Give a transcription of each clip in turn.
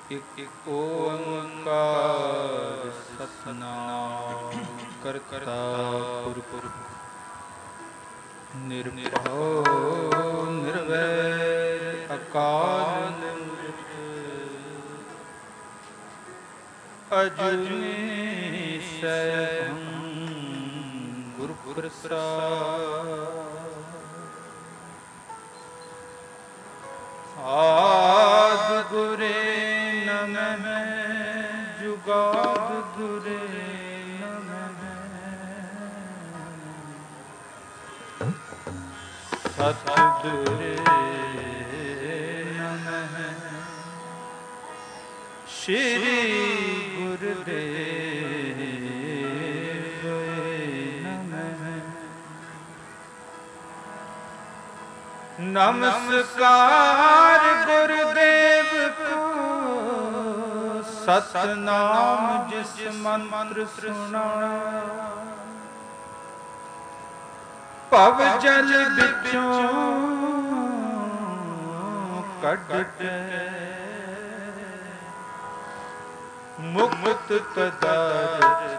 ਇਕ ਓੰਕਾਰ ਸਤਿਨਾਮ ਕਰਤਾ ਪੁਰਖ ਨਿਰਭਉ ਨਿਰਵੈਰ ਅਕਾਲ ਮੂਰਤਿ ਅਜੂਨੀ ਸੈਭੰ ਗੁਰ ਪ੍ਰਸਾਦਿ। ਆਦਿ ਗੁਰੇ ਨਮਹਿ ਜੁਗਾਦਿ ਗੁਰੇ ਨਮਹਿ ਸਤਿਗੁਰੇ ਨਮਹਿ ਸ਼੍ਰੀ ਗੁਰੁਦੇਵ ਨਮਹਿ। ਨਮਸਕਾਰ ਗੁਰਦੇਵ ਕੋ ਸਤਿਨਾਮ ਜਿਸ ਮੰਤਰ ਸੁਣਾ। ਭਵ ਜਲ ਵਿੱਚੋਂ ਕੱਢ ਕੇ ਮੁਕਤ ਤਦਾਰਥ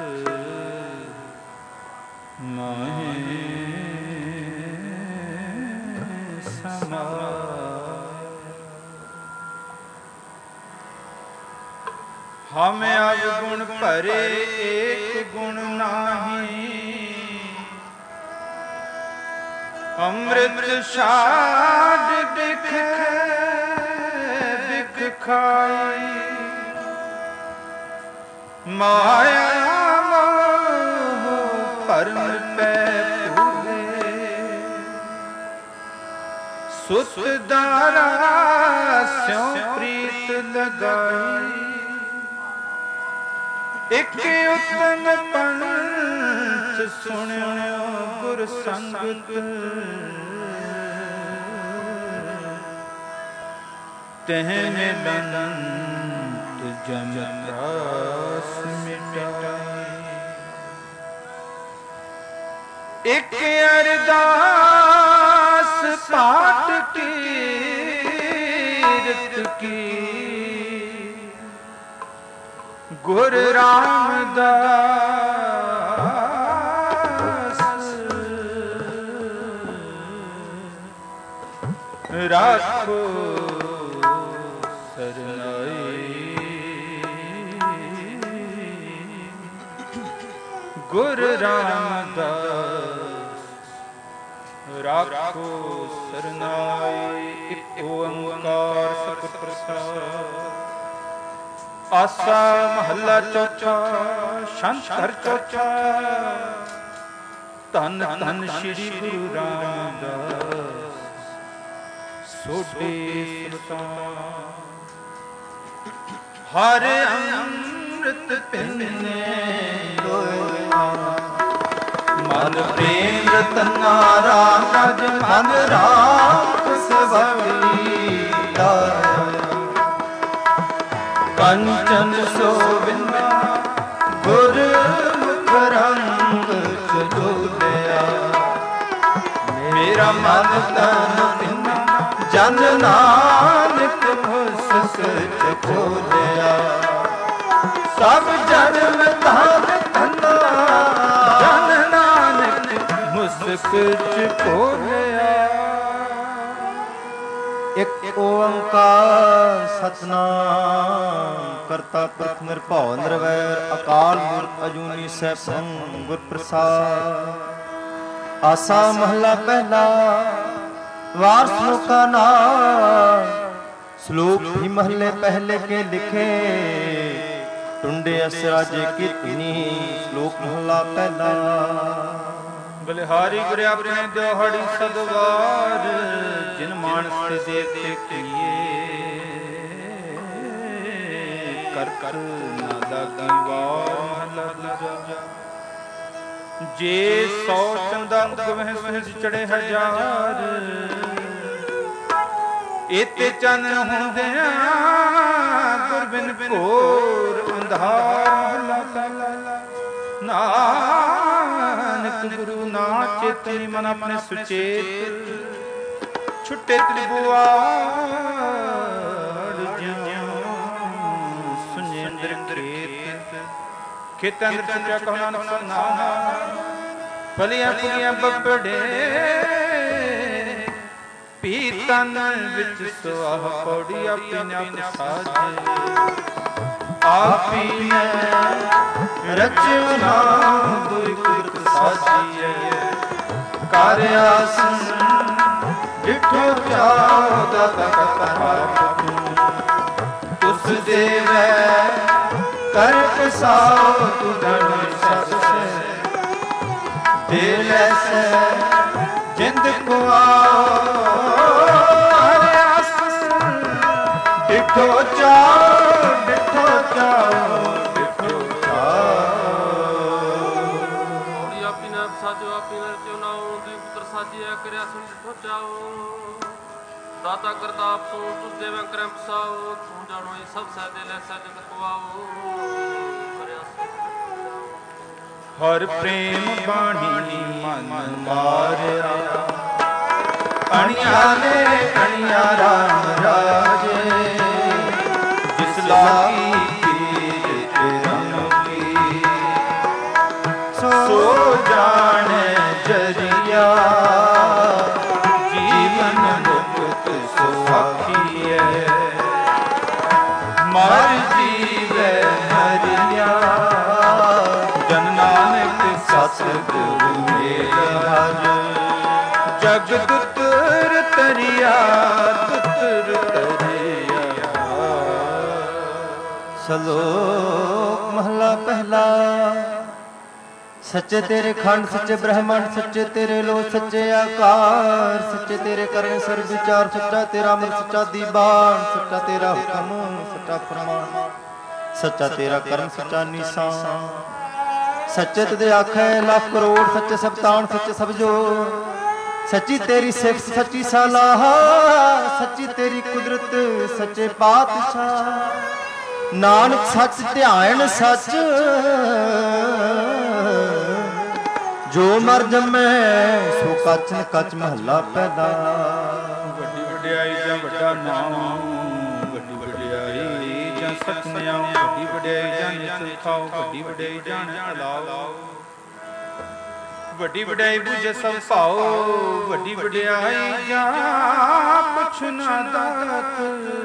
ਮਾਹੇ ਸਮਾਏ। ਹਮ ਅਵਗੁਣ ਭਰੇ ਏਕ ਗੁਣ ਨਾਹੀ। ਅੰਮ੍ਰਿਤ ਛਾਡ ਬਿਖ ਖਾਈ। ਮਾਇਆ ਮੋਹ ਭਰਮ ਪੈ ਭੂਲੇ। ਸੁਤ ਦਾਰਾ ਸਿਉ ਪ੍ਰੀਤ ਲਗਾਈ। ਇਕ ਉਤਮ ਪੰਚ ਸੁਣਿਓ ਗੁਰ ਸੰਗਤ। ਤਹ ਮਿਲੰਤ ਜਮ ਤਰਾਸ ਮਿਟਾਈ। ਇਕ ਅਰਦਾਸ ਪਾਠ ਕੀਰਤ ਕੀ। ਗੁਰ ਰਾਮਦਾਸ ਰਾਖੋ ਸਰਨਾਈ। ਗੁਰ ਰਾਮਦਾਸ ਰਾਖੋ ਸਰਨਾਈ। ਇਕ ਓੰਕਾਰ ਸਤਿ ਪ੍ਰਸਾਦਿ। ਆਸਾ ਮਹੱਲਾ ਚੌਥਾ। ਛੰਤ ਘਰ ਚੌਥਾ। ਧੰਨ ਧੰਨ ਸ੍ਰੀ ਗੁਰੂ ਰਾਮਦਾਸ ਸੋਢੀ ਸੁਲਤਾਨ। ਹਰ ਅੰਮ੍ਰਿਤ ਪੀਨੇ ਮਨ ਪ੍ਰੇਮ ਰਤਨਾ ਰਾਮ ਰਜ ਮਨ ਰਾਖ ਸਭਵੀ ਦਾਇਆ। ਕੰਚਨ ਸੋਵਿੰਦ ਗੁਰ ਮੁਖ ਰੰਗ ਚਲੋਲਿਆ। ਮੇਰਾ ਮਨ ਤਨ ਤਿਨ ਜਨ ਨਾਨਕ ਮੁਸਕ ਚਖੋਲਿਆ। ਸਭ ਜਨਮ ਧਨ ਧਨਾ ਜਨ ਨਾਨਕ ਮੁਸਕ ਚਖੋਲਿਆ। ਇਕ ਓੰਕਾਰ ਸਤਿਨਾਮ ਕਰਤਾ ਪੁਰਖ ਨਿਰਭਉ ਨਿਰਵੈਰ ਅਕਾਲ ਮੂਰਤ ਅਜੂਨੀ ਸੈਭੰ ਗੁਰ ਪ੍ਰਸਾਦਿ। ਆਸਾ ਮਹੱਲਾ ਪਹਿਲਾ। ਵਾਰ ਸ਼ਲੋਕਾਂ ਨਾਮ। ਸ਼ਲੋਕ ਵੀ ਮਹੱਲੇ ਪਹਿਲੇ ਕੇ ਲਿਖੇ। ਟੁੰਡੇ ਅਸਰਾਜੇ ਕੀਰਤਨੀ। ਸ਼ਲੋਕ ਮਹੱਲਾ ਪਹਿਲਾ। ਬਲਿਹਾਰੀ ਗੁਰ ਆਪਣੇ ਦਿਹਾੜੀ ਸਦਵਾਰ। ਜਿਨ ਮਾਨਸ ਤੇ ਦੇਵਤੇ ਕੀਏ। ਕਰ ਕਰ ਨਾ ਲਾਗੀ ਵਾਰ ਮਹੱਲਾ ਦੂਜਾ। ਜੇ 100 ਚੰਦਾ ਉਗਵਹਿ ਸਹਿਜ ਚੜੇ ਹਜ਼ਾਰ। ਇਤੇ ਚੰਨ ਹੁੰਦਿਆਂ ਗੁਰ ਬਿਨ ਘੋਰ ਅੰਧਾਰ ਮਹੱਲਾ ਪਹਿਲਾ। ਨਾਨਕ ਗੁਰੂ ਨਾ ਚੇਤਨੀ ਮਨ ਆਪਣੇ ਸੁਚੇਤ। ਛੁੱਟੇ ਤ੍ਰਿਭੁਆਰ ਜਿਉ ਖੇਤਾਂ ਵਿੱਚ ਸੁੱਚਾ ਕਹੋ ਨਾਨਕ ਨਾਮ ਭਲੀਆਂ ਪੁਲੀਆਂ ਬੱਬੜੇ ਪੀਤਨ ਵਿੱਚ ਸੁਆਹ ਪੌੜੀ ਆਪੀ ਨਾ ਪ੍ਰਸਾਦੇ ਆਪੀ ਨੇ ਰਚਿਓ ਨਾਮ ਦੁਇ ਕੁਦਰਤ ਸਾਜੀਐ ਕਰ ਆਸਨ ਡਿਠੋ ਚਾਉ ਦਾਤਾ ਕਥਾ ਤੁਸ ਦੇਵੈ ਕਰ ਪਸਾਉ ਤੂ ਧਨ ਸਸ ਦੇ ਲੈਸੈ ਜਿੰਦ ਕੋ ਹਰ ਆਸਨ ਡਿਠੋ ਚਾਉ ਡਿਠੋ ਚਾਉ ਡਿਠੋ ਚਾਉ ਮੋੜੀ ਆਪੀ ਨਾ ਸਾਜੋ ਆਪੀ ਨਾ ਚੋ ਨਾਉ ਦੀ ਪੁੱਤਰ ਸਾਜਿਆ ਕਰਿਆ ਸੁਣ ਡਿਠੋ ਚਾਉ ਦਾਤਾ ਕਰਤਾ ਤੂੰ ਤੁਸ ਦੇਵੈ ਕਰਮ ਪਸਾਉ ਤੂੰ ਜਾਣੋ ਇਹ ਸਭ ਸਹਿ ਦੇ ਲੈਸੈ ਜਿੰਦ ਕੋ ਹਰ ਪ੍ਰੇਮ ਬਾਣੀ ਮਨ ਮਾਰਿਆ ਅਣਿਆ ਨੇ ਅਣਿਆ ਰਾਮ ਰਾਜੇ ਜਿਸ ਲਾਗੀ ਕੀਰਤ ਰਮ ਕੀ ਸੋ ਜਾਣੈ ਜਰੀਆ ਜੀਵਨ ਮੁਕਤ ਸੁਖੀਐ ਮਰ ਜੀਵੈ ਹਰਿਆ ਜਨ ਨਾਨਕ ਸਤਿਗੁਰੂ ਮੇਰਾ ਜਗ ਤੁਤਰ ਤਰਿਆ ਤੁਤਰ ਤਰਿਆ। ਸ਼ਲੋਕ ਮਹਲਾ ਪਹਿਲਾ। ਸੱਚੇ ਤੇਰੇ ਖੰਡ ਸੱਚੇ ਬ੍ਰਹਮੰਡ ਸੱਚੇ ਤੇਰੇ ਲੋ ਸੱਚੇ ਆਕਾਰ ਸੱਚੇ ਤੇਰੇ ਕਰਨ ਸਰਬ ਵਿਚਾਰ ਸੱਚਾ ਤੇਰਾ ਅੰਮ੍ਰਿਤ ਸੱਚਾ ਦੀਵਾਨ ਸੱਚਾ ਤੇਰਾ ਹੁਕਮ ਸੱਚਾ ਫਰਮਾਨ ਸੱਚਾ ਤੇਰਾ ਕਰਮ ਸੱਚਾ ਨਿਸ਼ਾਨ ਸੱਚੇ ਤੇ ਆਖੇ ਲੱਖ ਕਰੋੜ ਸੱਚੇ ਸਬਤਾਨ ਸੱਚੇ ਸਭ ਜੋ ਸੱਚੀ ਤੇਰੀ ਸਿਫਤ ਸੱਚੀ ਸਲਾਹ ਸੱਚੀ ਤੇਰੀ ਕੁਦਰਤ ਸੱਚੇ ਪਾਤਸ਼ਾਹ ਨਾਨਕ ਸੱਚ ਧਿਆਨ ਸੱਚ ਜੋ ਮਰ ਜੰਮੈ ਸੋ ਕਚਨ ਕਚ ਮਹੱਲਾ ਪਹਿਲਾ। ਵੱਡੀ ਵਡਿਆਈ ਜਾਂ ਵੱਡਾ ਨਾਮ ਵੱਡੀ ਵਡਿਆਈ ਜਾਂ ਸਤਿਨਾਮ ਵੱਡੀ ਵਡਿਆਈ ਜਾਂ ਨਿਤ ਖਾਓ ਵੱਡੀ ਵਡਿਆਈ ਜਾਣ ਅਲਾਓ ਵੱਡੀ ਵਡਿਆਈ ਬੁਝੇ ਸਭ ਭਾਓ ਵੱਡੀ ਵਡਿਆਈ ਜਾਂ ਪੁੱਛ ਨਾ ਦਾਤ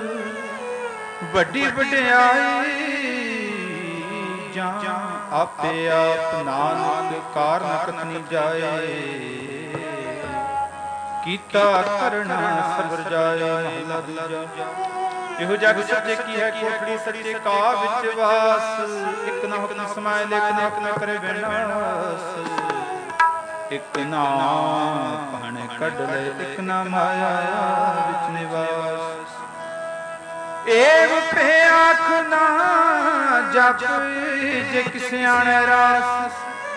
ਵੱਡੀ ਵਡਿਆਈ ਜਾਂ ਆਪੇ ਆਪ ਨਾਨਕ ਕਾਰਨ ਕਥਨੀ ਜਾਏ ਕੀਤਾ ਕਰਣਾ ਸਬਰ ਜਾਏ ਮਹਲਾ ਦੂਜਾ। ਇਹੋ ਜਗ ਸੱਚੇ ਕੀ ਹੈ ਕੋਠੜੀ ਸੱਚੇ ਕਾ ਵਿੱਚ ਵਾਸ ਇਕ ਨਾ ਹੁਕਮ ਸਮਾਏ ਲੇਖ ਨਾ ਕਰੇ ਵਿਨਾਸ਼ ਇਕ ਨਾ ਪਾਣੇ ਕੱਢ ਲੈ ਇਕ ਨਾ ਮਾਇਆ ਵਿੱਚ ਨਿਵਾਸ ਏਵ ਪੇ ਆਖ ਨਾ ਜਪ ਜੇ ਸਿਆਣੈ ਰਾਸ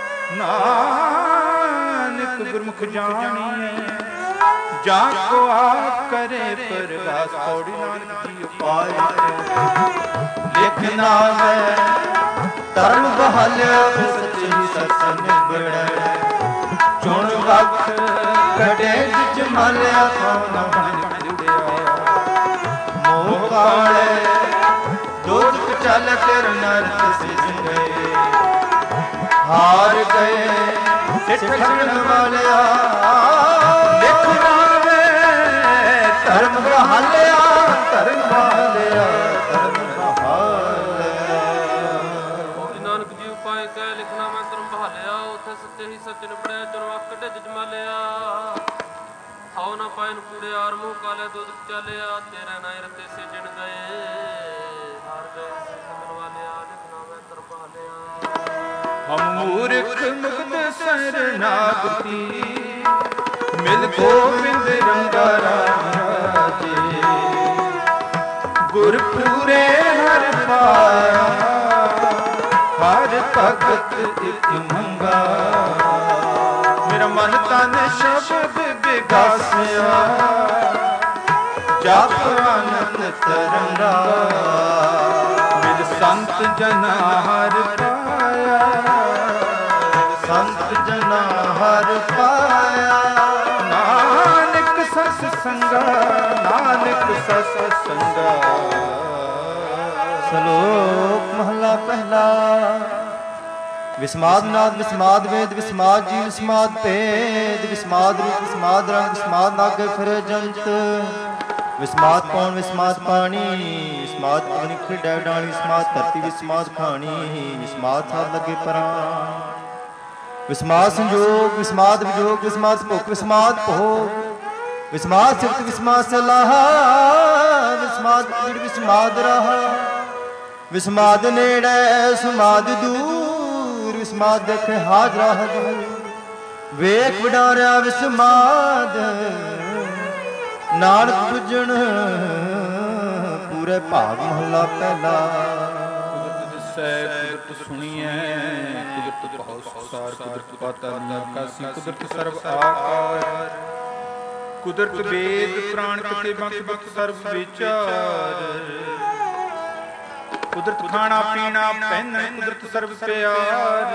ਨਾਨਕ ਗੁਰਮੁਖ ਜਾਣੀਐ ਜਾ ਕੋ ਆਪ ਕਰੇ ਪਰਵਾਸ ਪੌੜੀ ਨਾਨਕ ਜੀ ਉਪਾਇ ਲਿਖ ਨਾਮੈ ਧਰਮ ਬਹਾਲਿਆ ਸੱਚੇ ਸਤਿ ਨਿਬੜੈ ਚੁਣ ਵਖ ਕਟੇ ਜਿਚ ਮਾਲਿਆ ਥਾਉ ਨਾ ਬਣ ਮੋਹ ਕਾਲੇ ਦੋਜਕ ਚੱਲ ਫਿਰ ਨਰਕ ਸਿਜ ਗਏ ਹਾਰ ਗਏ ਸਿੱਖਣ ਵਾਲਿਆ ਲਿਖ ਨਾਮੇ ਧਰਮ ਬਹਾਲਿਆ ਧਰਮ ਬਹਾਲਿਆ ਧਰਮ ਬਹਾਲਿਆ। ਨਾਨਕ ਜੀ ਉਪਾਇ ਕਹਿ ਲਿਖਣਾ ਮੈਂ ਧਰਮ ਬਹਾਲਿਆ ਉੱਥੇ ਸੱਚੇ ਹੀ ਸੱਚ ਨਿਬੜਿਆ ਚੁਣ ਵਖ ਕਟੇ ਜਿਚ ਮਾਲਿਆ ਹਾਉ ਨਾ ਪਾਇਨ ਕੂੜਿਆਰ ਮੂੰਹ ਕਾਲੇ ਦੁੱਧ ਚਾਲਿਆ ਤੇਰੇ ਨਾਇ ਰਤੇ ਸਿਜਣ ਗਏ ਹਾਰ ਗਏ ਸਿੱਖਣ ਵਾਲਿਆ ਲਿਖਣਾ ਮੈਂ ਧਰਮ ਬਹਾਲਿਆ। ਹਮ ਮੂਰਖ ਮੁਕਤ ਸਰਨਾਗਤੀ ਮਿਲ ਗੋਬਿੰਦ ਰੰਗਾ ਰਾਜੇ ਗੁਰ ਪੂਰੇ ਹਰ ਪਾਇਆ ਹਰ ਭਗਤ ਇਕ ਮੰਗਾ ਮੇਰਾ ਮਨ ਤਨ ਸ਼ਬਦ ਵਿਗਾਸਿਆ ਜਪ ਆਨੰਦ ਤਰੰਗਾ ਮਿਲ ਸੰਤ ਜਨਾ ਹਰ ਪਾਇਆ ਸੰਤ ਜਨਾ ਹਰ ਪਾਇਆ ਨਾਨਕ ਸਸ ਸੰਗਾ ਨਾਨਕ ਸਸ ਸੰਗਾ। ਸ਼ਲੋਕ ਮਹਲਾ ਪਹਿਲਾ। ਵਿਸਮਾਦ ਨਾਦ ਵਿਸਮਾਦ ਵੇਦ ਵਿਸਮਾਦ ਜੀ ਵਿਸਮਾਦ ਭੇਦ ਵਿਸਮਾਦ ਰੂਪ ਵਿਸਮਾਦ ਰੰਗ ਵਿਸਮਾਦ ਨਾਗੇ ਫਿਰ ਜੰਤ ਵਿਸਮਾਦ ਪੌਣ ਵਿਸਮਾਦ ਪਾਣੀ ਵਿਸਮਾਦ ਅਗਨੀ ਖੇਡੈ ਡਾਣੀ ਵਿਸਮਾਦ ਧਰਤੀ ਵਿਸਮਾਦ ਖਾਣੀ ਵਿਸਮਾਦ ਸਾਧ ਲੱਗੇ ਪਰਾਂ ਵਿਸਮਾਦ ਸੰਜੋਗ ਵਿਸਮਾਦ ਵਿਜੋਗ ਵਿਸਮਾਦ ਭੁਖ ਵਿਸਮਾਦ ਭੋਗ ਵਿਸਮਾਦ ਸਿਫਤ ਵਿਸਮਾਦ ਸਲਾਹ ਵਿਸਮਾਦ ਪੀੜ ਵਿਸਮਾਦ ਰਹਾ ਵਿਸਮਾਦ ਨੇੜੇ ਸਮਾਦ ਦੂਰ ਵਿਸਮਾਦ ਦੇਖੇ ਹਾਜ਼ਰਾ ਹਜ਼ੂਰ ਵੇਖ ਵਡਾਰਿਆ ਵਿਸਮਾਦ ਨਾਨਕ ਪੁੱਜਣ ਪੂਰੇ ਭਾਗ ਮਹਲਾ ਪਹਿਲਾ ਕੁਦਰਤ ਦਿਸੈ ਕੁਦਰਤ ਸੁਣੀਐ ਕੁਦਰਤ ਬਹੁ ਸੰਸਾਰ ਕੁਦਰਤ ਪਾਤਾ ਆਕਾਸੀ ਕੁਦਰਤ ਸਰਬ ਆਕਾਰ ਕੁਦਰਤ ਵੇਦ ਪ੍ਰਾਣ ਕਤੇ ਬੰਤ ਬਖਤ ਸਰਬ ਵਿਚਾਰ ਕੁਦਰਤ ਖਾਣਾ ਪੀਣਾ ਪਹਿਨਣ ਕੁਦਰਤ ਸਰਬ ਪਿਆਰ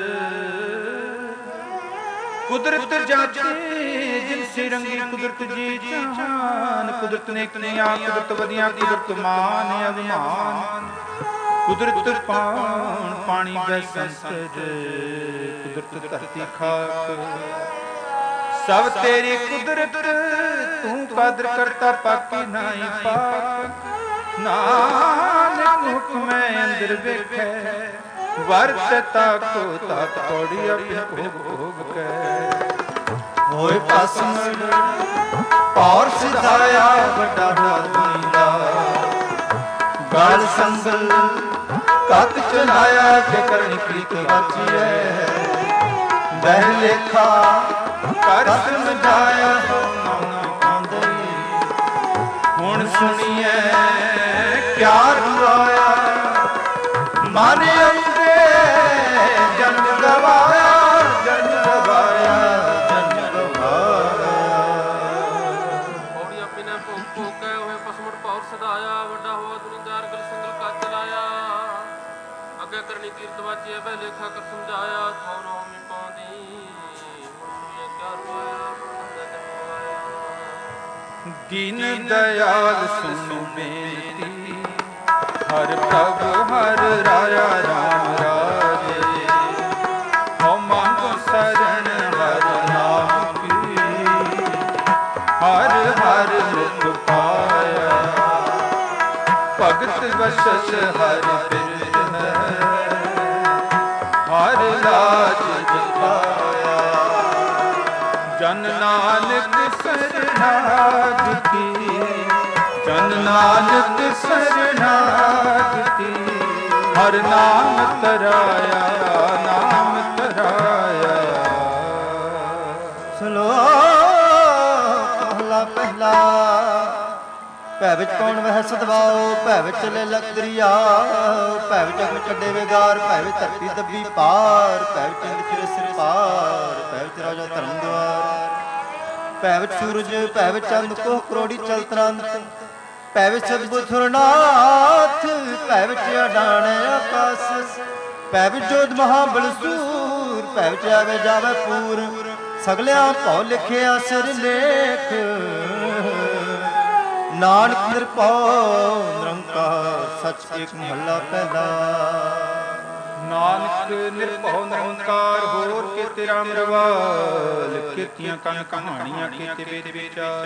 ਕੁਦਰਤ ਜਾਤੀ ਜਿਨਸੀ ਰੰਗੀ ਕੁਦਰਤ ਜੀ ਜਹਾਨ ਕੁਦਰਤ ਨੇ ਕਨੀਆਂ ਕੁਦਰਤ ਵਧੀਆਂ ਕੁਦਰਤ ਮਾਨ ਅਭਿਮਾਨ ਕੁਦਰਤ ਪਾਣ ਪਾਣੀ ਬੈਸੰਤ ਕੁਦਰਤ ਧਰਤੀ ਖਾਕ ਸਭ ਤੇਰੀ ਕੁਦਰਤ ਤੂੰ ਕਾਦਰ ਕਰਤਾ ਪਾਕੀ ਨਾਹੀ ਪਾਕ ਨਾਨਕ ਹੁਕਮੈ ਅੰਦਰ ਵੇਖੈ ਵਰਤਤਾ ਕੋ ਤਤ ਪੌੜੀ ਆਪੇ ਭੋਗ ਕੈ ਹੋਏ ਪਸਮ ਪੌਰ ਸਿਧਾਇਆ ਵੱਡਾ ਹੋਈਦਾ ਗਲ ਸੰਗਲ ਕੱਤ ਚਲਾਇਆ ਕਿ ਕਰਨੀ ਪ੍ਰੀਤ ਵਾਚੀਐ ਬਹਿ ਲੇਖਾ ਕਰ ਸਮਝਾਇਆ ਹੁਣ ਸੁਣੀਐ ਕਿਆ ਰੁਆਇਆ ਮਨ ਅੰਦੇ ਜਨਮ ਗਵਾਇਆ ਜਨਮ ਗਵਾਇਆ ਜਨਮ ਗਵਾਇਆ ਪੌੜੀ ਆਪੀ ਨੇ ਭੋਗ ਭੋਗ ਕੇ ਹੋਏ ਪਸਮਟ ਪੌਰ ਸਦਾਇਆ ਵੱਡਾ ਹੋਆ ਦੁਨੀਦਾਰ ਗਲ ਸੰਗਲ ਕਾ ਚਲਾਇਆ ਅੱਗੇ ਕਰਨੀ ਕੀਰਤ ਵਾਚੀ ਬਹਿ ਲੇਖਾ ਕਰ ਸਮਝਾਇਆ ਥਾਉ ਨਾ ਹੋਮੀ ਪਾਉਂਦੀ ਹੁਣ ਸੁਣੀਏ ਕਿਆ ਰੁਆਇਆ ਦੀਨ ਦਇਆਲ ਸੁਣੋ ਬੇਨਤੀ ਹਰ ਪ੍ਰਭ ਹਰ ਰਾਇਆ ਰਾਮ ਰਾਜੇ ਹਉ ਮੰਗੋ ਸਰਣ ਹਰ ਨਾਮ ਕੀ ਹਰ ਹਰ ਮੁਖ ਪਾਇਆ ਭਗਤ ਬਖਸ਼ਿਸ਼ ਹਰ ਬਿਰਧ ਹੈ ਹਰ ਲਾਜ ਜਪਾਇਆ ਜਨ ਨਾਨਕ ਸਰਣਾਗਤੀ ਜਨ ਨਾਨਕ ਸਰਣਾਗਤੀ ਹਰ ਨਾਮ ਤਰਾਇਆ ਨਾਮ ਤਰਾਇਆ ਸਲੋਕ ਮਹਲਾ ਪਹਿਲਾ ਭੈ ਵਿੱਚ ਕੌਣ ਵਹਿ ਸਦਵਾਓ ਭੈ ਵਿੱਚ ਲੈ ਲਕਦਰੀਆ ਭੈ ਵਿੱਚ ਅਗਨ ਕੱਢੇ ਵਿਗਾਰ ਭੈ ਵਿੱਚ ਧਰਤੀ ਦੱਬੀ ਪਾਰ ਭੈ ਵਿੱਚ ਚੰਦ ਚਿਰ ਸਿਰ ਪਾਰ ਭੈ ਵਿੱਚ ਰਾਜਾ ਧਰਮ ਦੁਆਰ ਭੈ ਵਿੱਚ ਸੂਰਜ ਭੈ ਵਿੱਚ ਚੰਦ ਕੋਹ ਕਰੋੜੀ ਚਲਤਰੰਤ ਭੈ ਵਿੱਚ ਸਤਿਗੁਰ ਸੁਰਨਾਥ ਭੈ ਵਿੱਚ ਅਡਾਣ ਆਕਾਸ ਭੈ ਵਿੱਚ ਜੋਤ ਮਹਾਬਲਸੂਰ ਭੈ ਵਿੱਚ ਆਵੇ ਜਾਵੇ ਪੂਰ ਸਗਲਿਆਂ ਭਉ ਲਿਖਿਆ ਸਿਰ ਲੇਖ ਨਾਨਕ ਨਿਰਭਉ ਨਿਰੰਕਾਰ ਸਚ ਏਕ ਮਹੱਲਾ ਪਹਿਲਾ ਨਾਨਕ ਨਿਰਭਉ ਨਿਰੰਕਾਰ ਹੋਰ ਕੇ ਤੇਰਾ ਮਰਵਾਲ ਕੀਤੀਆਂ ਕਨ ਕਹਾਣੀਆਂ ਕੀਤੇ ਵੇਦ ਵਿਚਾਰ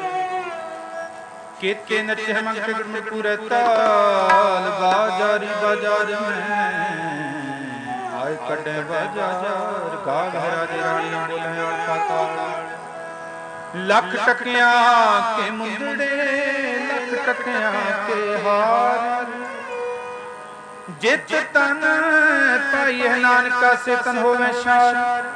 ਕੀਤੇ ਨਚੇ ਮੰਗਤੇ ਗੁਰ ਪੂਰੇ ਤਾਲ ਬਾਜਾਰੀ ਬਾਜਾਰ ਮੈਂ ਆਏ ਕੱਢੇ ਬਾਜਾਰ ਗਾਗ ਰਾਜੇ ਰਾਣੀ ਬੋਲੇ ਪਾਤਾਲ ਲੱਖ ਟਕਿਆਂ ਕੇ ਮੁੰਦੜੇ ਲੱਖ ਟਕਿਆਂ ਕੇ ਹਾਰ ਜਿਤ ਤਨ ਪਾਈਏ ਨਾਨਕਾ ਸੇ ਤਨ ਹੋਵੇ ਸ਼ਾਰ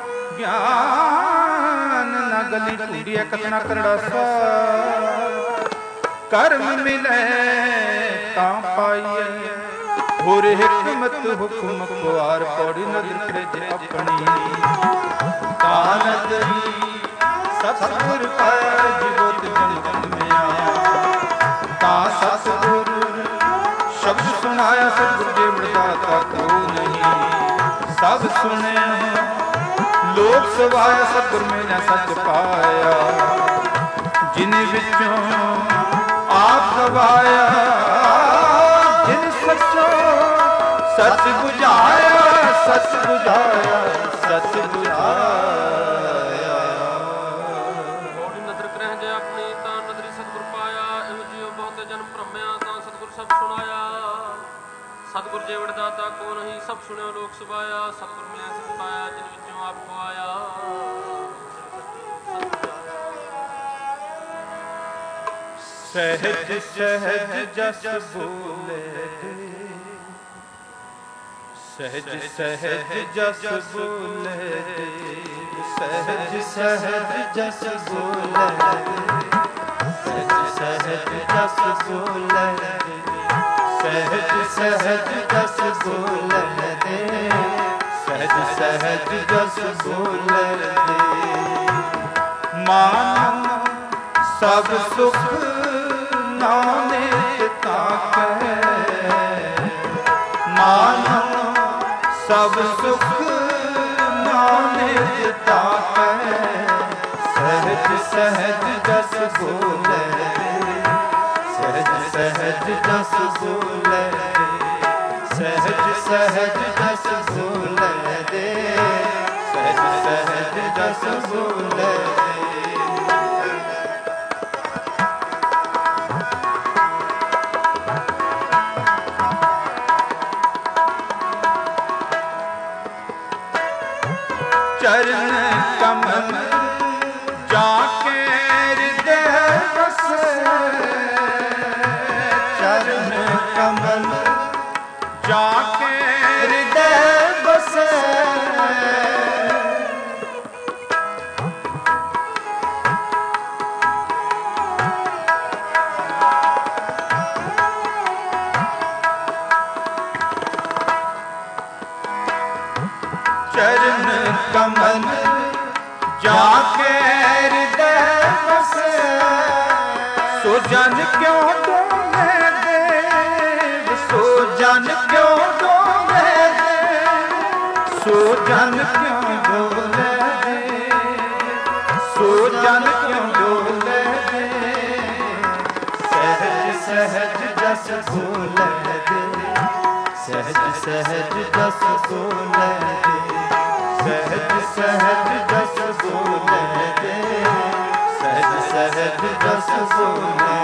ਗਿਆਨ ਨਾ ਗਲੀ ਢੂੰਡੀਏ ਕਥਨਾ ਕਰੜਾ ਸਾਰ ਕਰਮ ਮਿਲੇ ਤਾਂ ਪਾਈਏ ਹੋਰ ਹਕਮਤ ਹੁਕਮ ਕੁਆਰ ਪੌੜੀ ਨਦਰ ਕਰੇ ਜੇ ਆਪਣੀ ਤਾਂ ਨਦਰੀ ਸਤਿਗੁਰ ਪਾਇਆ ਜੀਵਤ ਜਨਮ ਮਿਆ ਤਾਂ ਸਤਿਗੁਰ ਸ਼ਬਦ ਸੁਣਾਇਆ ਸਤਿਗੁਰ ਜੇ ਮਰਦਾਤਾ ਕੋ ਨਹੀਂ ਸਭ ਸੁਣਿਆ ਲੋਕ ਸਵਾਇਆ ਸਤਿਗੁਰ ਮੇਰਾ ਸੱਚ ਪਾਇਆ ਜਿਨ ਵਿੱਚੋਂ ਆਪ ਗਵਾਇਆ ਜਿਨ ਸੱਚੋ ਸੱਚ ਬੁਝਾਇਆ सच बुझाया सच बुझाया। थोड़ी नदर करह जे अपनी तां नदरी सतगुर पाया। इव जियो बहुते जन्म भ्रमया तां सतगुर सब सुनाया। सतगुर जेवड़ दाता को नहीं सब सुनियो लोक सुभाया। सतगुर मिले सिख पाया जिन विचों आप को आया। सहज सहज जस बोले सहज सहज जस बोले सहज सहज जस बोले सहज सहज जस बोले सहज सहज जस बोले सहज सहज जस बोले मान सब सुख नानक ताकै मान सब सुख नानक ताकै सहज सहज जस बोले सहज सहज जस बोले सहज सहज जस बोले सहज सहज जस बोले। चरण कमल जाके हृदय बसे चरण कमल जाके हृदय बसे चरण कमल जाके हृदय बसे सो जन क्यों डोले देव सो जन क्यों डोले देव सो जन क्यों डोले देव सो जन क्यों डोले देव सहज सहज जस बोले देव सहज सहज जस बोले सहज सहज जस बोले सहज सहज जस बोले।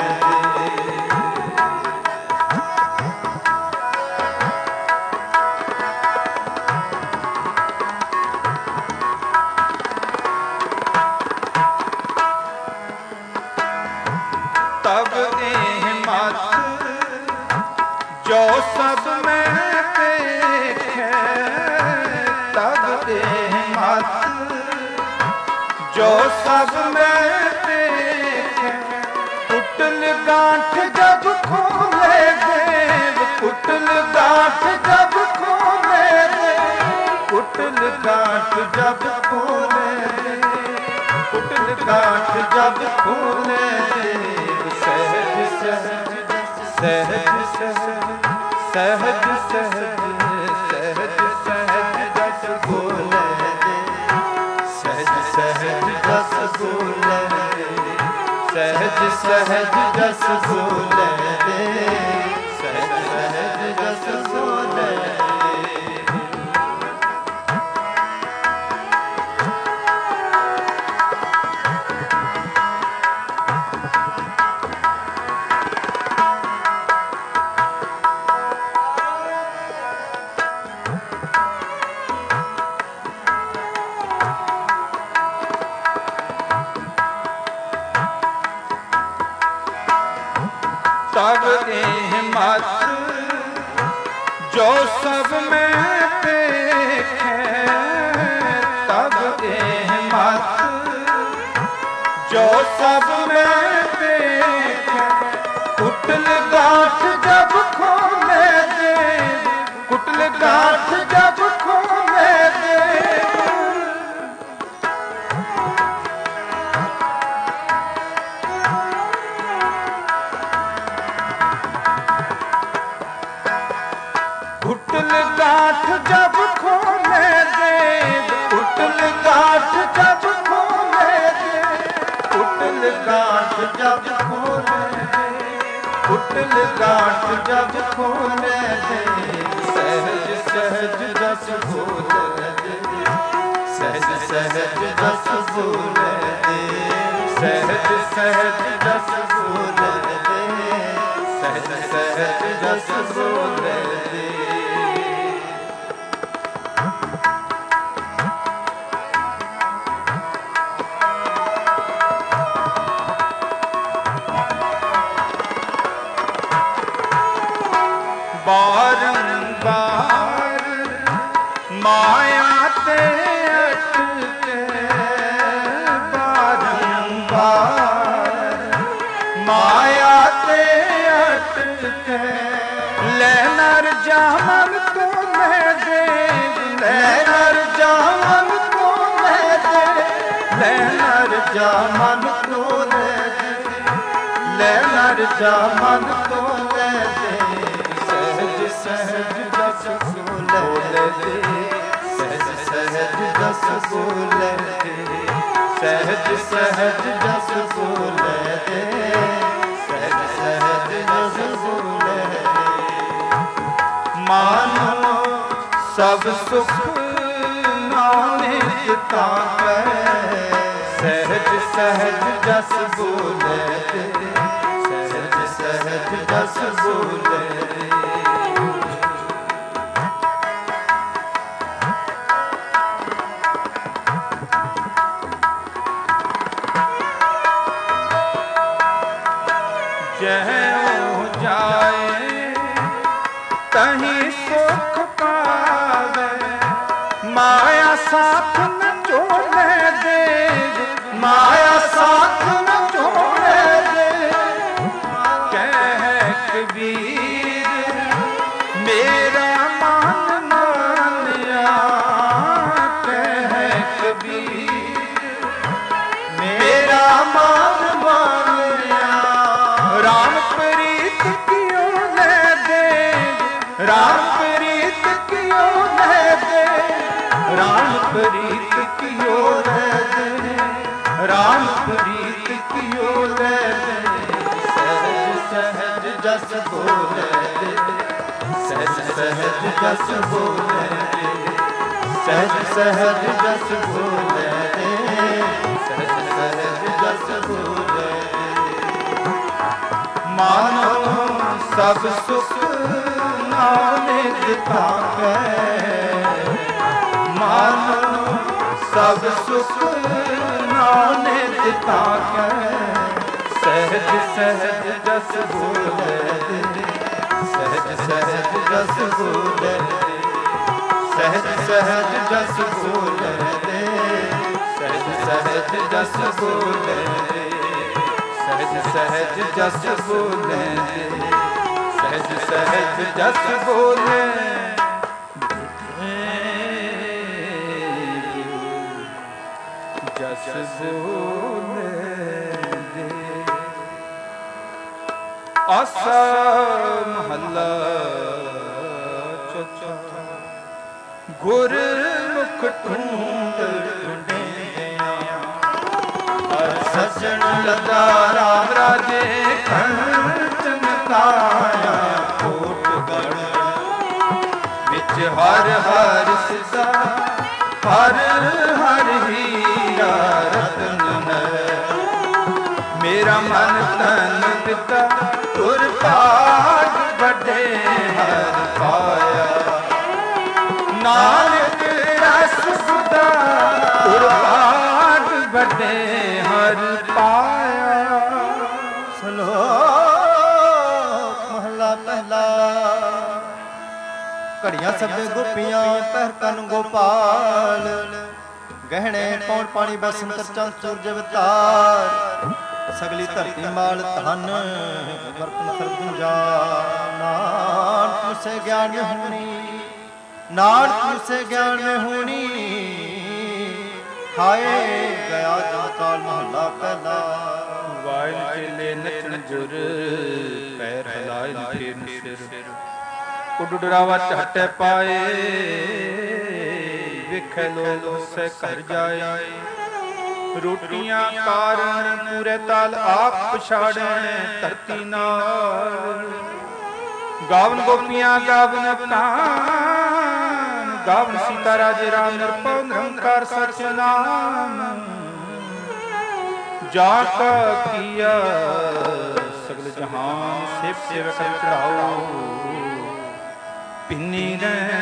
तब एह मत जो सब में देखे तब एह मत जो सब में देखे कुटल गांठ जब खोले देव कुटल गांठ जब खोले देव कुटल गांठ जब खोले देव कुटल गांठ जब खोले देव सहज सहज सहज सहज सहज सहज सहज जस बोले सहज सहज जस बोले सहज सहज जस बोले सहज सहज जस बोले। तब एह मत जो सब में देखे तब एह मत जो सब में देखे कुटल गांठ जब खोले देव कुटल गांठ जब खोले देव कुटल गांठ जब खोले देव कुटल गांठ जब खोले देव कुटल गांठ जब खोले देव कुटिल गांठ जब खोले देव, सहज सहज जस बोले देव, सहज सहज जस बोले देव, सहज सहज जस बोले देव, सहज सहज जस बोले देव। बारंबार माया ते अटके, बारंबार माया ते अटके, ले नर जामन तो मैं देव, ले नर जामन तो मैं देव, ले नर जामन तो मैं देव, ले नर जामन तो मैं देव, सहज जस बोले दे, सहज सहज जस बोले दे, सहज सहज जस बोले दे, सहज सहज जस बोले दे। मानो सब सुख नानक ताकै, सहज सहज जस बोले दे, सहज सहज जस बोले दे। जहाँ जाए तहीं सुख पावे, माया साथ न छोड़े देव, माया साथ न छोड़े देव। कह कबीर मेरा मान मानिया, कह कबीर मेरा मान मानिया। राम प्रीत कियो ले दे, राम प्रीत कियो ले दे, राम प्रीत कियो ले दे, राम प्रीत कियो ले दे। सहज सहज जस बोले दे, सहज सहज जस बोले दे, सहज सहज जस बोले दे, सहज सहज जस बोले दे। मानो सब सुख नानक ताकै, मानो सब सुख नानक ताकै, सहज सहज जस बोले दे, सहज सहज जस बोले दे, सहज सहज जस बोले दे, सहज सहज जस बोले दे, सहज सहज जस बोले दे, सहज सहज जस बोले जस बोले दे। आसा महला चौथा। गुर मुख ढूंढ ढूंढिया, सजन लगा राम राजे खंचन काया। कोट गढ़ विच हर हर सिसा, हर हर हीरा रतन है। मेरा मन तन दिता तुर भाग बड़े हर पाया। नानक रस सुधा तुर भाग बड़े हर पाया। श्लोक महला पहला। घड़ियां सभे गोपियां पहर कन गोपाल। गहने पौड़ पानी बसंतर चंद सूरज अवतार। सगली धरती माल धन बर्तन सरगुंजा। नानक तुझसे ज्ञान में होनी, नानक तुझसे ज्ञान में होनी। हाय गया जाताल महला पहला। वाइल चले नचन जुर, पैर हलाए फिर सिर। उडुडरावा झट पाए, विखे लोग से कर जाए। ਰੋਟੀਆਂ ਕਾਰਨ ਪੂਰੇ ਤਾਲ ਆਪ ਪਛਾੜੈ ਧਰਤੀ ਨਾਲ। ਗਾਵਨ ਗੋਪੀਆਂ ਗਾਵਨ ਕਾਨ, ਗਾਵਨ ਸੀਤਾ ਰਾਜੇ ਰਾਮ ਨਿਰਭਉ ਨਿਰੰਕਾਰ ਸਚ ਨਾਮ। ਜਾ ਕਾ ਕੀਆ ਸਗਲ ਜਹਾਨ ਸੇਵ ਸੇਵਕ ਚੜਾਓ। ਪਿੰਨੀ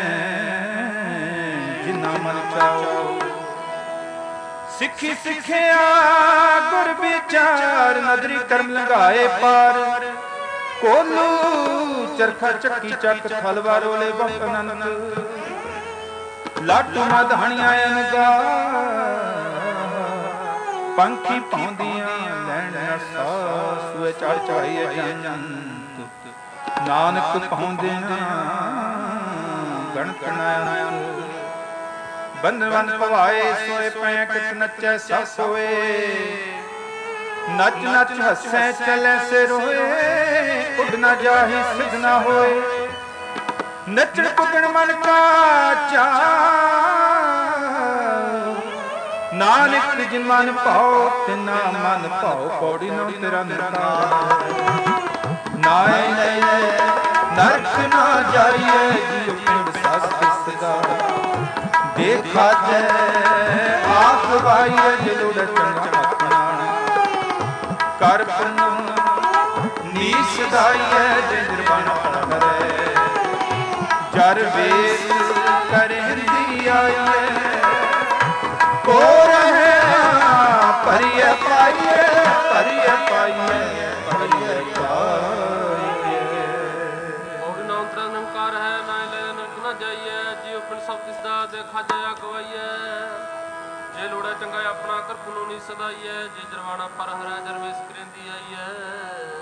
ਜਿਨਾ ਮਨ ਚਾਓ। ਸਿੱਖੀ ਸਿੱਖਿਆ ਗੁਰ ਵਿਚਾਰ, ਨਦਰੀ ਕਰਮ ਲੰਘਾਏ ਪਾਰ। ਕੋਲੂ ਚਰਖਾ ਚੱਕੀ ਚੱਕ ਥਲਵਾਰ ਰੋਲੇ ਬਹੁਤ ਅਨੰਤ। ਲਾਟੂ ਮਧਾਣੀਆਂ ਅਨਗਾ ਪੰਖੀ ਪਾਉਂਦੀਆਂ ਲੈਣ ਸਾਹ। ਸੂਏ ਚੜ ਚੜਾਈਏ ਜੰਤ, ਨਾਨਕ ਪਾਉਂਦੇ ਨਾ ਗਣਤ ਨਾ। ਬੰਧਨ ਭਵਾਏ ਸੋਏ ਪੈ ਕਿਤ ਨੱਚੈ ਸਭ ਸੋਏ। ਨੱਚ ਨੱਚ ਹੱਸੈ ਚਲੈ ਸੇ ਰੋਏ। ਉੱਡ ਨਾ ਜਾਹੀ ਸਿਧ ਨਾ ਹੋਏ। ਨੱਚਣ ਪੁੱਗਣ ਮਨ ਕਾ ਚਾਅ। ਨਾਨਕ ਜਿਨ ਮਨ ਭਾਉ ਤਿਨਾ ਮਨ ਭਾਉ। ਪੌੜੀ ਨੋ ਤੇਰਾ ਨਿਰਕਾਰ। ਨਾਏ ਨਰਕ ਨਾ ਜਾਈਏ ਜੀਉ ਪਿੰਡ ਸਸ ਕਿਸਦਾ। ਦੇਖਾ ਜੈ ਆਖ ਵਾਈਏ ਜਲੁੜ ਚੰਗਾ ਆਪਣਾ। ਕਰ ਪੁੰਨ ਨੀਸ ਦਾਈਏ ਜੇ ਨਿਰਵਾਣ ਕਰੇ। ਜਰ ਵੇਸ ਕਰਹਿੰਦੀ ਆਈਏ। ਕੋ ਰਹੇ ਭਰੀਏ ਪਾਈਏ, ਭਰੀਏ ਪਾਈਏ, ਭਰੀਏ ਪਾਈਏ। ਔਰ ਨਾਮ ਤੇਰਾ ਨਿਰੰਕਾਰ ਹੈ, ਨਾ ਲੈ ਨਰਕ ਨਾ ਜਾਈਏ। ਜੀਉ ਪਿੰਡ ਸਭ ਤਿਸਦਾ ਦੇਖਾ ਜਇਆ ਗਵਾਈਏ। ਜੇ ਲੋੜਾ ਚੰਗਾ ਆਪਣਾ ਕਰ ਪੁਨੋ ਨੀ ਸਦਾਈਏ। ਜੇ ਜਰਵਾਣਾ ਪਰ ਹਰੈ ਜਰਵੇਸ ਕਰੇਂਦੀ ਆਈਏ।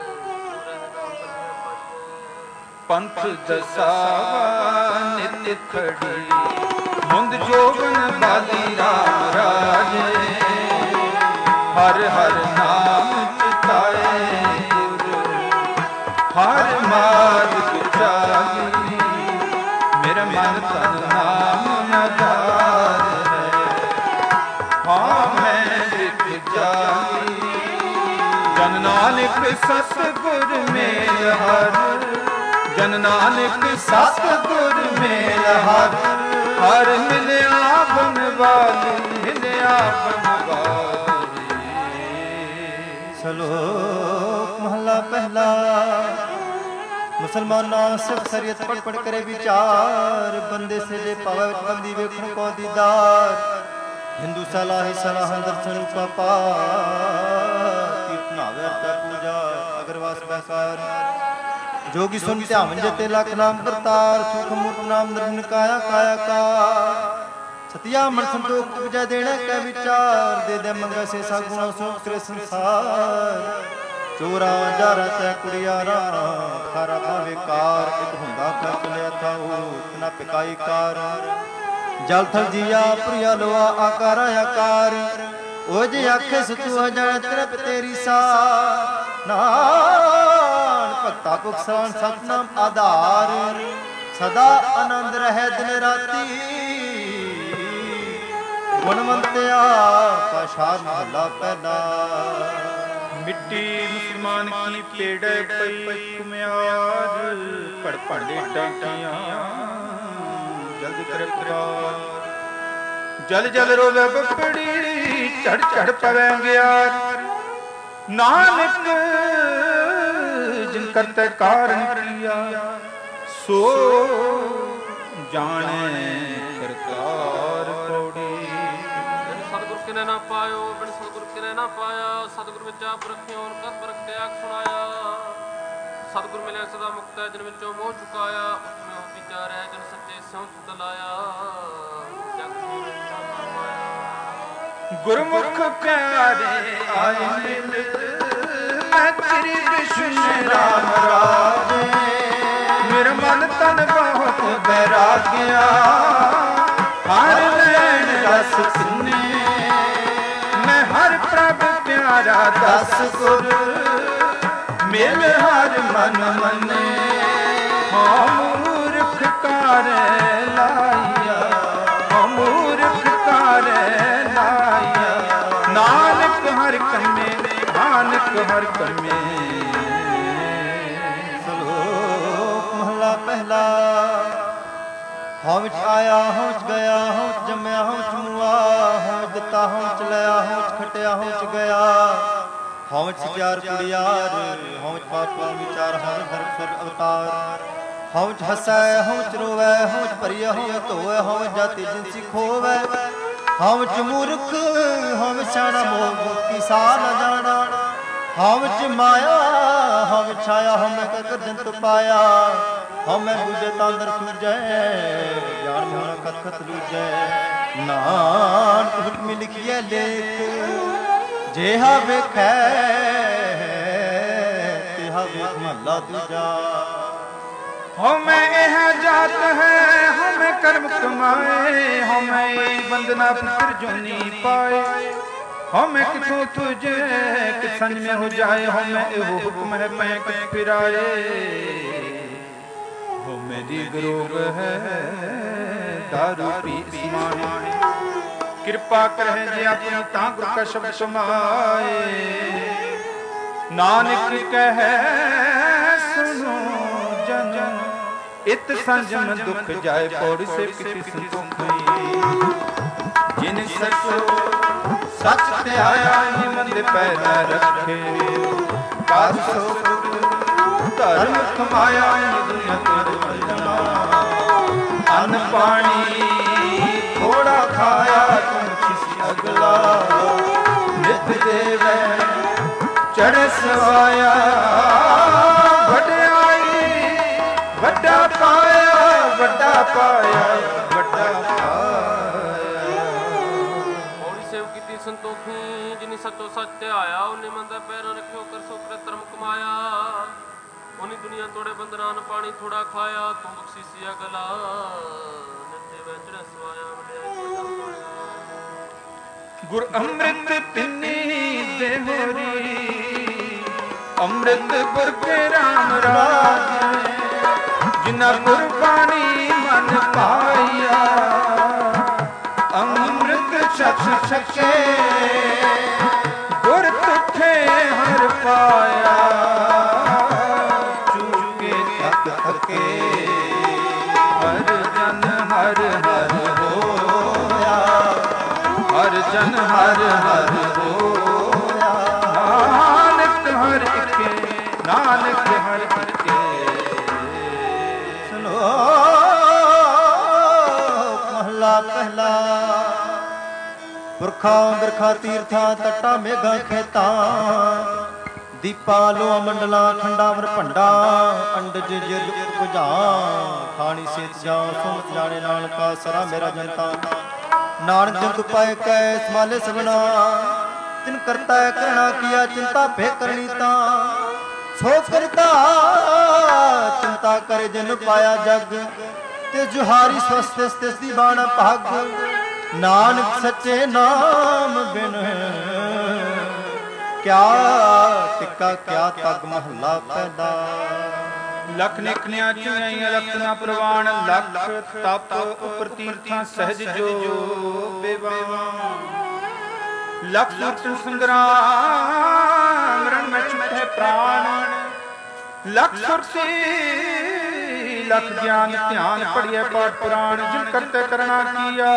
ਪੰਥ ਦਸਾਵਾ ਨਿਤ ਖੜੀ, ਮੁੰਦ ਜੋਬਨ ਬਾਲੀ ਰਾਮ ਰਾਜੇ। ਹਰ ਹਰ ਨਾਮ ਚਿਤਾਏ ਗੁਰ, ਹਰ ਮਾਰਗ ਚਾਲੀ। ਮੇਰਾ ਮਨ ਤਨ ਨਾਮ ਆਧਾਰ ਹੈ। ਹਾਂ ਮੈਂ ਜਿਤ ਜਾਈ। ਜਨ ਨਾਨਕ ਸਤਿਗੁਰ ਮੇਲ ਹਰ। ਜਨ ਨਾਨਕ ਸਤਿਗੁਰ ਮੇਲ ਹਰ। ਹਰ ਮਿਲਿਆ ਬਨਵਾਲੀ, ਮਿਲਿਆ ਬਨਵਾਲੀ। ਸ਼ਲੋਕ ਮਹਲਾ ਪਹਿਲਾ। ਮੁਸਲਮਾਨਾਂ ਸਿੱਖ ਸ਼ਰੀਅਤ ਪੜ ਪੜ ਕਰੇ ਵਿਚਾਰ। ਬੰਦੇ ਸੇ ਜੇ ਪਾਵੇ ਵਿੱਚ ਬੰਦੀ ਵੇਖਣ ਕੋ ਦੀਦਾਰ। ਹਿੰਦੂ ਸਲਾਹੀ ਸਲਾਹ ਦਰਸ਼ਨ ਪਾਪਾ। ਕੀਰਤਨਾਵੇ ਅਰਤਾ ਪੂਜਾ ਅਗਰਵਾਸ ਬਹਿਕਾਰ। जोगी सुन ध्यान जते लख नाम करतार। सुख मूर्त नाम निर्न काया काया का। सतिया मन संतोख उपजा देना कै विचार। दे दे मंगा से सागुणा सो करे संसार। चोरा जारा तै कुड़ियारा, खारा भावे कार। एक हुंदा कर चलिया था इतना पिकाई कार। जल थल जिया प्रिया लोआ आकारा आकार। ओ जे आखे सतु जाने तरफ तेरी सा। नान भक्ता पुखसान सतनाम आधार। सदा आनंद रहे दिन राती। गुणवंतिया का शार महला पहला। मिट्टी मुसलमान की पेड़ पई कुम्यार। पड़ पड़े टांकियां जल्द कर पुकार। जल जल रोवे बपड़ी, चढ़ चढ़ पवे ग्यार। नानक जिन करते कारण किया, सो जाने करतार पौड़ी। बिन सतगुर किने ना पायो, बिन सतगुर किने ना पाया। सतगुर विच आप रखियो और कत बरख त्याग सुनाया। सतगुर मिले सदा मुक्त है, जिन विचों मोह चुकाया। उसमें हो विचार है, जिन सच्चे स्यों तलाया। जग गुरमुख प्यारे आए मिल, मैं तेरी विष्णु राम राजे। मेरा मन तन बहुत बैराग्या, हर नैन रस सुने। मैं हर प्रभ प्यारा दस गुर, मिल हर मन मने। हाँ मूर्ख कार लाइया, हाँ मूर्ख कार लाइया। ना ਹਰ ਕੰਮੇ ਨਾਨਕ ਹਰ ਕੰਮੇ। ਸ਼ਲੋਕ ਮਹਲਾ ਪਹਿਲਾ। ਹਉ ਵਿੱਚ ਆਇਆ ਹਉ ਵਿੱਚ ਗਿਆ ਹਉ ਵਿੱਚ ਜੰਮਿਆ ਹਉ ਵਿੱਚ ਮੁਆ ਹਉ ਵਿੱਚ ਦਿੱਤਾ ਹਉ ਵਿੱਚ ਲਿਆ ਹਉ ਵਿੱਚ ਖਟਿਆ ਹਉ ਵਿੱਚ ਗਿਆ ਹਉ ਵਿੱਚ ਸਚਿਆਰ ਕੁੜਿਆਰ ਹਉ ਵਿੱਚ ਪਾਪਾਂ ਵਿਚਾਰ ਹਉ ਵਿੱਚ ਧਰਮ ਸੁਰ ਅਵਤਾਰ ਹਉ ਵਿੱਚ ਹਸੈ ਹਉ ਵਿੱਚ ਰੋਵੈ ਹਉ ਵਿੱਚ ਭਰੀਐ ਹਉ ਵਿੱਚ ਧੋਵੈ ਹਉ ਵਿੱਚ ਜਾਤੀ ਜਿਨਸੀ ਖੋਵੈ ਹਉ ਵਿੱਚ ਮੂਰਖ ਹਉ ਵਿੱਚ ਸਿਆਣਾ ਮੋਹ ਕੀ ਸਾਰ ਨ ਜਾਣਾ ਹਉ ਵਿੱਚ ਮਾਇਆ ਹਉ ਵਿੱਚ ਛਾਇਆ ਹਉ ਮੈਂ ਕਰ ਜੰਤ ਪਾਇਆ ਹਉ ਮੈਂ ਬੂਝੇ ਤਾਂਦਰ ਸੂਝੈ ਗਿਆਨ ਮੋਹ ਕਤ ਕਤ ਲੂਝੈ ਨਾਨਕ ਹੁਕਮਿ ਲਿਖੀਐ ਲੇਖ ਜਿਹਾ ਵੇਖੈ ਤਿਹਾ ਵੇਖ ਮਹਲਾ ਦੂਜਾ। ਹਉ ਮੈਂ ਇਹ ਜਾਤ ਹੈ ਹਉ ਮੈਂ ਕਰਮ ਕਮਾਏ ਹਉ ਮੈਂ ਬੰਦਨਾ ਪੁੱਤਰ ਜੋਨੀ ਪਾਏ ਹਉ ਮੈਂ ਕਿਥੋਂ ਤੁਝੇ ਕਿ ਸੰਜ में हो जाए हਉ मैं ਇਹੋ ਹੁਕਮ ਹੈ ਮੈਂ ਕਿਤ ਫਿਰਾਏ ਹਉ ਮੇਰੀ ਗਰੋਗ ਹੈ ਦਾਰੂ ਪੀ ਸਮਾਏ ਕਿਰਪਾ ਕਰਹਿ ਜੇ ਆਪਣੀ ਤਾਂ ਗੁਰ ਕਾ ਸ਼ਬਦ ਸਮਾਏ ਨਾਨਕ ਕਹੈ ਸੁਨੋ ਜਨ ਇਤ ਸੰਜਮ ਦੁਖ ਜਾਏ ਪੌੜੀ ਸੇ ਕਿਤੇ ਸੰਤੋਖੀ ਜਿਨ ਸਚੋ ਸਚ ਧਿਆਇਆ ਨਿਮੰਦ ਪੈਦਾ ਰੱਖੇ ਕਾਜ ਸੋ ਧਰਮ ਕਮਾਇਆ ਦੁਨੀਆ ਤੇ ਭਜਨਾ ਅੰਨ ਪਾਣੀ ਥੋੜਾ ਖਾਇਆ ਤੁਮ ਕਿਸ ਅਗਲਾ ਨਿਤ ਦੇਵੈ ਚੜ੍ਹ ਸਵਾਇਆ ਵਡਿਆਈ ਵੱਡਾ ਪਾਇਆ ਵੱਡਾ ਪਾਇਆ ਵੱਡਾ ਪਾਇਆ। ਔੜੀ ਸੇਵ ਕੀਤੀ ਸੰਤੋਖੀ ਜਿਨੀ ਸਚੋ ਸਚ ਧਿਆਇਆ ਉਹਨੇ ਮੰਦਾ ਪੈਰਾਂ ਰੱਖਿਓ ਕਰ ਸੋ ਕਰ ਧਰਮ ਕਮਾਇਆ ਉਹਨੀ ਦੁਨੀਆ ਤੋੜੇ ਬੰਦਨਾਂ ਨ ਪਾਣੀ ਥੋੜਾ ਖਾਇਆ ਤੂੰ ਬਖਸ਼ੀਸੀ ਅਗਲਾ ਨਿਤੇ ਵਿੱਚ ਰਸਵਾਇਆ ਵਡਿਆਈ ਵੱਡਾ ਪਾਇਆ। ਗੁਰ ਅੰਮ੍ਰਿਤ ਪਿੰਨੀ ਦੇ ਹੋਰੀ ਅੰਮ੍ਰਿਤ ਗੁਰ ਕੇ ਰਾਮ ਰਾਜ ਜਿਨਾ ਗੁਰਬਾਣੀ ਮਨ ਪਾਇਆ ਅੰਮ੍ਰਿਤ ਛਕ ਛਕੇ ਗੁਰ ਤੁਠੇ ਹਰ ਪਾਇਆ ਚੂਕੇ ਤਕ ਥਕੇ ਹਰ ਜਨ ਹਰ ਹਰ ਹੋਇਆ ਹਰ ਜਨ ਹਰ ਹਰ ਹੋਇਆ ਨਾਨਕ ਹਰ ਇਕੇ ਨਾਨਕ ਹਰ ਇਕੇ। ਮਹਲਾ ਪਹਿਲਾ। ਪੁਰਖਾਂ ਬਿਰਖਾਂ ਤੀਰਥਾਂ ਤੱਟਾਂ ਮੇਘਾਂ ਖੇਤਾਂ ਦੀਪਾਂ ਲੋਆਂ ਮੰਡਲਾਂ ਖੰਡਾਂ ਵਰ ਭੰਡਾਂ ਅੰਡਜ ਜਿਰਗ ਪੁਜਾਂ ਖਾਣੀ ਸੇਤ ਜਾਂ ਸੁਮਤ ਜਾਣੇ ਨਾਨਕਾ ਸਰਾ ਮੇਰਾ ਜਨਤਾ ਨਾਨਕ ਜੰਤ ਪਾਏ ਕੈ ਸਮਾਲੇ ਸਭਨਾ ਤਿਨ ਕਰਤਾ ਕਰਣਾ ਕੀਆ ਚਿੰਤਾ ਭੇ ਕਰਨੀ ਤਾਂ ਸੋ ਕਰਤਾ ਚਿੰਤਾ ਕਰੇ ਜਨ ਪਾਇਆ ਜਗ ਤੇ ਜੁਹਾਰੀ ਸਵਸਤਿ ਤਿਸ ਦੀ ਬਾਣ ਭਾਗ ਨਾਨਕ ਸੱਚੇ ਨਾਮ ਬਿਨ ਕਿਆ ਟਿੱਕਾ ਕਿਆ ਤਗ ਮਹੱਲਾ ਪਹਿਲਾ। ਲਖ ਨਿਕਨਿਆ ਚੁਣਿਆ ਲਖ ਨਾ ਪ੍ਰਵਾਨ ਲਖ ਤਪ ਉਪਰ ਤੀਰਥਾਂ ਸਹਿਜ ਜੋ ਬੇਵਾਵਾ ਲਖ ਸੁਰਤ ਸੰਗਰਾਮ ਰਣ ਮੈਂ ਛੁਟੇ ਪ੍ਰਾਣ ਲਖ ਸੁਰਤੀ ਲਖ ਗਿਆਨ ਧਿਆਨ ਪੜਿਐ ਪਾਠ ਪੁਰਾਣ ਜਿਨ ਕਰਤੇ ਕਰਣਾ ਕੀਆ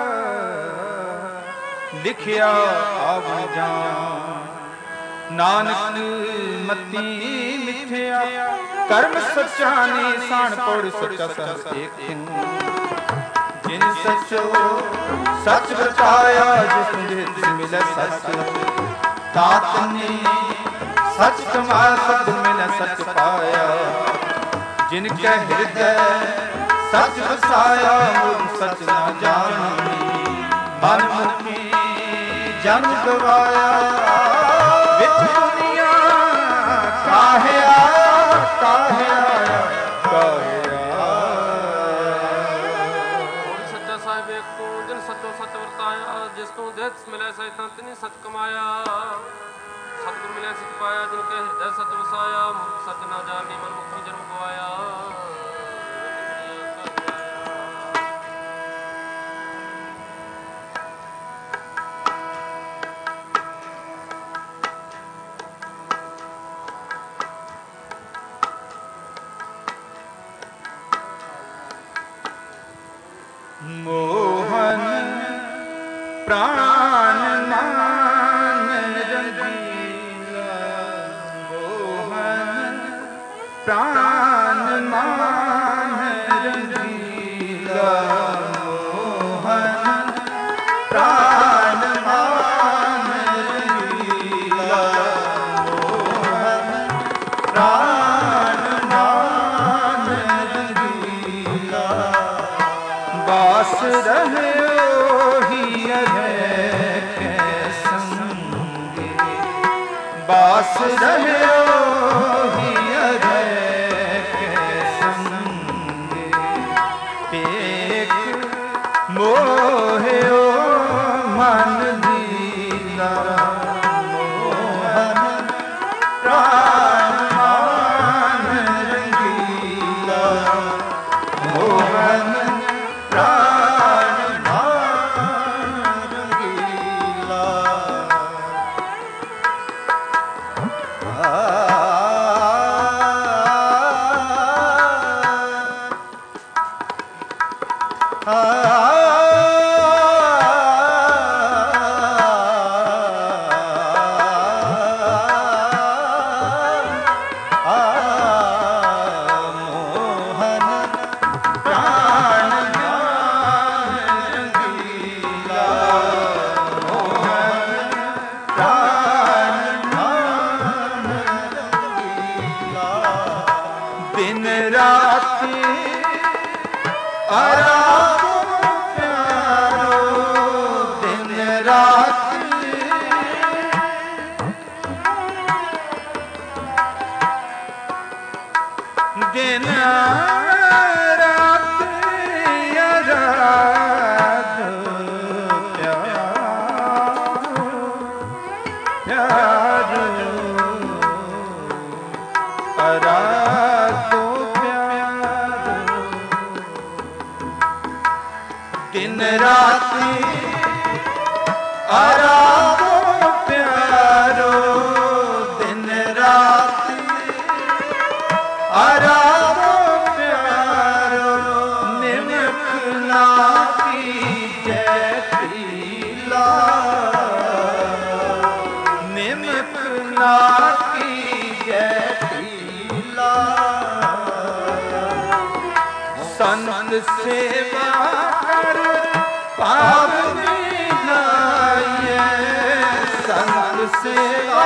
ਲਿਖਿਆ ਆਵਣ ਜਾਨ ਨਾਨਕ ਮਤੀ ਮਿਥਿਆ ਕਰਮ ਸੱਚਾ ਨਿਸ਼ਾਨ ਪੌੜ ਸੱਚਾ ਸਰ ਏਕ ਜਿਨ ਸਚੋ ਸਚ ਬਚਾਇਆ ਜਿਸ ਦੇ ਮਿਲੇ ਸਚ ਤਾਤ ਨੇ ਸਚ ਕਮਾਇਆ ਸਤ ਮਿਲੇ ਸਚ ਪਾਇਆ ਜਿਨ ਕੈ ਹਿਰਦੈ ਸਚ ਵਸਾਇਆ ਮੁਖ ਸਚ ਨਾ ਜਾਣੀ ਮਨ ਮੁਖੀ ਜਨ ਗਵਾਇਆ ਵਿੱਚ ਦੁਨੀਆ ਕਾਹੇ ਆਇਆ ਕਾਹੇ ਆਇਆ ਕਾਹੇ ਸੱਚਾ ਸਾਹਿਬ ਏਕ ਤੂੰ ਜਿਨ ਸੱਚੋ ਸੱਚ ਵਰਤਾਇਆ ਜਿਸ ਤੂੰ ਦੇਤ ਮਿਲਿਆ ਸੈਤਾਂ ਤਿਨੀ ਸੱਚ ਕਮਾਇਆ ਸਤਿਗੁਰ ਮਿਲਿਆ ਸਿੱਖ ਪਾਇਆ ਜਿਨ ਕੇ ਹਿਰਦੈ ਸੱਚ ਵਸਾਇਆ ਮੁਖ ਸੱਚ ਨਾ ਜਾਣੀ ਮਨ ਮੁਖੀ ਜਨਮ ਗਵਾਇਆ। प्राण मान रंगीला मोहन प्राण मान रंगीला मोहन प्राण मान रंगीला मोहन प्राण मान रंगीला बास रहे बास रहे के संगे एक मोहे मन दीना मोहन प्राण मान रंगीला मोहन प्राण मान रंगीला दिन राति आराधो प्यारो दिन राति दिन राति आराधो प्यारो आराधो दिन राति आराधो प्यारो दिन राति आराधो प्यारो निमक ना की जय पीला निमक ना की जय पीला संत सेवा पावनी नाये संत सेवा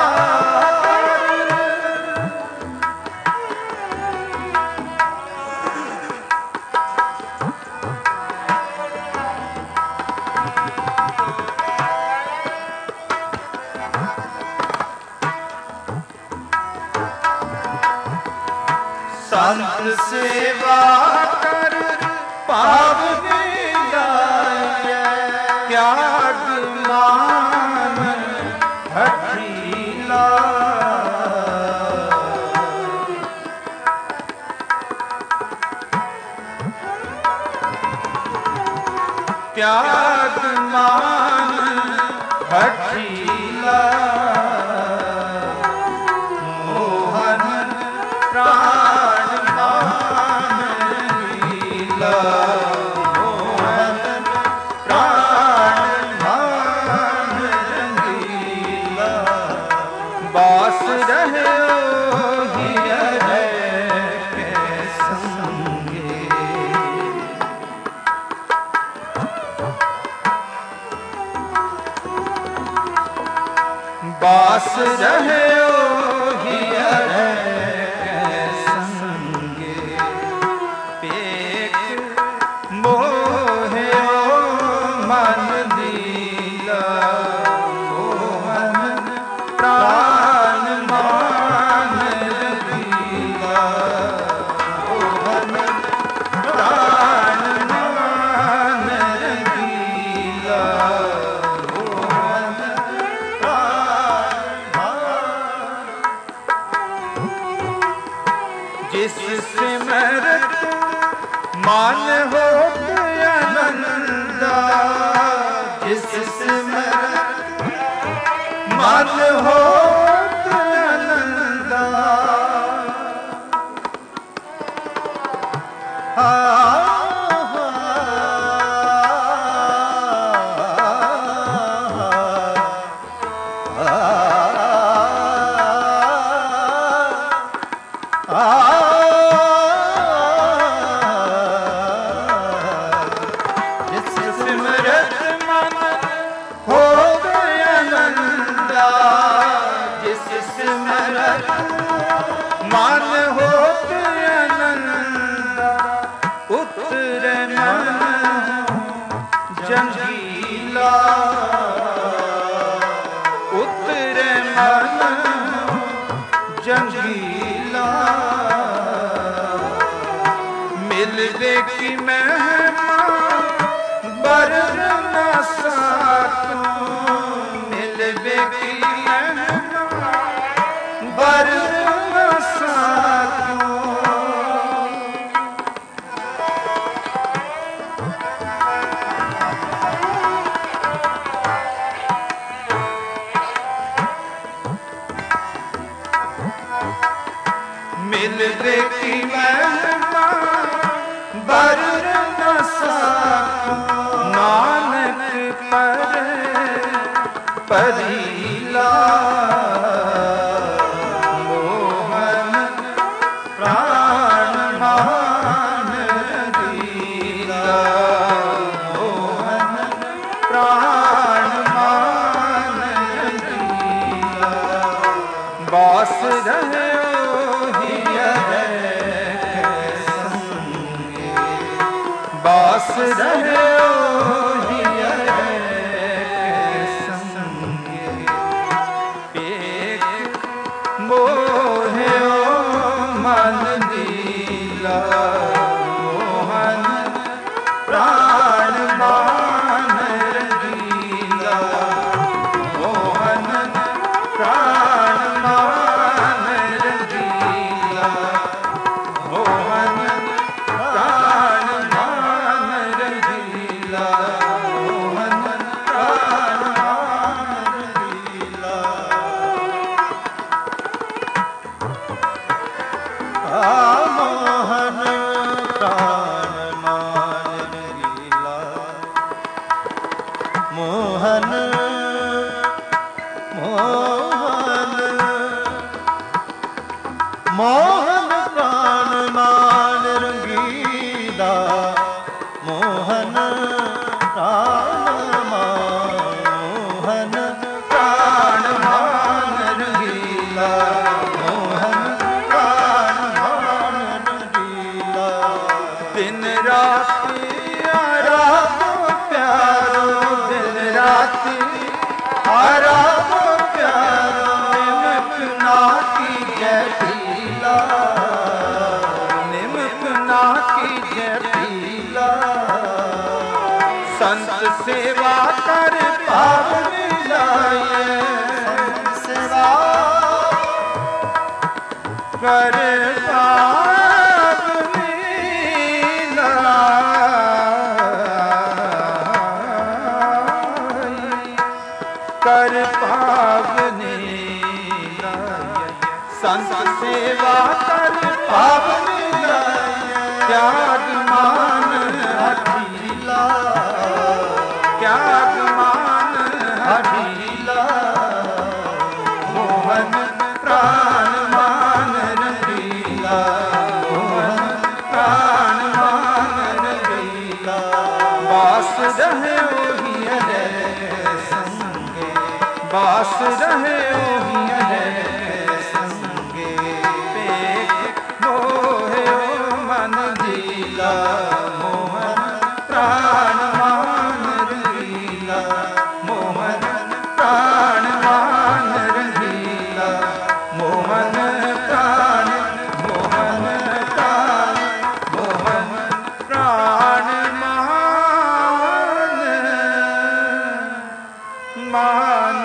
संत सेवा कर पावनी त्याग मान हठीला त्याग मान हठीला मोहन प्राण मान लीला बास रहे के संगे बास रहे के संगे एक मोहे मन दीला मोहन प्राण मान रंगीला मोहन प्राण मान रंगीला मोहन प्राण जिस सिमरत मान हो आनंदा जिस सिमरत मान हो आनंदा ਮਨ ਹੋਤ ਆਨੰਦ ਉਤਰੇ ਮਨ ਜੰਗੀਲਾ ਉਤਰੇ ਮਨ ਜੰਗੀਲਾ ਮਿਲਵੇ ਕੀ ਮਹਿਮਾ ਬਰਨ ਨਾ ਸਾਕੋ ਮਿਲਵੇ ਕੀ ਮਹਿਮਾ ਬਰਨ ਨਾ ਸਾਕੋ ਮਿਲਵੇ ਕੀ ਮਹਿਮਾ ਬਰਨ ਨਾ ਸਾਕੋ ਨਾਨਕ ਪਰੀਲਾ ਮੋਹਨ ਪ੍ਰਾਣ ਮਾਨ ਰੰਗੀਲਾ ਮੋਹਨ ਪ੍ਰਾਣ ਮਾਨ ਰੰਗੀਲਾ ਬਾਸ ਰਹਿਓ ਹਿਯ ਸੰਗੇ ਬਾਸ ਰਹਿਓ ਮੋਹਨ ਪ੍ਰਾਣ ਮਾਨ ਰੰਗੀਲਾ ਮੋਹਨ ਪ੍ਰਾਣ ਮੋਹਨ ਪ੍ਰਾਣ ਮਾਨ ਰੰਗੀਲਾ ਮੋਹਨ ਪ੍ਰਾਣ ਮਾਨ ਰੰਗੀਲਾ ਦਿਨ ਰਾਤੀ ਆਰਾਮ ਪਿਆਰੋ ਦਿਨ ਰਾਤੀ ਆਰਾਮ ਪਿਆਰੋ ਨਿਮਕ ਨਾ ਕੀਜੈ ਪੀਲਾ ਨਿਮਕ ਨਾ ਕੀਜੈ ਪੀਲਾ ਸੰਤ ਸੇਵਾ ਕਰ ਭਾਵ ਮਿਲਾਏ ਸੇਵਾ ਕਰ ਭਾਵ ਮਿਲਾਏ ਕਰ ਭਾਵ ਸੰਤ ਸੇਵਾ ਕਰ ਭਾਵ ਮਿਲਾਏ ਤਿਆਗ ਮਾਨ ਹਠੀਲਾ ਤਿਆਗ ਮਾਨ ਹਠੀਲਾ ਮੋਹਨ ਪ੍ਰਾਣ ਮਾਨ ਰੰਗੀਲਾ ਮੋਹਨ ਪ੍ਰਾਣ ਮਾਨ ਰੰਗੀਲਾ ਬਾਸ ਰਹੇ ਉਹੀ ਅਜੈ ਸੰਗੇ ਬਾਸ ਰਹੇ ਉਹੀ ਅਜੈ ਮੋਹਨ ਪ੍ਰਾਣ ਮਾਨ ਰੰਗੀਲਾ ਮੋਹਨ ਪ੍ਰਾਣ ਮਾਨ ਰੰਗੀਲਾ ਮੋਹਨ ਪ੍ਰਾਣ ਮੋਹਨ ਪ੍ਰਾਣ ਮੋਹਨ ਪ੍ਰਾਣ ਮਾਨ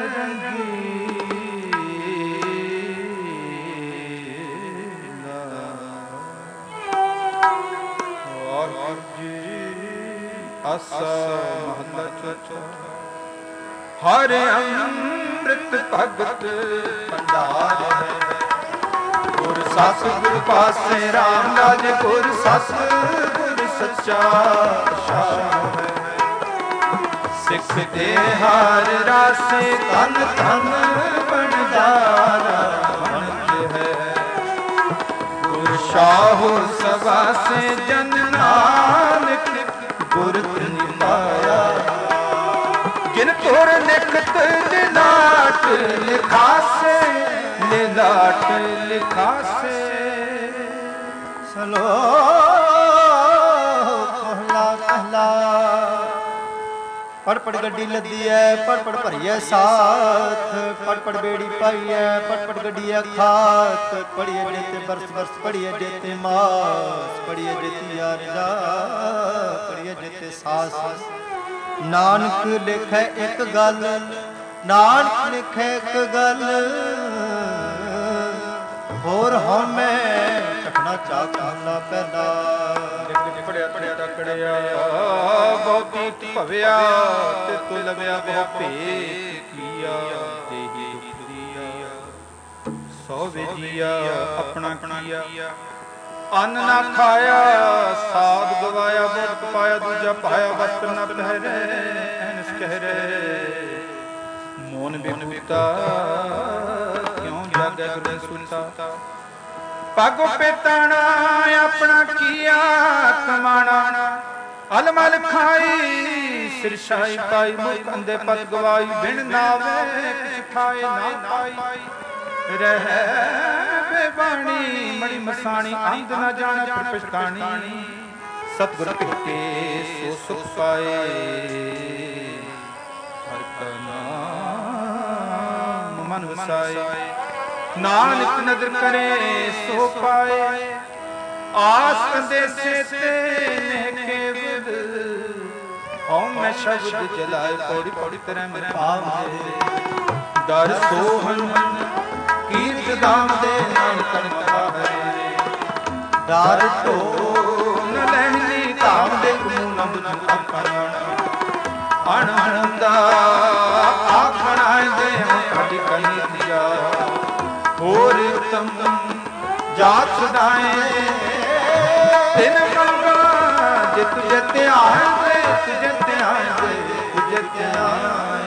ਆਸਾ ਮਹਲਾ ਚੌਥਾ ਹਰ ਅੰਮ੍ਰਿਤ ਭਗਤ ਭੰਡਾਰ ਹੈ ਗੁਰ ਸੱਚ ਗੁਰ ਪਾਸੇ ਰਾਮ ਰਾਜ ਗੁਰ ਸੱਚ ਗੁਰ ਸੱਚਾ ਸ਼ਾਹ ਹੈ ਸਿੱਖ ਦੇ ਹਰ ਰਾਸੇ ਤਨ ਤਨ ਬਣਦਾਰਾ ਮਨਜ ਹੈ ਗੁਰ ਸ਼ਾਹੋ ਸਭਾ ਸੇ ਜਨ ਨਾਨਕ ਗੁਰ ਨਿਮਾਇਆ ਜਿਨ ਤੁਰ ਲਿਖਤ ਦਿਨਾਟ ਲਿਖਾਸੇ ले लाट लिखासे। सलोक पहला पहला। पड़ पड़ गड्डी लदी है, पड़ पड़ भरी है साथ, पड़ पड़ बेड़ी पाई है, पड़ पड़ गड्डी है खात। पड़िए जेते बरस बरस, पड़िए जेते मास, पड़िए जेती आरजा, पड़िए जेते सास। नानक लिखे एक गल, नानक लिखे एक गल, होर हमें चखना चाक ना पैदा। पड़िया पड़िया तकड़िया बहुती भविया ते तू लव्या बहु भेद किया। देही दुख दिया सौ विजिया अपना किया। अन्न ना खाया साध गवाया, बहुत पाया दूजा पाया, वस्त्र न पहरे ऐनस कहरे। मोन विभूता क्यों जागे गुरु सुनता। पग पेताना अपना किया कमाना। अलमल खाई सिरशाई पाई, मुख अंधे पत गवाई। बिन नावे किछ खाए ना पाई, रह बेबाणी मड़ी मसाणी। अंध न जाने पर पछतानी, सतगुर भेटे सो सुख पाए। हर का नाम मन वसाए, नानक नदर करे सो पाए। आस कंदेसे ते नेके बुध, हौं मैं शब्द जलाए। पौड़ी पौड़ी तरह मेरे पाव दे, दर सोहन कीर्त दाम दे। नानक कहा है डर ढो न लहनी धाम दे। मुँह न बुझ अपना अनहंदा आखना दे। कभी कहीं दिया होर उत्तम जात सदाए। तिन मंगा जे तुझे ध्यान दे, तुझे ध्यान दे, तुझे ध्यान।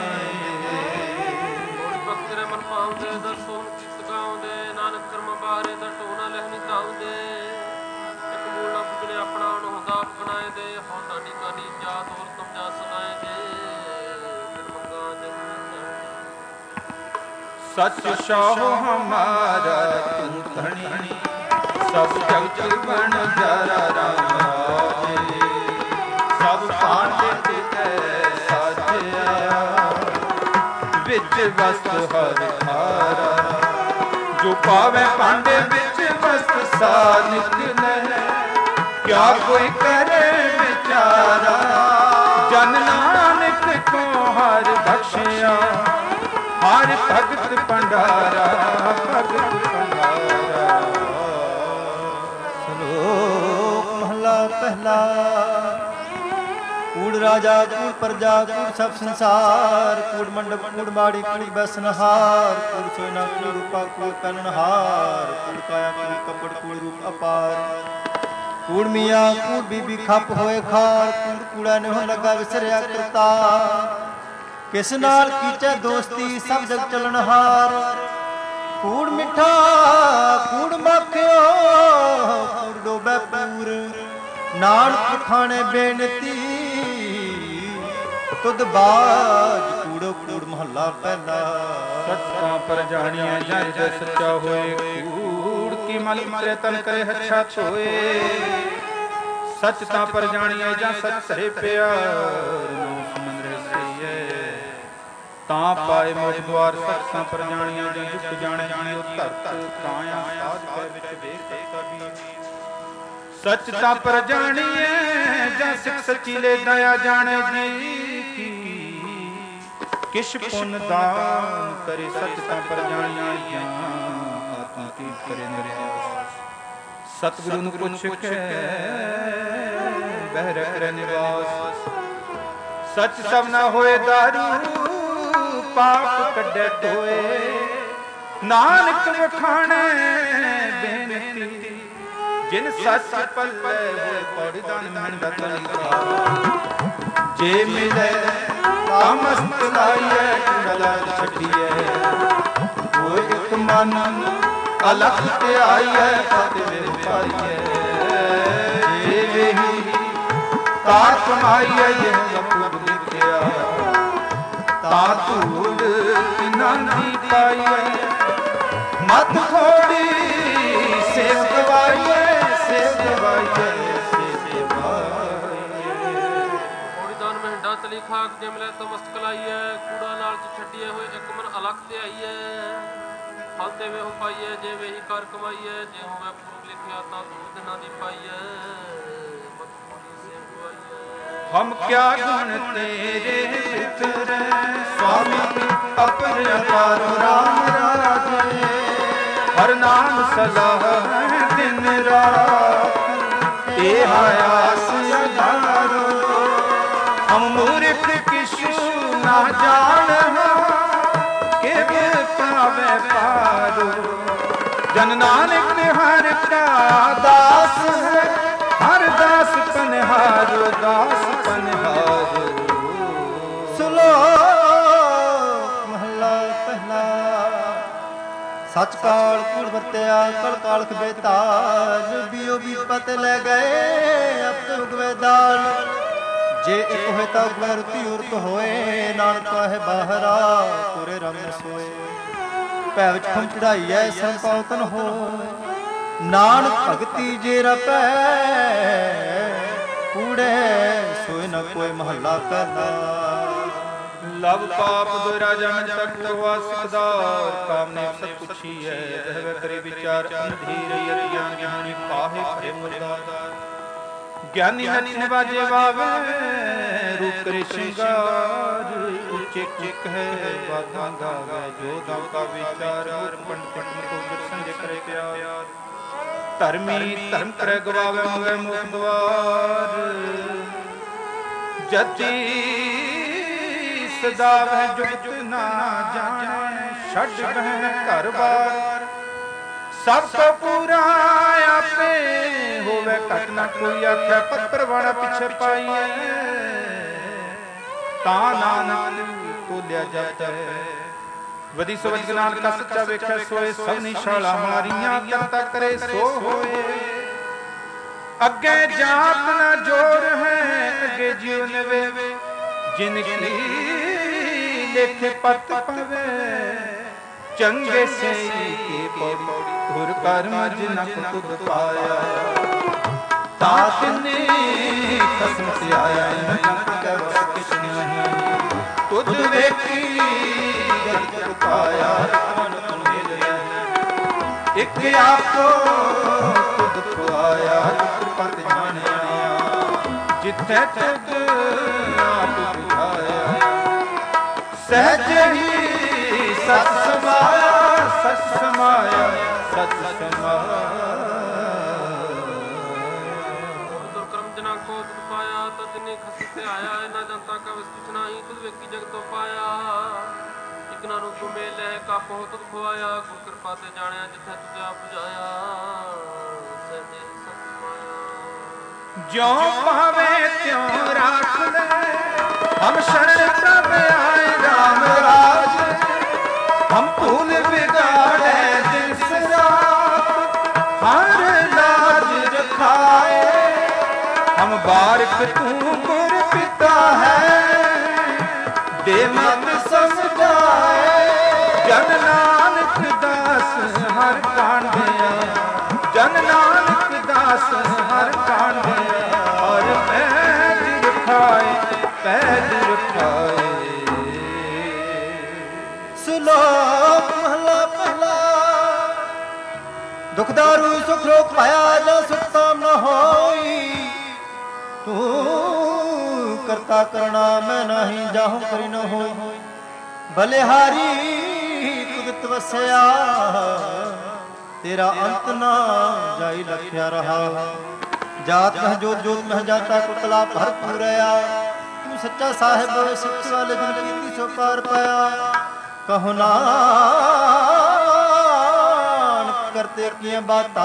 भक्त रे मन पाਉਂਦੇ ਦਰਸੋਂ ਕੀਤ ਗਾਉਂਦੇ। ਨਾਨਕ ਕਰਮ ਬਾਰੇ ਦਾ ਟੋਨਾ ਲਹਿਨੀ ਧਾਉਂਦੇ। ਇੱਕ ਮੂਲ ਨਾ ਬੁਝਲੇ ਆਪਣਾ ਅਨੁਹਦਾ ਬਣਾਏ ਦੇ। ਹਉ ਤੁਹਾਡੀ ਕਾਨੀ ਜਾਤ ਹੋਰ ਤੁਮ ਜਾ ਸੁਨਾਏ ਦੇ। ਤਿਨ ਮੰਗਾ ਜਨ सच शाहो हमारा तू धनी, सब जगत बन जरा राम। सब पांडे तुझे साजिया, विच वस्त हर खारा। जो पावे पांडे विच वस्त सानिक नहीं, क्या कोई करे बेचारा। जन नानक को हर बख्शिया, हर भगत भंडारा, भगत भंडारा। सलोक महला पहला। कूड़ राजा कूड़ प्रजा कूड़ सब संसार। कूड़ मंडप कूड़ बाड़ी कूड़ बैसनहार। कूड़ सोना कूड़ रूपा कूड़ पहनहार। कूड़ काया कूड़ कपड़ कूड़ रूप अपार। कूड़ मियाँ कूड़ बीबी खप होए खार। कूड़ कूड़ा ने हो लगा विसरिया करता। किस नाल कीचे दोस्ती सब जग चलनहार। कूड़ मिठा कूड़ माखियो कूड़ डोबे पूर। नानक खाने बेनती तुद बाज। कूड़ो कूड़ महला पहला। सच्चा पर जानिए जन जय सच्चा होए। कूड़ की मल मारे तन करे अच्छा छोए। सचता पर जानिए जन सच सरे प्यार। तां पाए मुख द्वार सत्सां पर जानिया। जो युक्त जाने जियो धरत काया साध के विच देख कभी। सचता पर जानिए जन सिख सची ले दया जाने जी की। किश पुन दान करे सचता पर जानिया। आत्मा तीत करे निवास। सतगुरु नु पुछ के बहर करे निवास। सच सब न होए दारू, पाप कड्डे टोए। नानक वखाणे बेनती, जिन सच पल्ले होए। पौड़ी दान महन रतन का, जे मिले तामस्त लाइए। कुंडला छटिए वो एक मन अलख ते आइए। पाते मेरे पाइए जे वेही कार कमाइए। यह अपूर्व लिखिया ता धूड़ तिन्हां दी पाइए। ਤੋਂ ਮਸਤਕ ਲਾਈਏ, ਕੂੜਾ ਨਾਲ ਚ ਛੱਡੀਏ ਹੋਏ ਇੱਕ ਮਨ ਅਲੱਖ ਤੇ ਆਈਏ। ਫਲ ਦੇਵੇ ਹੋ ਪਾਈਏ, ਜੇ ਵੇ ਹੀ ਕਰ ਕਮਾਈਏ, ਜੇ ਹੋਵੇ ਪੁਰਖ ਲਿਖਿਆ ਤਾਂ ਦੂਰ ਦਿਨਾਂ ਦੀ ਪਾਈਏ। ਹਮ ਕਿਆ ਗੁਣ ਤੇਰੇ ਮਿੱਤਰ ਸੁਆਮੀ ਅਪਰ ਅਪਾਰ ਰਾਮ ਰਾਜੇ। ਹਰ ਨਾਮ ਸਲਾਹ ਦਿਨ ਰਾਤ ਇਹ ਆਸ ਅਧਾਰੋ। ਹਮ ਮੂਰਖ ਕਿਛੂ ਨਾ ਜਾਣੋ, ਕਿਵ ਪਾਵੇ ਪਾਰੋ। ਜਨ ਨਾਨਕ ਹਰਿ ਕਾ ਦਾਸ ਹੈ, ਹਰ ਦਾਸ ਪਨਿਹਾਰੋ, ਦਾਸ ਪਨਿਹਾਰੋ। ਸ਼ਲੋਕ ਮਹਲਾ ਪਹਿਲਾ। ਸੱਚ ਕਾਲ ਕੂੜ ਵਰਤਿਆ, ਕਲ ਕਾਲਖ ਬੇਤਾਜ। ਬਿਓ ਬੀਪਤ ਲੈ ਗਏ ਅਬ ਤੇ ਉਗਵੇ ਦਾਲ। ਜੇ ਇੱਕ ਹੋਏ ਤਾਂ ਉਗਵੇ ਰੁਤੀ ਉਰਤ ਹੋਏ। ਨਾਨਕ ਕਹੇ ਬਾਹਰਾ ਪੂਰੇ ਰੰਗ ਸੋਏ। ਭੈ ਵਿੱਚ ਖਮ ਚੜਾਈਐ ਸਭ ਪਾਉਤਨ ਹੋਏ। ਨਾਨਕ ਭਗਤੀ ਜੇ ਰਪੈ ਕੂੜੇ ਸੋਏ ਨ ਕੋਈ ਮਹੱਲਾ ਪਹਿਲਾ। ਲਵ ਪਾਪ ਦੋਰਾ ਜਨ ਤਕ ਹੋਆ ਸਿਕਦਾਰ। ਕਾਮ ਨੇ ਸਤ ਪੁੱਛੀਐ ਵਹਿ ਕਰੇ ਵਿਚਾਰ। ਅੰਧੀਰ ਅਗਿਆਨ ਗਿਆਨੀ ਕਾਹੇ ਭਰੇ ਮੁਰਦਾਰ। ਗਿਆਨੀ ਨੱਚੇ ਬਾਜੇ ਬਾਵੇ ਰੂਪ ਕਰੇ ਸ਼ਿੰਗਾਰ। ਉੱਚੇ ਚਿਕ ਹੈ ਬਾਤਾਂ ਗਾਵੇ ਜੋ ਦਾ ਕਾ ਵਿਚਾਰ। ਪੰਡਤ ਕੋ ਦਰਸ਼ਨ ਕਰੇ ਪਿਆਰ। ਧਰਮੀ ਧਰਮ ਕਰੇ ਗਵਾਵੇ ਹੋਵੇ ਮੁਖ ਦਵਾਰ। ਜਤੀ ਸਦਾ ਵਹਿ ਜੁਗਤ ਨਾ ਜਾਣੈ। ਛੱਡ ਬਹਿ ਘਰ ਬਾਰ ਸਭ ਕੋ ਪੂਰਾ ਆਪੇ। ਹੋਵੇ ਘਟ ਨਾ ਕੋਈ ਆਖੈ ਪਤ ਪ੍ਰਵਾਣਾ ਪਿਛੇ ਪਾਈਐ। ਤਾਂ ਨਾਨਕ ਤੋਲਿਆ ਜਾਤੈ ਵਧੀ ਸੋ ਵਧਿ ਨਾਨਕ ਸੱਚਾ ਵੇਖੈ ਸੋਏ। ਸਭ ਨਿਸ਼ਾਲਾ ਮਾਰੀਆਂ ਕਰਤਾ ਕਰੇ ਸੋ ਹੋਏ। ਅੱਗੇ ਜਾਤ ਨਾ ਜੋਰ ਹੈ ਅੱਗੇ ਜਿਉ ਨਵੇ। ਜਿਨ ਕੀ ਲੇਖੇ ਪਤ ਪਵੇ ਚੰਗੇ ਸਈ ਕੀ ਪੌੜੀ। ਧੁਰ ਕਰਮ ਜਿਨਕ ਤੁਧ ਪਾਇਆ ਤਾ ਤਿਨੇ ਖਸਮ ਤੇ ਆਇਆ। ਨਨਕ ਕੈ ਵਸ ਕਿਛ ਨਹੀਂ ਤੁਧ ਵੇਖੀ ਜਗ ਜਗ ਪਾਇਆ। ਮਨ ਤੁਮ ਮਿਲਿਆ ਇਕ ਆਪੋ ਤੁਧ ਖੁਆਇਆ। ਕਿਰਪਾ ਤੇ ਜਾਣਿਆ ਜਿੱਥੇ ਤੁਧ ਆਪ ਬੁਝਾਇਆ। ਸਹਿਜ ਹੀ ਸਤ ਸਮਾਇਆ, ਸਤ ਸਮਾਇਆ, ਸਤ ਸਮਾਇਆ। ਦੁਰਕਰਮ ਜਨਾ ਕੋ ਤੁਧ ਪਾਇਆ ਤਾਂ ਤਿਨੇ ਖਸ ਤੇ ਆਇਆ। ਇਹਨਾਂ ਜਨਤਾ ਕਾ ਵਸ ਕੁਛ ਨਹੀਂ ਤੁਧ ਵੇਖੀ ਜਗ ਤੋਂ ਪਾਇਆ। ਇਕਨਾ ਨੂੰ ਤੂੰ ਮੇਲੇ ਕਾਪੋ ਤੁਧ ਖੁਆਇਆ। ਗੁਰ ਕਿਰਪਾ ਤੇ ਜਾਣਿਆ ਜਿੱਥੇ ਤੁਝ ਆਪ ਬੁਝਾਇਆ। ਸਹਿਜ ਸਤ ਸਮਾਇਆ। ਜਿਉ ਭਾਵੇਂ ਤਿਉ ਰਾਖ ਲੈ ਹਮ ਸ਼ਰਨ ਪ੍ਰਭ ਆਏ ਰਾਮ ਰਾਜ। ਹਮ ਭੂਲ ਵਿਗਾੜੇ ਦਿਨ ਸਰਾਪ ਹਰ ਲਾਜ ਰਖਾਏ। ਹਮ ਬਾਰਿਕ ਤੂੰ ਗੁਰ ਪਿਤਾ ਹੈ ਦੇ ਮਤ ਸਮਝਾਏ। ਜਨ ਨਾਨਕ ਦਾਸ ਹਰ ਕਾਂਢਿਆ। ਜਨ ਨਾਨਕ ਦਾਸ ਹਰ ਕਾਂਢਿਆ। ਹਰ ਪੈਜ ਰਖਾਏ ਪੈਜ ਰਖਾਏ। ਸ਼ਲੋਕ ਮਹਲਾ ਪਹਿਲਾ। ਦੁਖਦਾਰੂ ਸੁਖ ਰੋਗ ਪਾਇਆ ਜਾਂ ਸੁਖ ਸਾਮ ਨ ਹੋਈ। ਤੂੰ ਕਰਤਾ ਕਰਣਾ ਮੈਂ ਨਹੀਂ ਜਾਹੂ ਕਰੀ ਨ ਹੋਈ। ਬਲਿਹਾਰੀ ਕੁਦਰਤ ਵਸਿਆ ਤੇਰਾ ਅੰਤ ਨਾ ਜਾਈ ਲਖਿਆ ਰਹਾ। ਜਾਤ ਮਹਿ ਜੋਤ ਜੋਤ ਮਹਿ ਜਾਤਾ ਕੁਤਲਾ ਭਰਪੂਰਿਆ। ਤੂੰ ਸੱਚਾ ਸਾਹਿਬ ਸਿੱਖ ਵਾਲੇ ਜਿਨ ਕੀਤੀ ਸੋ ਪਾਰ ਪਾਇਆ। ਕਹੋ ਨਾਨਕ ਕਰਤੇ ਕੀਆਂ ਬਾਤਾਂ।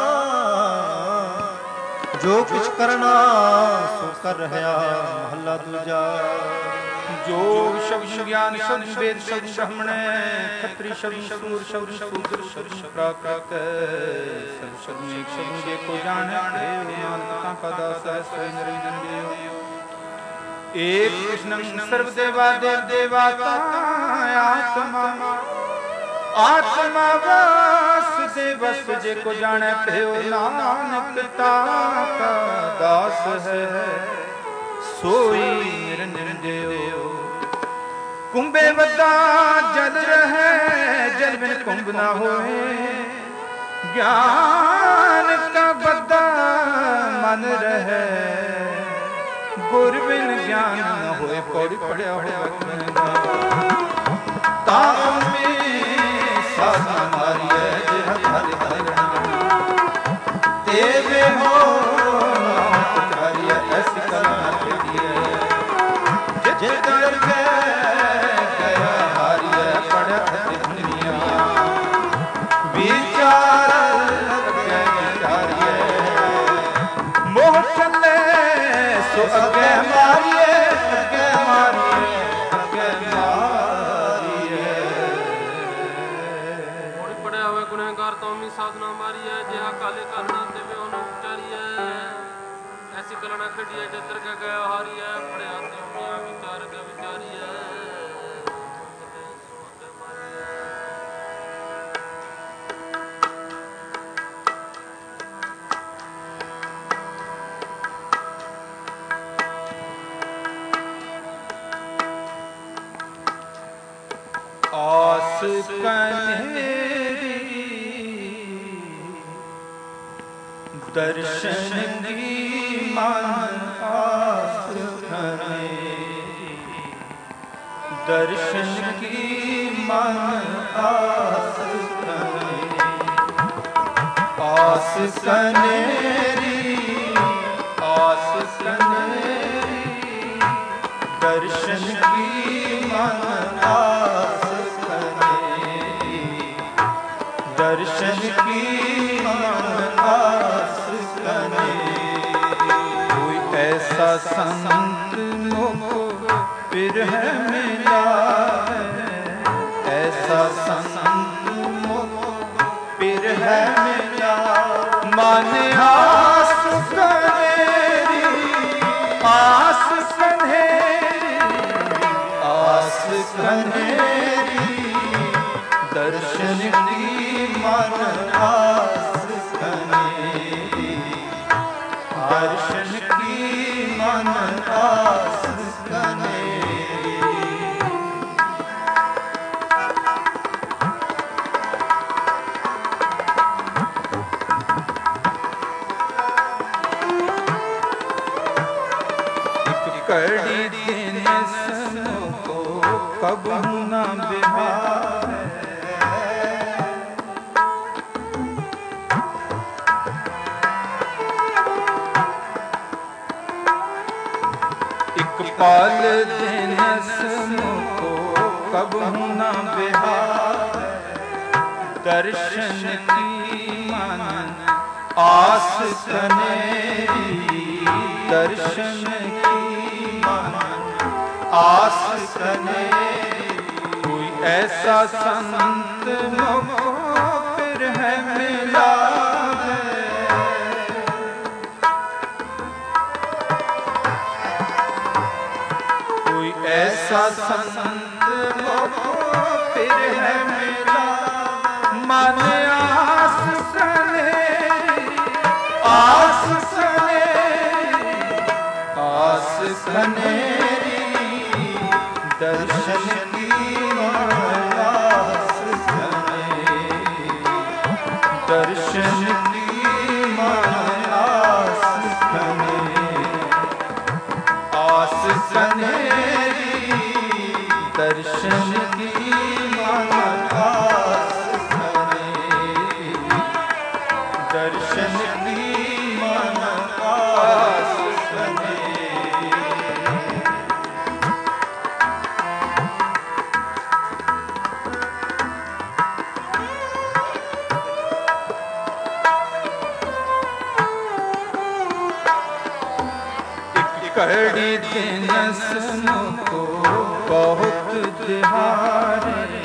ਜੋ ਕੁਛ ਕਰਨਾ ਸੋ ਕਰ ਰਹਾ। ਮਹੱਲਾ ਦੂਜਾ। ਜੋਗ ਸ਼ਬਦ ਗਿਆਨ ਸ਼ਬਦ ਵੇਦ ਸ਼ਬਦ ਬ੍ਰਹਮਣੈ। ਖੱਤਰੀ ਸ਼ਬਦ ਸੂਰ ਸ਼ਬਦ ਸ਼ੂਦਰ ਸ਼ਬਦ ਪ੍ਰਾਕ੍ਰਿਤ। ਸਭ ਸ਼ਬਦ ਏਕ ਸ਼ਬਦ ਜੇ ਕੋ ਜਾਣੈ। ਨਾਨਕ ਤਾਂ ਕਾ ਦਾਸ ਹੈ ਸੋਇ ਨਿਰੰਜਨ ਦੇਵ। ਏਕ ਕ੍ਰਿਸ਼ਨੰ ਸਰਬ ਦੇਵਾ ਦੇਵ ਦੇਵਾਤਾ। ਆਤਮਾ ਆਤਮਾ ਵਾਸੁਦੇਵ ਜੇ ਕੋ ਜਾਣੈ ਭਇਓ। ਨਾਨਕ ਤਾ ਕਾ ਦਾਸ ਹੈ ਸੋਈ ਨਿਰੰਜਨ ਦੇਵ। कुंभे वदा जल रहे जल बिन कुंभ ना होए, ज्ञान का बद्दा मन रहे गुर बिन ज्ञान न होए। पौड़ी पढ़िया हो ताम में साधना मारिए जिह हरि हरि तेरे हो पुकारिए ऐसी कला खेलिए जित कर गया हारिए पढ़ दुनिया विचार मोह चले सो अगे मारिए अगे मारिए अगे मारिए। मोड़ी पड़िया हुए गुनहगार तो मी साधना मारिए जिहा काले करना देवे ओनो उचारिए ऐसी कलना खड़िए जतर के गया हारिए पड़िया तो विचार के विचारिए। आस कनेरी दर्शन की मन आस कनेरी दर्शन की मन आस कनेरी आस कनेरी आस कनेरी दर्शन की मन आस दर्शन की मन आस कनेरी। कोई ऐसा संत मोको फिर है मिला है, ऐसा संत मोको फिर है मिला माने आस कनेरी आस कनेरी आस कनेरी दर्शन की मन आस कनेरी दर्शन की मन आस कनेरी। एक कड़ी दिन सनो को कब न बिहार पाल दिन को कब न बिहार दर्शन की मन आस कनेरी दर्शन की मन आस कनेरी। कोई ऐसा संत मोको फिर है मिला है, ऐसा संत मोको फिर है मिला माने आस कनेरी आस कनेरी आस कनेरी दर्शन की मन आस कनेरी दर्शन की मन आस कनेरी आस कनेरी दर्शन की मन आस कनेरी दर्शन की मन आस कनेरी। एक कड़ी दिन सनो को बहुत तिहारे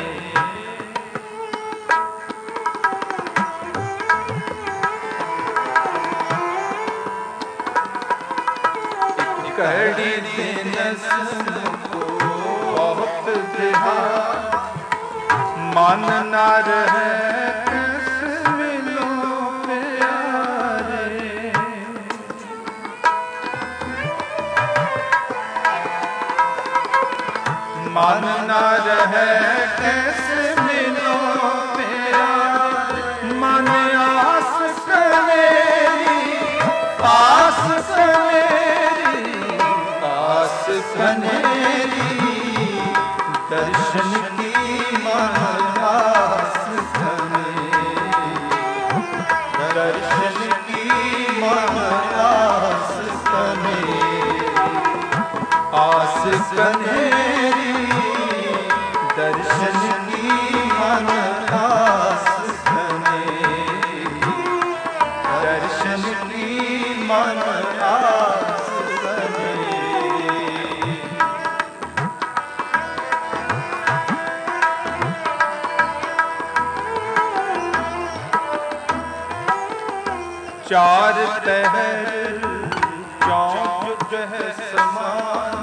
कड़ी दिन को बहुत तिहार मन न रहे मिलो प्यारे मन न है कैसे मिलो मेरा मन आस कनेरी आस कनेरी आस कनेरी दर्शन की मन आस कनेरी दर्शन की मन आस कनेरी आस कनेरी दर्शन की मन आस कनेरी दर्शन की मन आस कनेरी। चार पहर चौक है समान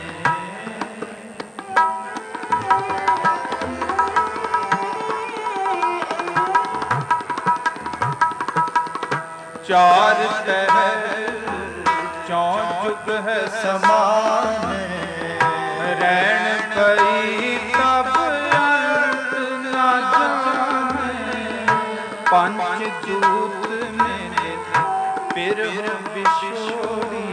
चार पहर चौक है समान रैन पई तब अंत न जाने पंच दूत मेरे फिर विशोरी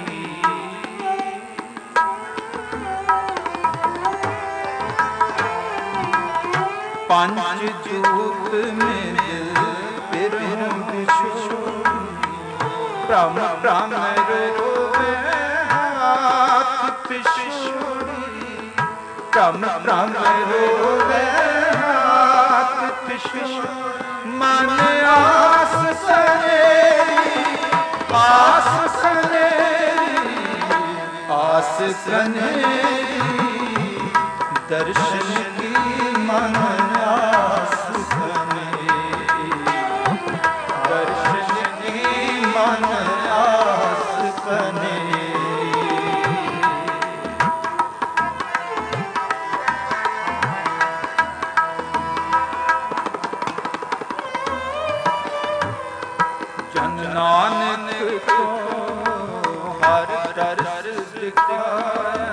पंच दूत मेरे फिर विशोरी ब्रह्म ब्रह्म रोवे हाथ पिशोरी ब्रह्म ब्रह्म रोवे हाथ पिशोरी मन आस कनेरी आस कनेरी आस कनेरी दर्शन की मन आस कनेरी दर्शन की मन आस कनेरी। जन नानक को हर दर्श दिखाया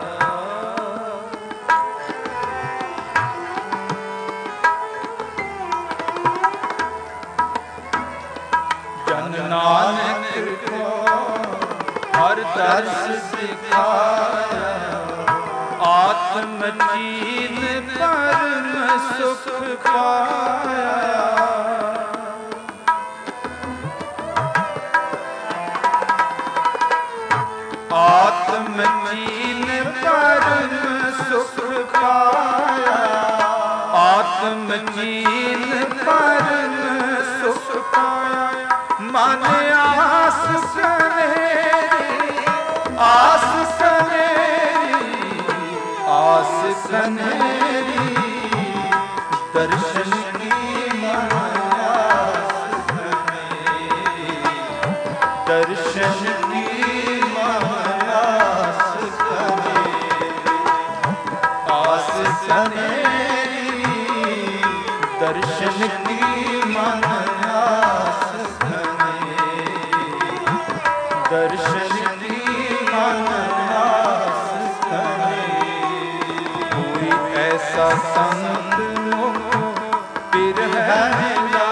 जन नानक को हर दर्श दिखाया आत्म चीन परम सुख पाया आत्म चीन परम सुख पाया आत्म चीन परम सुख पाया मन आस कनेरी आस कनेरी आस कनेरी दर्शन की मन आस कनेरी दर्शन की मन आस कनेरी आस कनेरी दर्शन की मन आस दर्शन की मन आस कनेरी। कोई ऐसा संत मुझको फिर है मिला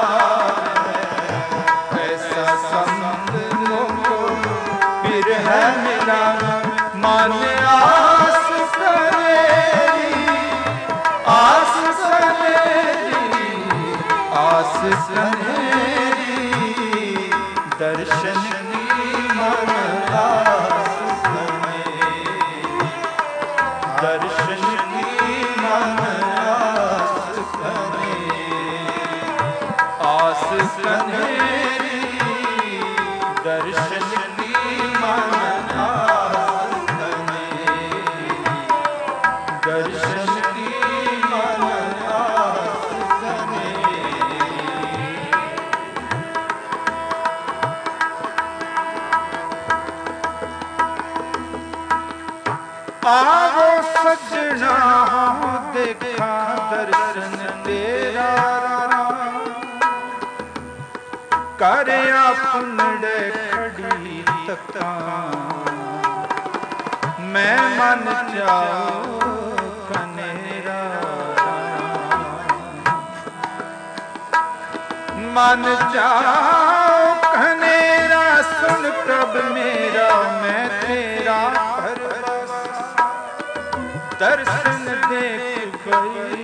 ऐसा संत मुझको फिर है मिला मन आस कनेरी आस कनेरी आस कनेरी दर्शन मन आस कनेरी दर्शन की मन आस कनेरी आस कनेरी दर्शन की मन आस कनेरी दर्शन की मन आस कनेरी। आवो सजना देखा दर्शन तेरा कर अपने खड़ी तका मैं मन जाओ कनेरा मन जाओ कनेरा सुन प्रभ मेरा मैं तेरा परवासा दर्शन देख गई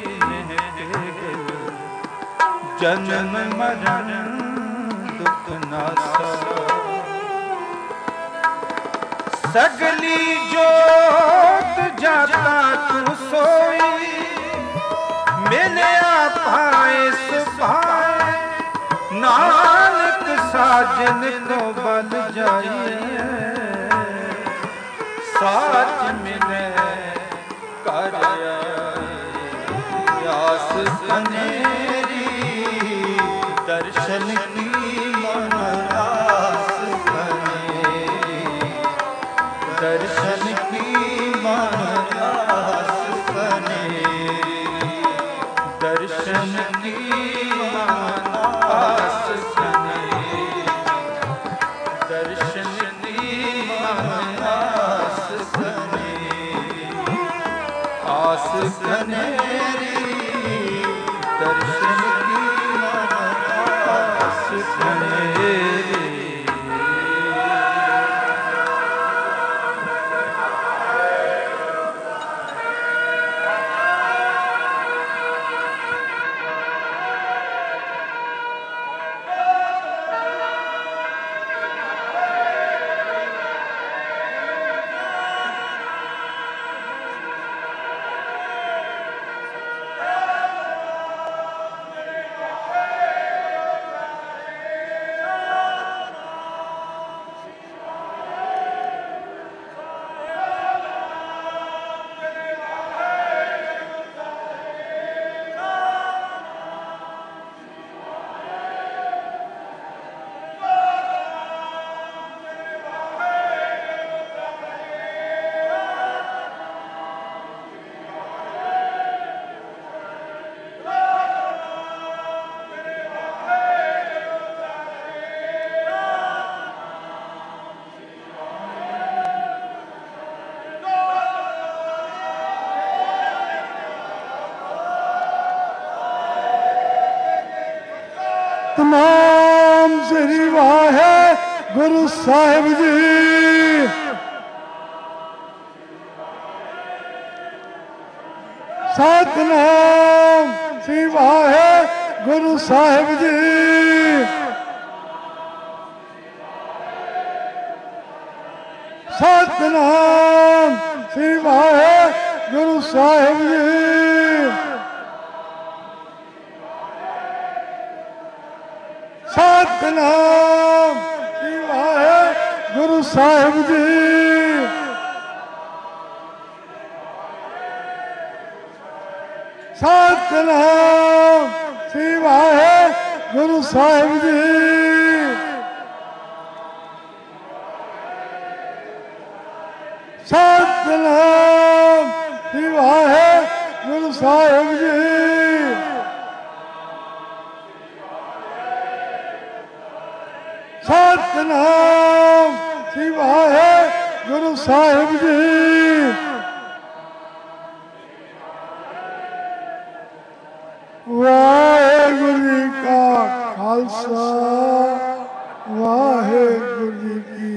जन्म मरण दुख नासा सगली जोत जाता तू सोई मिलया पाए सुभाए नानक साजन को बल जाइए साच मिले कर आस कनेरी दर्शन की मन आस कनेरी दर्शन की मन आस कनेरी दर्शन की मन आस कनेरी दर्शन की मन आस कनेरी आस कनेरी दर्शन की मन आस कनेरी। तमाम श्री वाहे गुरु साहिब जी सतनाम श्री वाहे गुरु साहिब जी सतनाम श्री वाहे गुरु साहिब जी सतनाम श्री वाहे गुरु साहिब जी सतनाम श्री वाहे गुरु साहिब जी सतनाम श्री वाहे गुरु साहिब जी सतनाम श्री वाहे गुरु साहिब जी वाहेगुरु जी का खालसा वाहेगुरु जी की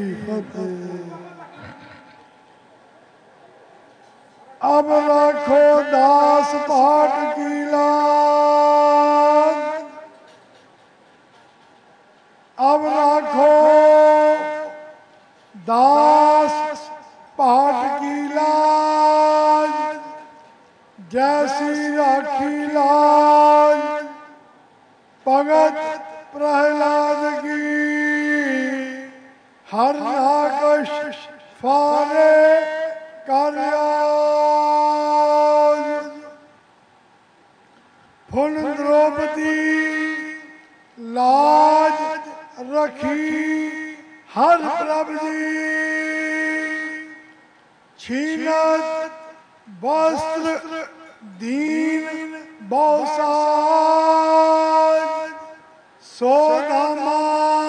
फतेह। अब रखो दास पाठ की लाज अब रखो दास पाठ की लाज जैसी राखी लाज भगत प्रहलाद की हर नाकश फारे कार्याज फुन द्रौपदी लाज रखी हर प्रभ जी छीनत वस्त्र दीन बहुसाज सोदामा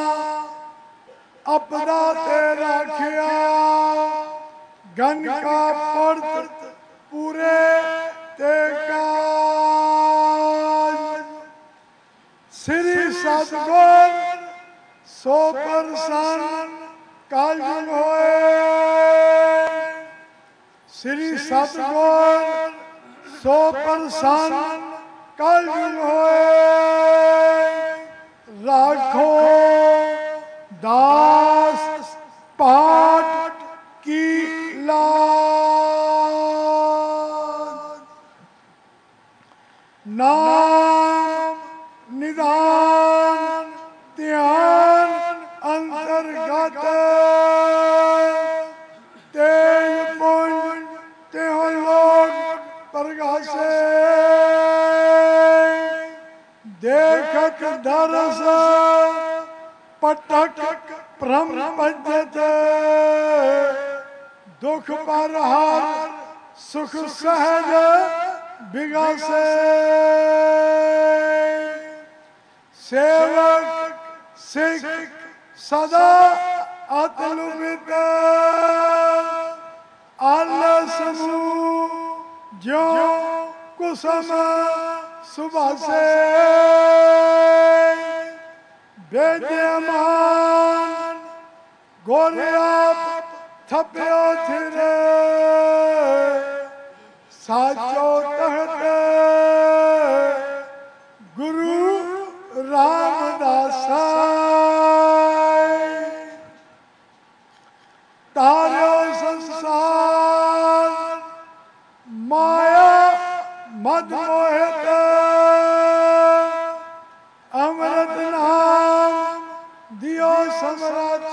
अपना तेरा खिया गन का पर्त पूरे ते काज श्री सत सो प्रसन्न कलयुग होए। श्री सतगुर सो प्रसन्न कलयुग होए। राखो दास पाठ की लाज। नाम निदान ध्यान अंतर्गत तेज पुंज तेह लोग प्रगासे। देखत दरस पटक भ्रम पंजत। दुख पर हर सुख सहज बिगासे। सेवक सिख सदा अतलुबित। आलस समूह ज्यो कुसुम सुबासे। विद्यमान गोरियाप थप्यो थिरे। साचो तहत गुरु रामदासा। तारो संसार माया मद मोहित। अमृत नाम दियो समरथ।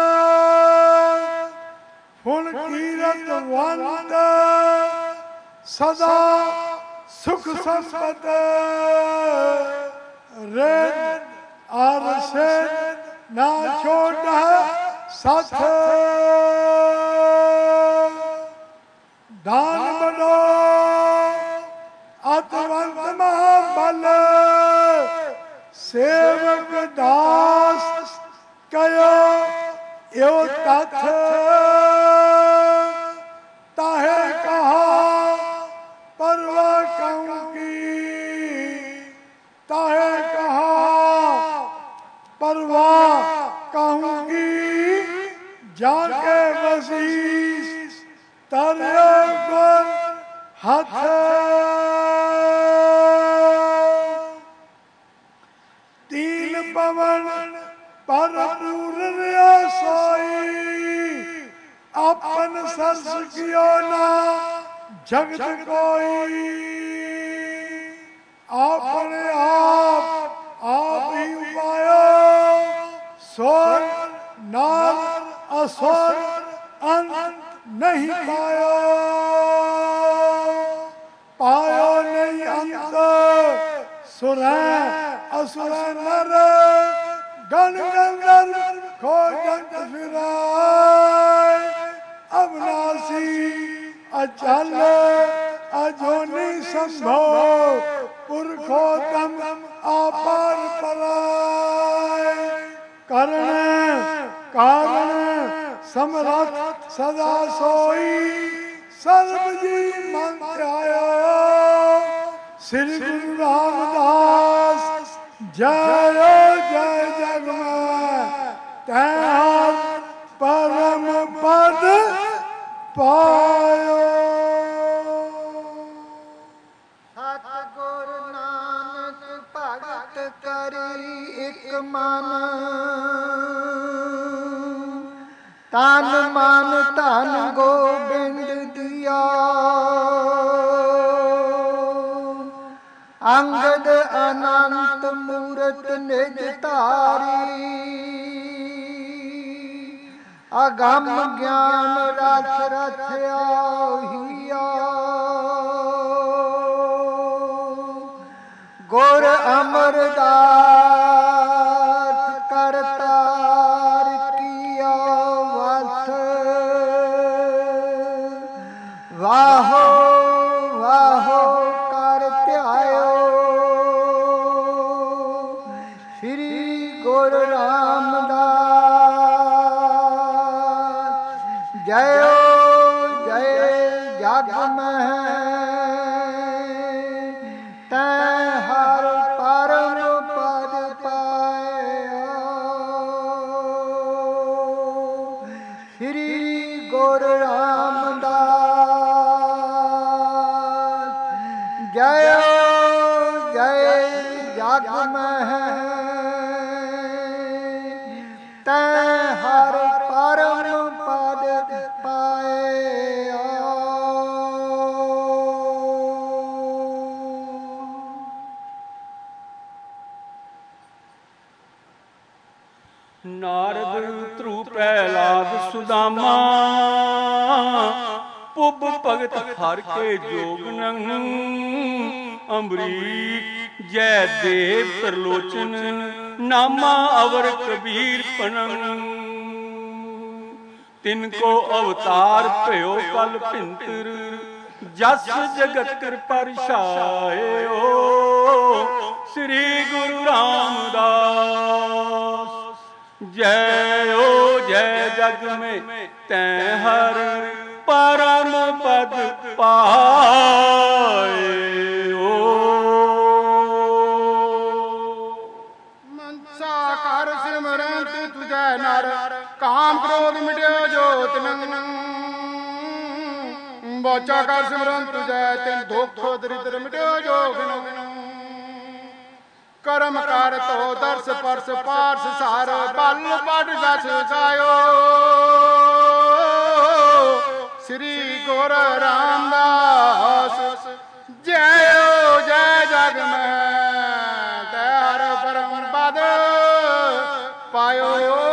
फुन कीरत वंद सदा सुख संपत। रेत और सेत ना छोड़ा साथ। दान बड़ो अतवंत महाबल। सेवक दास कयो यो तथ। ताहे कहा परवा कहूँ की। ताहे कहा परवाह कहूँगी। जाके वसीस तरयो गुर हाथ। तीन पवन पर पूर्ण सोई। अपन सरस कियो ना जगत कोई। अपने आप ही उपायो। स्वर नार असुर अंत नहीं पायो। पायो नहीं अंत सुर असुर नर। गण गंधर्व को जंत फिराय। अविनाशी अचल अजोनि संभव। पुरखोत्तम अपार पराय। करण कारण समरथ सदा सोई। सर्व जी मन आयो। श्री गुरु रामदास जय जय जग में। तैं परम पद पायो। सतगुरु नानक भगत करी एक मन। तन मन धन गोबिंद दिया। अंगद अनंत मूरत निज धारी। अगम ज्ञान रथ रथया हिया। गुर अमरदास करतार किया वथ। वाहो वाहो कर ध्यायो। श्री गुरु रामदास जय जय जग में। तैं हर परम पद पाया। ਗੁਰ ਰਾਮਦਾਸ। ਜੈ ਜੈ ਜਗ ਮਹਿ ਤੈ ਹਰ ਪਰਮ ਪਦ ਪਾਇਆ। ਨਾਰਦ ਧਰੂ ਪ੍ਰਹਿਲਾਦ ਸੁਦਾਮਾ ਪੁੱਬ ਭਗਤ ਹਰ ਕੇ ਜੋਗਨੰ। ਅੰਬਰੀਕ ਜੈ ਦੇਵ ਤਰਲੋਚਨ ਨਾਮਾ ਅਵਰ ਕਬੀਰ ਪਨੰ। ਤਿਨ ਕੋ ਅਵਤਾਰ ਭਇਓ ਕਲ ਭਿੰਤਰ ਜਸ ਜਗਤ ਕਿਰਪਾ ਰਛਾਇਓ। ਸ੍ਰੀ ਗੁਰੂ ਰਾਮਦਾਸ ਜੈ ਓ ਜੈ ਜਗ ਮੈਂ ਤੈਂ ਹਰ ਪਰਮ ਪਦ ਪਾਇਓ। ਮਨਸਾ ਕਰ ਸਿਮਰੰਤ ਤੁਝੈ ਨਰ ਕਾਮ ਕ੍ਰੋਧ ਮਿਟਿਓ ਜੋਤ ਨੰਗ। ਬਾਚਾ ਕਰ ਸਿਮਰੰਤ ਤੁਝੈ ਤਿਨ ਦੁਖ ਦਰਿਦਰ ਮਿਟਿਓ ਜੋਗ ਨੰਗ। ਕਰਮ ਕਰ ਤੋ ਦਰਸ ਪਰਸ ਪਾਰਸ ਸਾਰ ਬਲ ਪੜ ਜਸ ਗਾਇਓ। ਸ੍ਰੀ ਗੁਰ ਰਾਮਦਾਸ ਜੈ ਜੈ ਜਗ ਮੈਂ ਤੈ ਹਰ ਪਰਮ ਪਦ ਪਾਇਓ।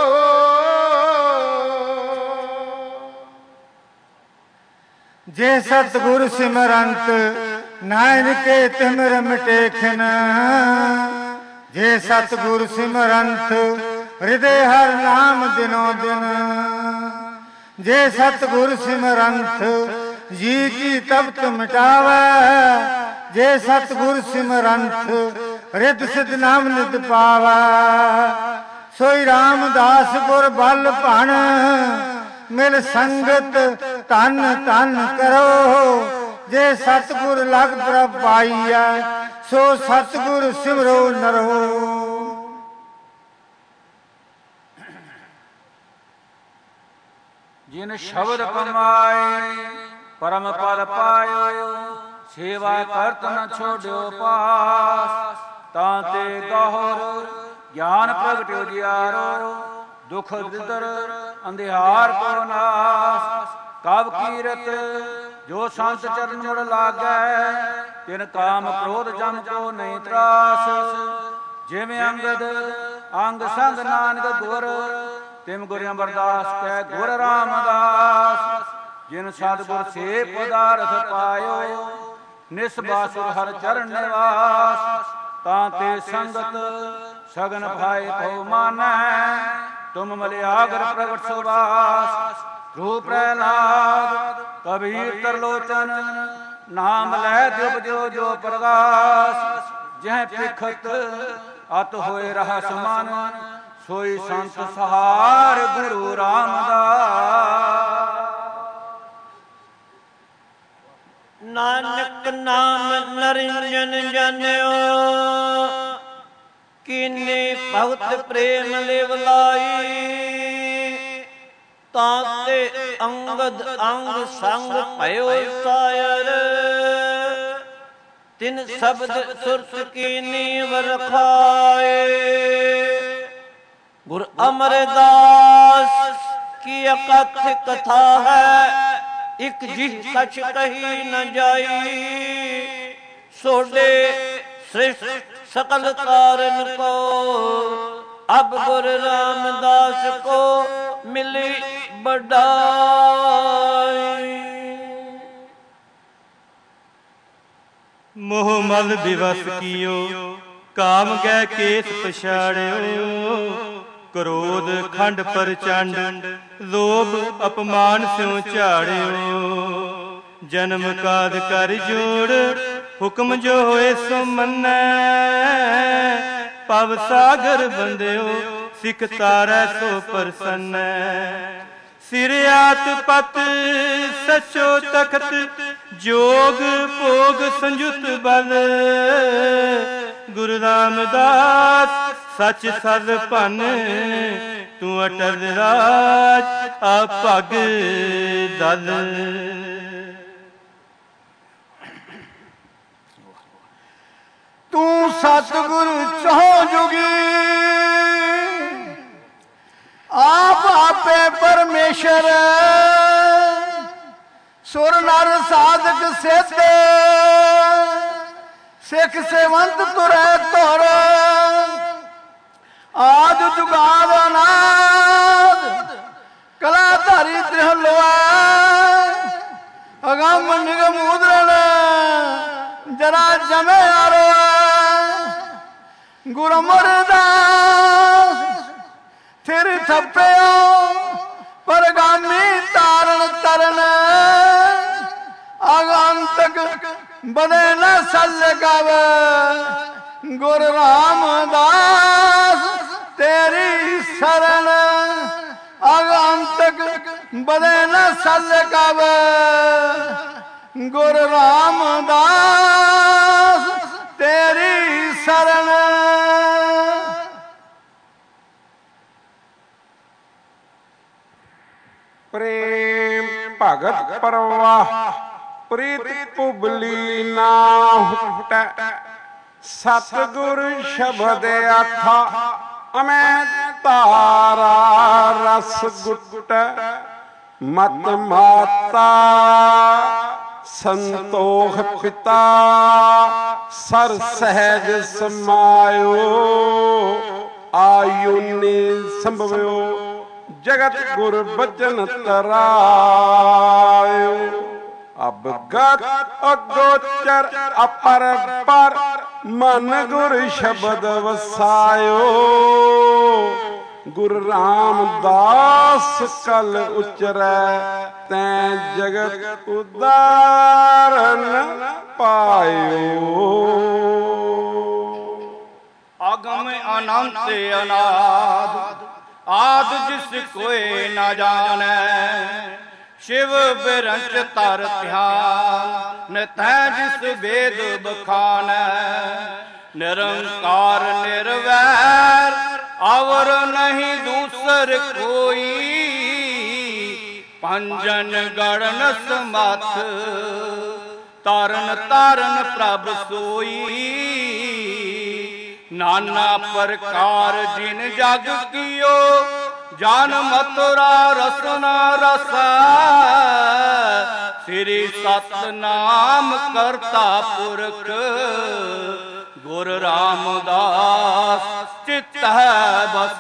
ਜੇ ਸਤਿਗੁਰ ਸਿਮਰੰਤ ਨਾਨਕੇ ਤਿਮਰ ਮਿਟੇ ਖਿਨ। ਜੇ ਸਤਿਗੁਰ ਸਿਮਰੰਤ ਹਿਰਦੇ ਹਰ ਨਾਮ ਦਿਨੋ ਦਿਨ। ਜੇ ਸਤਿਗੁਰ ਸਿਮਰੰਤ ਜੀ ਕੀ ਤਪਤ ਮਿਟਾਵੈ। ਜੇ ਸਤਿਗੁਰ ਸਿਮਰੰਤ ਰਿਦ ਸਿਧ ਨਾਮ ਨਿਤ ਪਾਵੈ। ਸੋਈ ਰਾਮਦਾਸ ਗੁਰ ਬਲ ਭਣ ਮਿਲ ਸੰਗਤ ਧਨ ਧਨ ਕਰੋ। ਜੇ ਸਤਿਗੁਰ ਲਗ ਪ੍ਰਭ ਪਾਈਐ ਸੋ ਸਤਿਗੁਰ ਸਿਮਰੋ ਨਰੋ। ਜਿਨ ਸ਼ਬਦ ਕਮਾਏ ਪਰਮ ਪਦ ਪਾਇਓ। ਸੇਵਾ ਕਰਤ ਨ ਛੋੜਿਓ ਪਾਸ ਤਾਂ ਤੇ ਗਹੁਰ ਗਿਆਨ ਪ੍ਰਗਟਿਓ ਜਿਆਰੋ। ਦੁਖ ਦਿਦਰ ਅੰਧਿਆਰ ਕੋ ਨਾਸ ਕਬ ਕੀਰਤ ਜੋ ਸੰਤ ਚਰਨ ਮੁੜ ਲਾਗੈ। ਤਿਨ ਕਾਮ ਕ੍ਰੋਧ ਜਮ ਕੋ ਨਹੀਂ ਤਰਾਸ। ਜਿਵੇਂ ਅੰਗਦ ਅੰਗ ਸੰਗ ਨਾਨਕ ਗੁਰ ਤਿਮ ਗੁਰ ਅਮਰਦਾਸ ਕੈ ਗੁਰ ਰਾਮਦਾਸ। ਜਿਨ ਸਤਿਗੁਰ ਸੇ ਪਦਾਰਥ ਪਾਇਓ ਨਿਸਬਾਸੁਰ ਹਰ ਚਰਨ ਨਿਵਾਸ। ਤਾਂ ਤੇ ਸੰਗਤ ਸਗਨ ਭਾਏ ਭਉ ਮਾਨੈ ਤੁਮ ਮਲਿਆਗਰ ਪ੍ਰਗਟ ਸੁਵਾਸ। ਰੂਪ ਪ੍ਰਹਿਲਾਦ ਕਬੀਰ ਤਰਲੋਚਨ ਨਾਮ ਲੈ ਦਿਵ ਜੋ ਪ੍ਰਗਾਸ। ਜਹ ਪਿਖਤ ਅਤ ਹੋਏ ਰਹਾ ਸਮਾਨ ਸੋਈ ਸੰਤ ਸਹਾਰ ਗੁਰੂ ਰਾਮਦਾਸ। ਨਾਨਕ ਨਾਮ ਨਰਿੰਜਨ ਜਾਣਿਓ ਕੀਨੇ ਭਗਤ ਪ੍ਰੇਮ ਲਿਵ ਲਾਈ। ਤਾਂ ਤੇ ਅੰਗਦ ਅੰਗ ਸੰਗ ਭਇਓ ਸਾਇਰ ਤਿਨ ਸ਼ਬਦ ਸੁਰਤ ਕੀ ਨੀਵ ਰਖਾਏ। ਗੁਰ ਅਮਰਦਾਸ ਕੀ ਅਕਥ ਕਥਾ ਹੈ ਇਕ ਜਿਹ ਸਚ ਕਹੀ ਨ ਜਾਈ। ਸੋਡੇ ਸ੍ਰਿਸ਼ਟ सकल कारण को अब गुरु रामदास को मिली बढ़ाई। मोह मल दिवस कियो काम गै केस पछाड़ियो। क्रोध खंड प्रचंड लोभ अपमान स्यों झाड़ियो। जन्म काद कर जोड़ हुक्म जो होए सो मन्नै। पव सागर बंदियो सिख तारै सो प्रसन्न। सिरयात पत सचो तखत जोग भोग संयुत बल। गुरु रामदास सच सद भन तू ਅਟਲ ਰਾਜ ਆਪਗ ਦਲ। ਤੂੰ ਸਤਿਗੁਰ ਚਹੁ ਜੁਗੀ ਆਪ ਆਪੇ ਪਰਮੇਸ਼ਰ ਸੁਰ ਨਰ ਸਾਧਕ ਸਿੱਧ ਸਿੱਖ ਸੇਵੰਤ ਤੁਰੈ ਧੁਰ ਆਦ ਜੁਗਾਦ ਅਨਾਦ ਕਲਾ ਧਾਰੀ ਤ੍ਰਿਹ ਲੋਆ ਅਗੰਮ ਨਿਗਮ ਉਦਰਣ ਜਰਾ ਜਮੇ ਆਰੋ ਗੁਰ ਅਮਰਦਾਸ ਫਿਰ ਥੱਪਿਓ ਪਰਗਾਮੀ ਤਾਰਨ ਤਰਨ ਆਗੰਤਕ ਬਦੇ ਨ ਸੱਲ ਗਵ ਗੁਰ ਰਾਮਦਾਸ ਤੇਰੀ ਸ਼ਰਨ ਆਗੰਤਕ ਬਦੇ ਨ ਸੱਲ ਗਵ ਗੁਰ ਰਾਮਦਾਸ ਤੇਰੀ ਸ਼ਰਨ। ਪ੍ਰੇਮ ਭਗਤ ਪਰਵਾਹ ਪ੍ਰੀਤ ਪੁਬਲੀ ਨਾ ਹੁਟੈ ਸਤਿਗੁਰ ਸ਼ਬਦ ਆਥਾ ਅਮੈ ਤਾਰਾ ਰਸ ਗੁਟ ਮਤ ਮਾਤਾ ਸੰਤੋਖ ਪਿਤਾ ਸਰ ਸਹਿਜ ਸਮਾਇਓ ਆਯੁਨੇ ਸੰਭਵਿਓ ਜਗਤ ਗੁਰ ਬਚਨ ਤਰਾਇਓ ਅਬਗਤ ਅਗੋਚਰ ਅਪਰ ਪਰ ਮਨ ਗੁਰ ਸ਼ਬਦ ਵਸਾਇਓ ਗੁਰ ਰਾਮਦਾਸ ਕਲ ਉਚਰੈ ਤੈਂ ਜਗਤ ਉਦਾਰਨ ਪਾਇਓ। ਆਗਮ ਅਨੰਤ ਅਨਾਦ ਆਦ ਜਿਸ ਕੋਇ ਨਾ ਜਾਣੈ शिव बिरंच तर ध्यान नितै जिस वेद बखानै निरंकार निर्वैर और नहीं दूसर कोई पंजन गणन समथ तारन तारन प्रभ सोई नाना प्रकार जिन जग कियो जान मथुरा रसना रसा श्री सतनाम करता पुरख गुर रामदास चित्त है बस।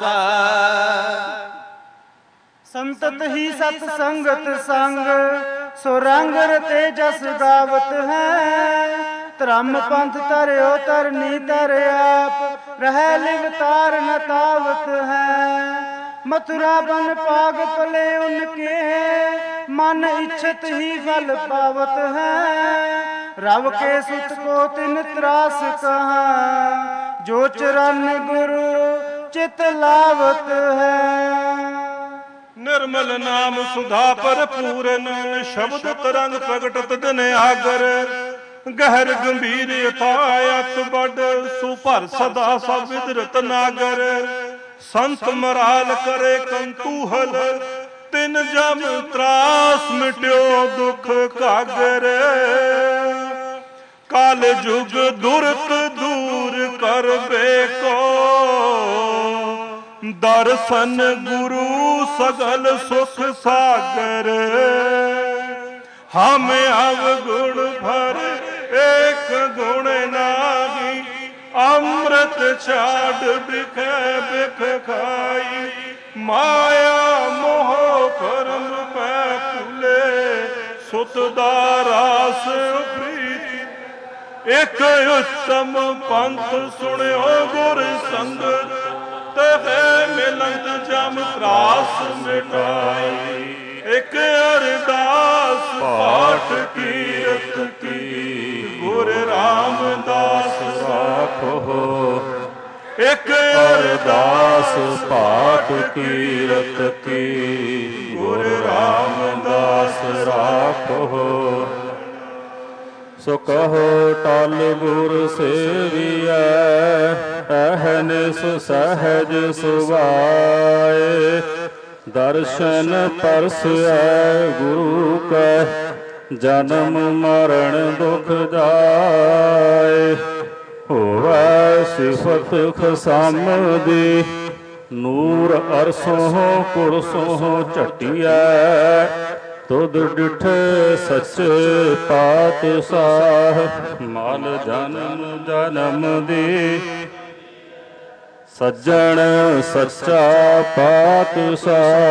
संतत ही सत्संगत संग सुरंग रते जस गावत है धर्म पंथ तरयो तरनी तर आप रह लिव तार न तावत है मथुरा बन पाग पले उनके मन इच्छत ही फल पावत है रव के सुत को तिन त्रास कहा जो चरण गुरु चित लावत है। निर्मल नाम सुधा पर पूरन शब्द तरंग प्रगटत दिन आगर गहर गंभीर यथायत बड़ सुभर सदा सब विदरत नागर संत मराल करे कंतूहल तिन जम त्रास मिट्यो दुख कागर काल जुग दुरत दूर कर बेको दर्शन गुरु सगल सुख सागर हम अवगुण भर एक गुण नागी अमृत छाड़ बिख बिख खाई माया मोह कर्म पै फूले सुत दारास प्रीति एक उत्तम पंथ सुनियो गुर संगत तहे मिलंद जम त्रास मिटाई एक अरदास पाठ कीरत की गुर रामदास राखो एक अरदास पाठ कीरत की गुर रामदास राखो सो कहो टल गुर सेविया अहन सुसहज सुभाए ਦਰਸ਼ਨ ਪਰਸੈ ਗੁਰੂ ਕੈ, ਜਨਮ ਮਰਨ ਦੁਖ ਜਾਏ। ਹੋਵੈ ਸਿਫਤ ਖਸਮ ਦੀ, ਨੂਰ ਅਰਸੋਂ ਕੁਰਸੋਂ ਝਟਿਐ। ਤੁਧ ਡਿਠੇ ਸੱਚੇ ਪਾਤਸ਼ਾਹ, ਮਲ ਜਨਮ ਜਨਮ ਦੀ। ਸੱਜਣ ਸੱਚਾ ਪਾਤਸ਼ਾਹ,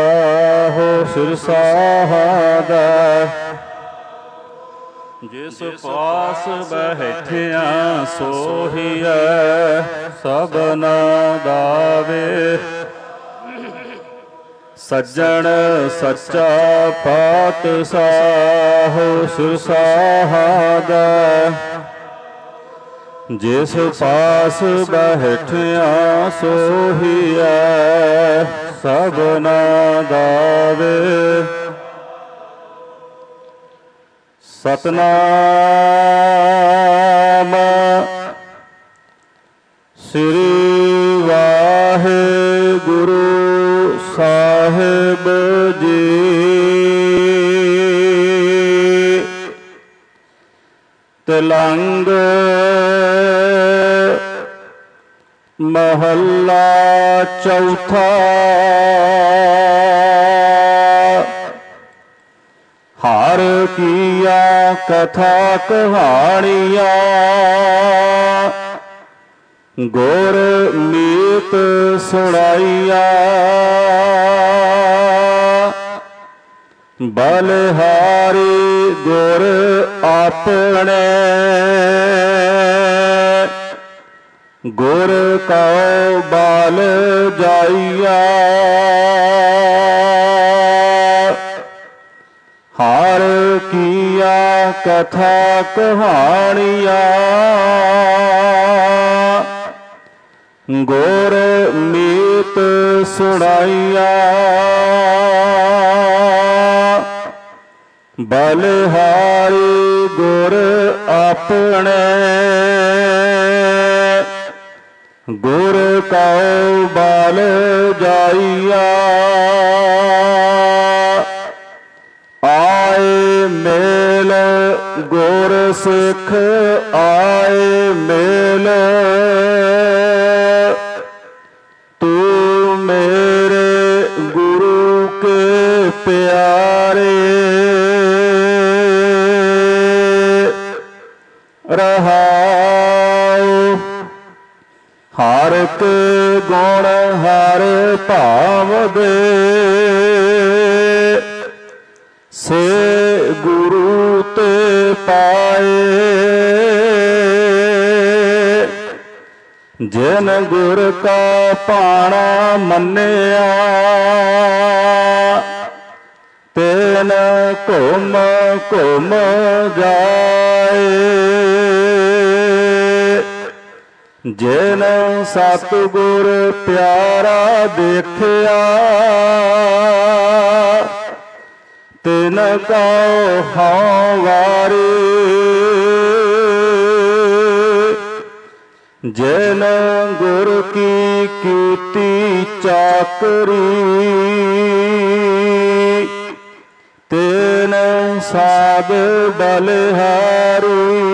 ਸਿਰਸਾਹਦਾ ਜਿਸ ਪਾਸ ਬੈਠਿਆ ਸੋਹੀਐ, ਸਭਨਾ ਦਾਵੇ। ਸੱਜਣ ਸੱਚਾ ਪਾਤਸ਼ਾਹ, ਸਿਰਸਾਹਦਾ ਜਿਸ ਪਾਸ ਬੈਠਿਆ ਸੋਹੀਐ, ਸਭਨਾ ਦਾਵੇ। ਸਤਨਾਮ ਸ੍ਰੀ ਵਾਹਿਗੁਰੂ ਸਾਹਿਬ ਜੀ। ਤਿਲੰਗ ਮਹੱਲਾ ਚੌਥਾ। ਹਰ ਕੀਆ ਕਥਾ ਕਹਾਣੀਆਂ, ਗੁਰ ਮੀਤ ਸੁਣਾਈਆ। ਬਲਿਹਾਰੀ ਗੁਰ ਆਪਣੇ, ਗੁਰ ਕਉ ਬਾਲ ਜਾਈਆ। ਹਰ ਕੀਆ ਕਥਾ ਕਹਾਣੀਆਂ, ਗੁਰ ਮੀਤ ਸੁਣਾਈਆ। ਬਲਿਹਾਰੀ ਗੁਰ ਆਪਣੇ, ਗੁਰ ਕਉ ਬਾਲ ਜਾਈਆ। ਆਏ ਮੇਲ ਗੁਰ ਸਿੱਖ ਆਏ ਮੇਲ, ਤੂੰ ਮੇਰੇ ਗੁਰੂ ਕੇ ਪਿਆਰੇ। ਰਹਾਉ ਹਰ ਕੇ ਗੁਣ ਹਰ ਭਾਵ ਦੇ, ਸੇ ਗੁਰੂ ਤੇ ਪਾਏ। ਜਿਨ ਗੁਰ ਕਾ ਭਾਣਾ ਮੰਨਿਆ, ਤੈਨ ਘੁਮ ਘੁਮ ਜਾਏ। ਜਿਨ ਸਤਿਗੁਰ ਪਿਆਰਾ ਦੇਖਿਆ, ਤਿਨ ਕਉ ਹਉ ਵਾਰੇ। ਜਿਨ ਗੁਰ ਕੀ ਕੀਤੀ ਚਾਕਰੀ, ਤੈਨ ਸਾਧ ਬਲਿਹਾਰੀ।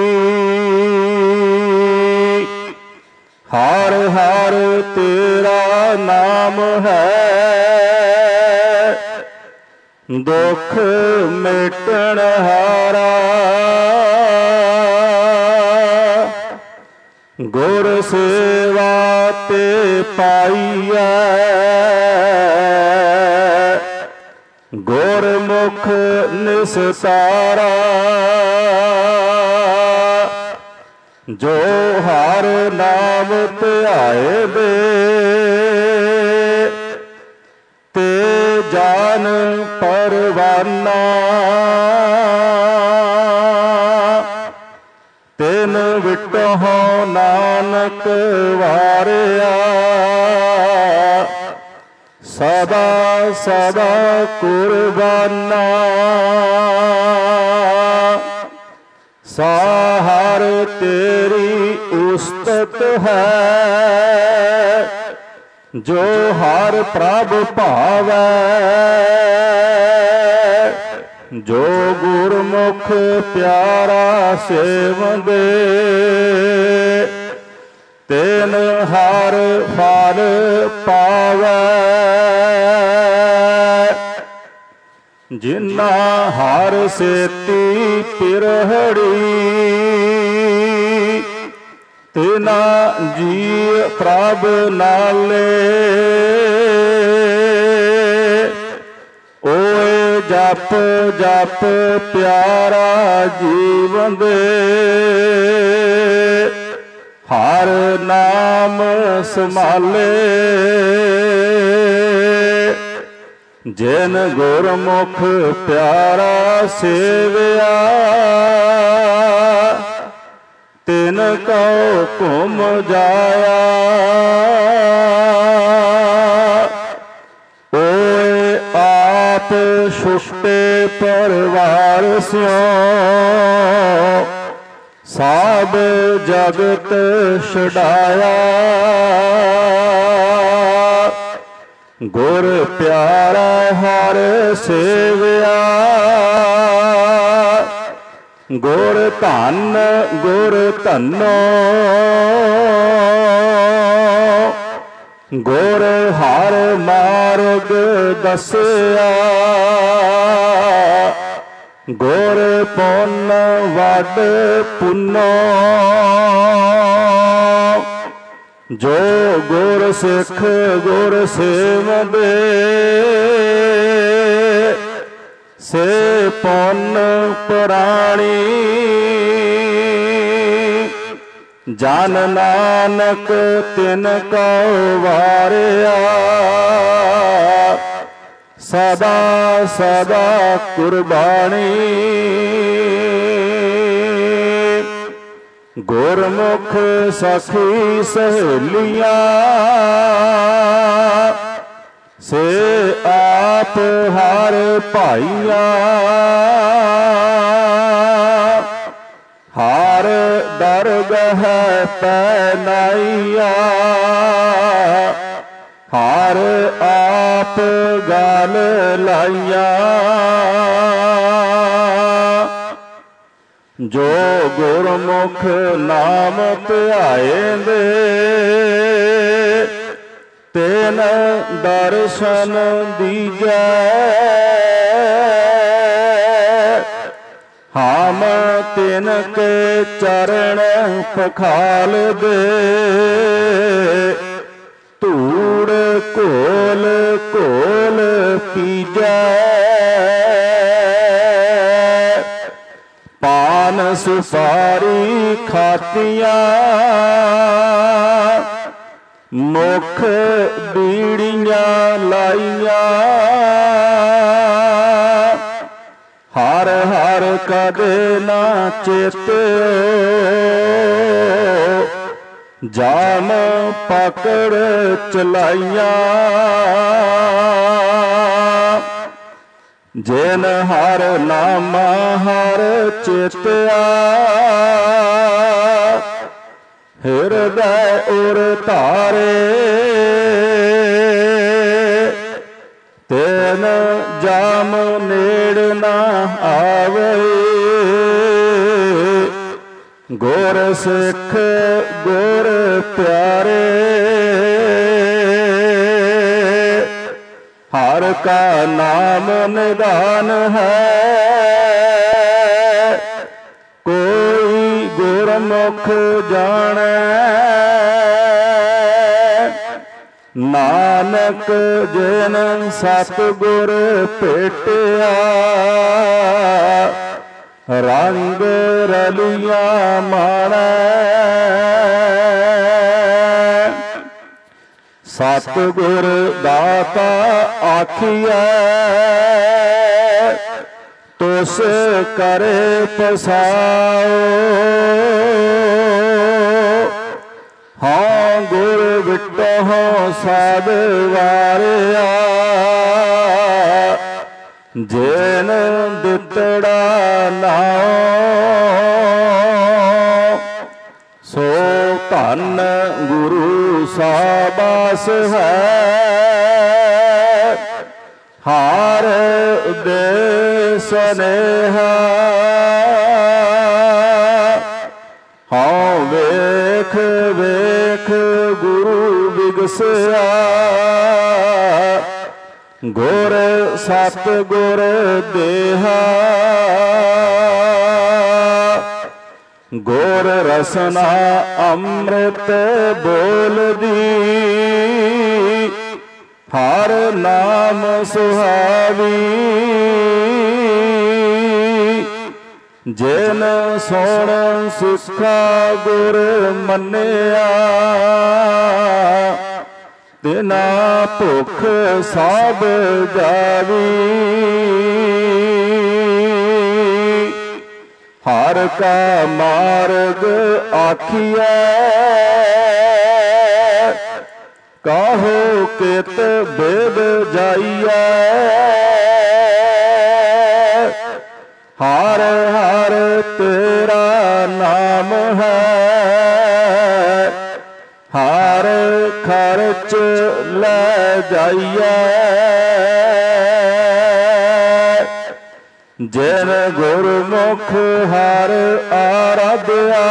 ਹਰ ਹਰ ਤੇਰਾ ਨਾਮ ਹੈ, ਦੁਖ ਮਿਟਣ ਹਾਰਾ। ਗੁਰ ਸੇਵਾ ਤੇ ਪਾਈਐ, ਗੁਰਮੁਖ ਨਿਸਤਾਰਾ। ਜੋ ਹਰ ਨਾਮ ਧਿਆਏ ਦੇ, ਤੇ ਜਾਨ ਪਰਵਾਨਾ। ਤਿਨ ਵਿਟਹੁ ਨਾਨਕ ਵਾਰਿਆ, ਸਦਾ ਸਦਾ ਕੁਰਬਾਨਾ। ਸਾਹਰ ਤੇਰੀ ਉਸਤਤ ਹੈ, ਜੋ ਹਰ ਪ੍ਰਭ ਭਾਵੈ, ਜੋ ਗੁਰਮੁਖ ਪਿਆਰਾ ਸੇਵੰਦੇ, ਤੈਨ ਹਰ ਫਲ ਪਾਵੈ। ਜਿਨਾ ਹਰ ਸੇਤੀ ਪਿਰਹੜੀ, ਤਿਨਾ ਜੀ ਪ੍ਰਭ ਨਾਲੇ। ਓਏ ਜਪ ਜਪ ਪਿਆਰਾ ਜੀਵਨ ਦੇ, ਹਰ ਨਾਮ ਸੰਭਾਲੇ। ਜਿਨ ਗੁਰਮੁਖ ਪਿਆਰਾ ਸੇਵਿਆ, ਤਿਨ ਕਉ ਘੁਮ ਜਾਇਆ। ਓਏ ਆਪ ਛੁਟੇ ਪਰਵਾਰ ਸਿਓ, ਸਭ ਜਗਤ ਛਡਾਇਆ। ਗੁਰ ਪਿਆਰਾ ਹਰ ਸੇਵਿਆ, ਗੁਰ ਧਨ ਗੁਰ ਧਨੋ। ਗੁਰ ਹਰ ਮਾਰਗ ਦਸਿਆ, ਗੁਰ ਪੁੰਨ ਵੱਡ ਪੁੰਨੋ। ਜੋ ਗੁਰ ਸਿੱਖ ਗੁਰ ਸੇਵੰਦੇ, ਸੇ ਪੁੰਨ ਪੁਰਾਣੀ। ਜਨ ਨਾਨਕ ਤਿਨ ਕਉ ਵਾਰਿਆ, ਸਦਾ ਸਦਾ ਕੁਰਬਾਨੀ। ਗੁਰਮੁਖ ਸਖੀ ਸਹੇਲੀਆਂ, ਸੇ ਆਪ ਹਰ ਭਾਈਆ। ਹਰ ਦਰਗਹ ਪੈ ਨਾਈਆ, ਹਰ ਆਪ ਗਲ ਲਾਈਆ। ਜੋ ਗੁਰਮੁਖ ਨਾਮ ਧਿਆਏਂਦੇ, ਤੈਨ ਦਰਸ਼ਨ ਦੀਜੈ। ਹਮ ਤਿਨ ਕੇ ਚਰਨ ਪਖਾਲਦੇ, ਧੂੜ ਘੋਲ ਘੋਲ ਪੀਜੈ। ਪਾਨ ਸੁਪਾਰੀ ਖਾਤੀਆਂ, ਮੁਖ ਬੀੜੀਆਂ ਲਾਈਆਂ। ਹਰ ਹਰ ਕਦੇ ਨਾ ਚੇਤਿਓ, ਜਾਮ ਪਕੜ ਚਲਾਈਆਂ। ਜਿਨ ਹਰ ਨਾਮ ਹਰ ਚੇਤਿਆ, ਹਿਰਦੈ ਉਰ ਧਾਰੇ। ਤੈਨ ਜਾਮ ਨੇੜ ਨਾ ਆਵੇ, ਗੁਰ ਸਿੱਖ ਗੁਰ ਪਿਆਰੇ। ਹਰ ਕਾ ਨਾਮ ਨਿਦਾਨ ਹੈ, ਕੋਈ ਗੁਰਮੁਖ ਜਾਣੈ। ਨਾਨਕ ਜਿਨ ਸਤਿਗੁਰ ਭੇਟਿਆ, ਰੰਗ ਰਲੀਆਂ ਮਾਣੈ। ਸਤਿਗੁਰ ਦਾਤਾ ਆਖੀਐ, ਤੁਸ ਕਰੇ ਪਸਾਓ। ਹਾਂ ਗੁਰ ਵਿਟਹੁ ਸਾਧ ਵਾਰਿਆ, ਜਿਨ ਦਿੱਤੜਾ ਨਾਉ। ਸੋ ਧੰਨ ਗੁਰੂ ਸਾਬਾਸ ਹੈ, ਹਾਰ ਦੇ ਸਨੇਹਾ। ਹਉ ਵੇਖ ਵੇਖ ਗੁਰੂ ਬਿਗਸਿਆ, ਗੁਰ ਸਤ ਗੁਰ ਦੇਹਾ। ਗੁਰ ਰਸਨਾ ਅੰਮ੍ਰਿਤ ਬੋਲਦੀ, ਹਰ ਨਾਮ ਸੁਹਾਵੀ। ਜਿਨ ਸੁਣ ਸਿੱਖਾ ਗੁਰ ਮੰਨਿਆ, ਤਿਨਾ ਭੁਖ ਸਭ ਜਾਵੀ। ਹਰ ਕਾ ਮਾਰਗ ਆਖੀਐ, ਕਾਹੋ ਕਿਤ ਬੇਦ ਜਾਈਐ। ਹਰ ਹਰ ਤੇਰਾ ਨਾਮ ਹੈ, ਹਰ ਖਰਚ ਲੈ ਜਾਈਐ। ਜਿਨ ਗੁਰਮੁਖ ਹਰ ਆਰਾਧਿਆ,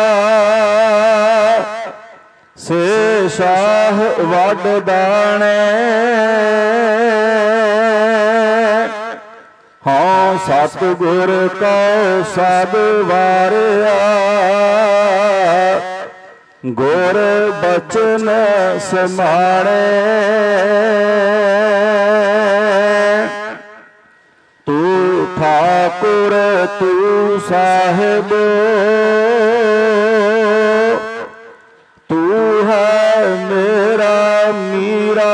ਸੇ ਸ਼ਾਹ ਵੱਡ ਦਾਣੇ। ਹਉ ਸਤਿਗੁਰ ਕਉ ਸਭ ਵਾਰਿਆ, ਗੁਰ ਬਚਨ ਸਮਾਣੇ। ਤੂੰ ਠਾਕੁਰ ਤੂੰ ਸਾਹਿਬ, ਤੂੰ ਹੈ ਮੇਰਾ ਮੀਰਾ।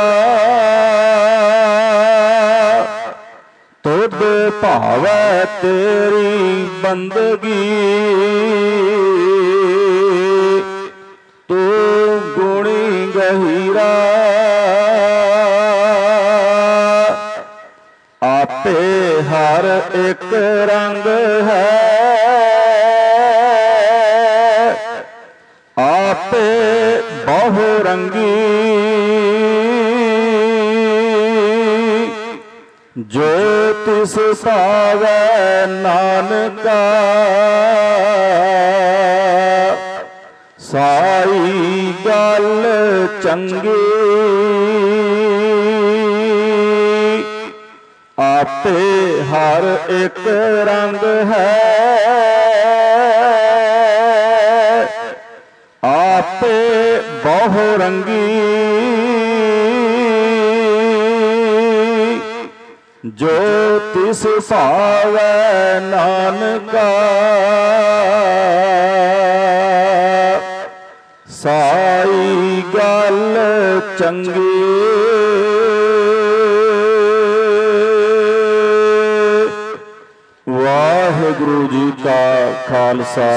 ਤੁਧ ਭਾਵੈ ਤੇਰੀ ਬੰਦਗੀ, ਤੂੰ ਗੁਣੀ ਗਹੀਰਾ। ਆਪੇ ਹਰ ਇੱਕ ਰੰਗ ਹੈ, ਆਪੇ ਬਹੁ ਰੰਗੀ। ਜੋ ਤਿਸ ਭਾਵੈ ਨਾਨਕਾ, ਸਾਈ ਗੱਲ ਚੰਗੀ। ਆਪੇ ਹਰ ਇੱਕ ਰੰਗ ਹੈ, ਆਪੇ ਬਹੁ ਰੰਗੀ। ਜੋ ਤਿਸ ਭਾਵੈ ਨਾਨਕਾ, ਸਾਈ ਗੱਲ ਚੰਗੀ। ਵਾਹਿਗੁਰੂ ਜੀ ਕਾ ਖਾਲਸਾ,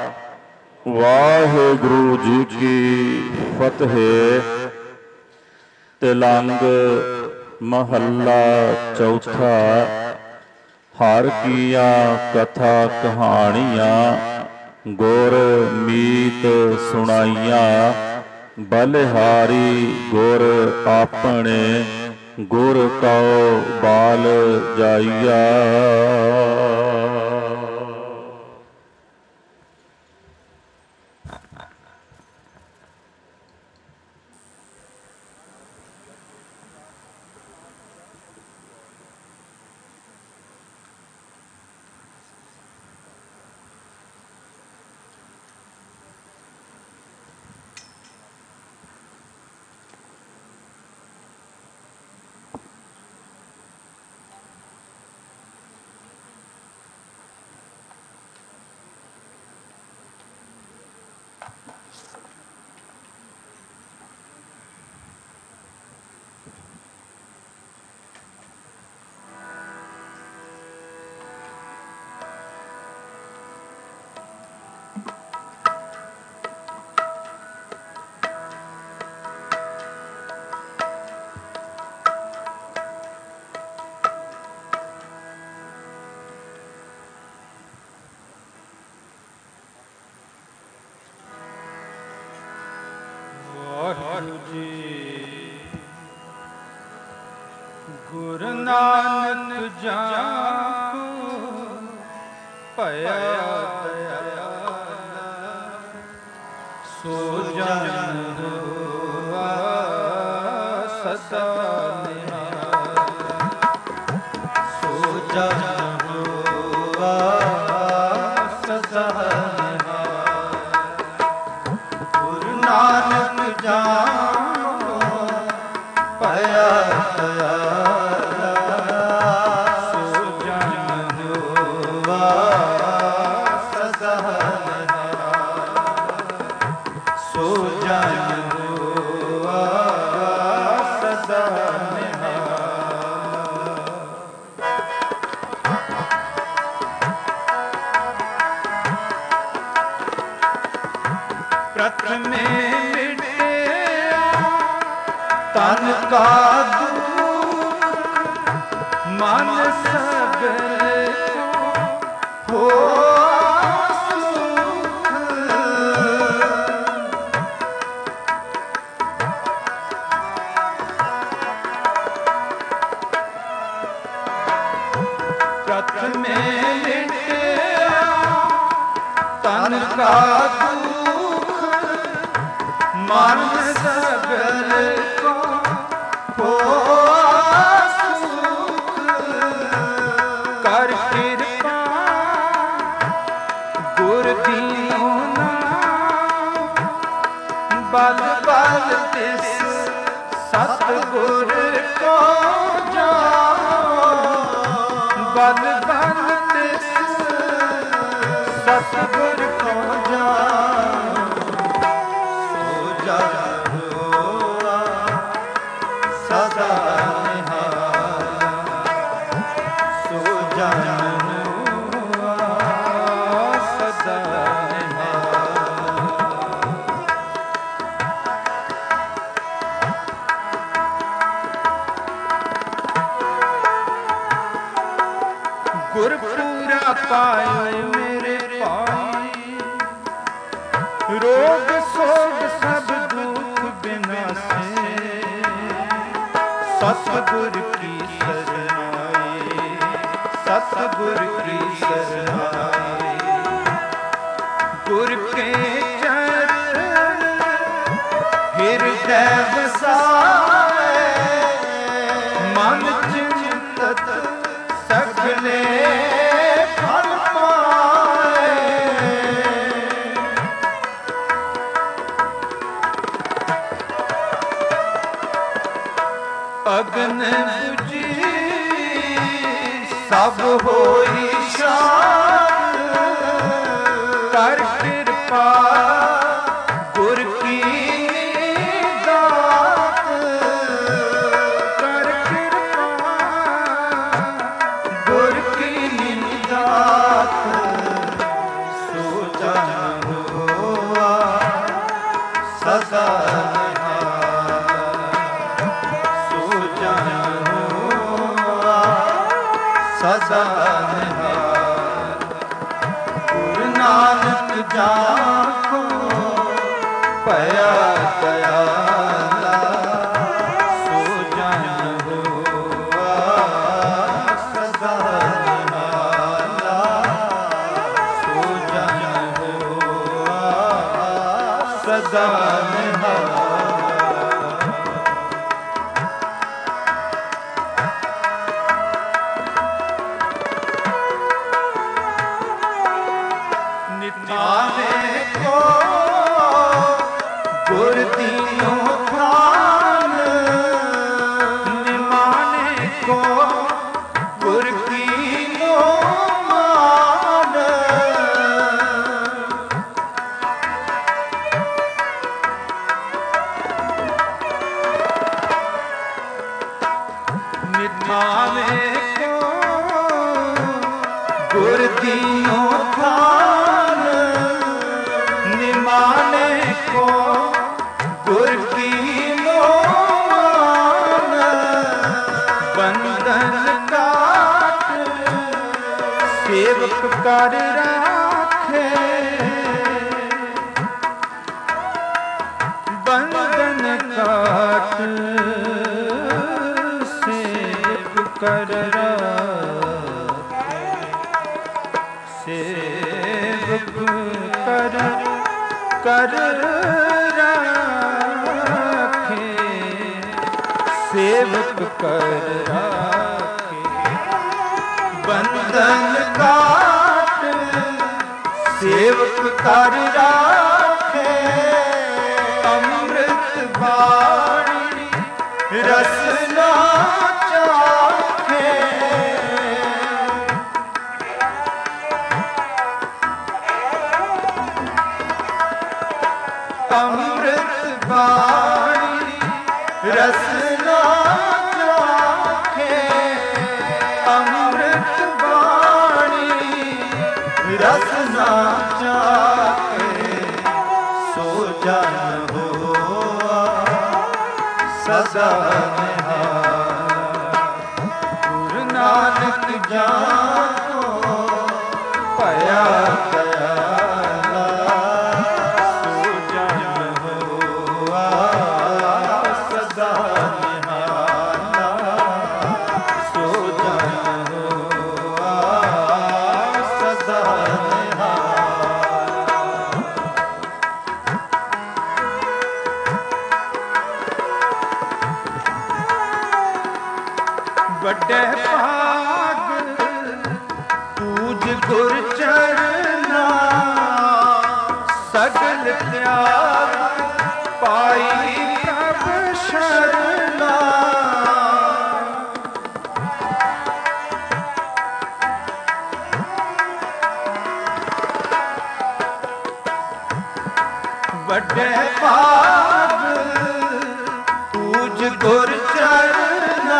ਵਾਹਿਗੁਰੂ ਜੀ ਕੀ ਫਤਿਹ। ਤਿਲੰਗ ਮਹੱਲਾ ਚੌਥਾ। ਹਰ ਕੀਆਂ ਕਥਾ ਕਹਾਣੀਆਂ, ਗੁਰ ਮੀਤ ਸੁਣਾਈਆਂ। ਬਲਿਹਾਰੀ ਗੁਰ ਆਪਣੇ, ਗੁਰ ਕਉ ਬਾਲ ਜਾਈਆ। ਨਾਨਕ ਜਾਕੋ ਭਇਆ ਦਇਆਲਾ ਸੋ ਜਨ ਹੋਆ ਸਦਾ ਨਿਹਾਲ ਸੋ ਜਨ ਹੋਆ ਸਦਾ ਨਿਹਾਲ ਗੁਰੂ ਨਾਨਕ ਜਾਕੋ ਭਇਆ ਦਇਆਲਾ ਸੋ ਜਨ ਹੋਆ ਸਦਾ ਨਿਹਾਲ ਸੋ ਜਨ ਹੋਆ ਸਦਾ ਨਿਹਾਲ। ਪ੍ਰਥਮੇ ਮਿਟਿਆ ਤਨ ਕਾ ਦੁਖ ਮਨ ਸਗਲ ਕੋ ਹੋਆ ਸੁਖ ਪ੍ਰਥਮੇ ਮਿਟਿਆ ਤਨ ਕਾ ਦੁਖ ਮਨ ਸਗਲ ਕੋ ਹੋਆ ਸੁਖ ਕਰ ਕਿਰਪਾ ਗੁਰ ਦੀਨੋ ਨਾਮ ਬਲ ਬਲ ਤਿਸ ਸਤ ਗੁਰ ਕੋ ਜਾਓ ਬਲ ਬਲ ਤਿਸ ਸਤ ਗੁਰ ਕੋ ਜਾਓ ਸੋ ਜਨ ਹੋਆ ਸਦਾ ਨਿਹਾਲ ਸੋ ਜਨ ਹੋਆ ਸਦਾ ਨਿਹਾਲ। ਗੁਰਪੂਰਾ ਪਾਇਓ ਮੇਰੇ ਭਾਈ ਰੋਗ ਸੋਗ ਸਭ ਦੁਖ ਬਿਨਾਸੇ ਸਤਿਗੁਰ ਕੀ ਸਰਨਾਈ ਸਤਿਗੁਰ ਕੀ ਸਰਨਾਈ ਗੁਰ ਕੇ ਚਰਨ ਹਿਰਦੈ ਵਸਾਏ ਮਨ ਚਿੰਤਤ ਸਗਲੇ ਫਲ ਪਾਏ ਅਗਨ ਬੁਝੀ ਸਭ ਹੋਈ ਸ਼ਾਂਤ ਕਰ ਕਿਰਪਾ ਗੁਰ ਕੀ ਦਾਤ ਕਰ ਕਿਰਪਾ ਗੁਰ ਕੀ ਦਾਤ ਸੋ ਜਨ ਹੋਆ ਸਦਾ ਸਦਾ ਨਿਹਾਲ ਗੁਰੂ ਨਾਨਕ ਜਾਕੋ ਭਇਆ ਦਇਆਲਾ ਸੋ ਜਨ ਹੋਆ ਸਦਾ ਨਿਹਾਲਾ ਸੋ ਜਨ ਹੋਆ ਸਦਾ ਨਿਹਾਲ। ਨਿਤਾਣੇ ਕੋ ਗੁਰ ਦੀਨੋ ਖਾਨ ਨਿਮਾਣੇ ਕੋ ਗੁਰ ਕੀਨੋ ਮਾਨ ਨਿਤਾਣੇ ਕੋ ਗੁਰ ਦੀਨੋ ਖਾਨ ਨਿਮਾਣੇ ਕੋ ਗੁਰ ਕੀਨੋ ਮਾਨ ਬੰਧਨ ਕਾਟ ਸੇਵਕ ਕਰ ਰਾਖੇ ਬੰਧਨ ਕਾਟ ਸੇਵਕ ਕਰ सेवक कर राखे, सेवक कर राखे, बंधन काट सेवक कर राखे, अमृत बाणी रसना चाखे, अमृत बाणी रसना चाखे, अमृत बाणी रसना चाखे, सो जन होआ सदा निहाल, गुरु नानक जानो पया दयाला, सो जन होआ सदा निहाल, सो जन होआ सदा निहाल। ਵੱਡੇ ਭਾਗ ਪੂਜ ਗੁਰ ਚਰਨਾ, ਸਗਲ ਤਿਆਗ ਪਾਈ ਪ੍ਰਭ ਸ਼ਰਨਾ, ਵੱਡੇ ਭਾਗ ਪੂਜ ਗੁਰ ਚਰਨਾ,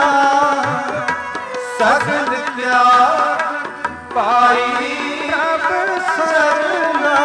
ਸਗਲ ਤਿਆਗ ਪਾਈ ਪ੍ਰਭ ਸਰਨਾ,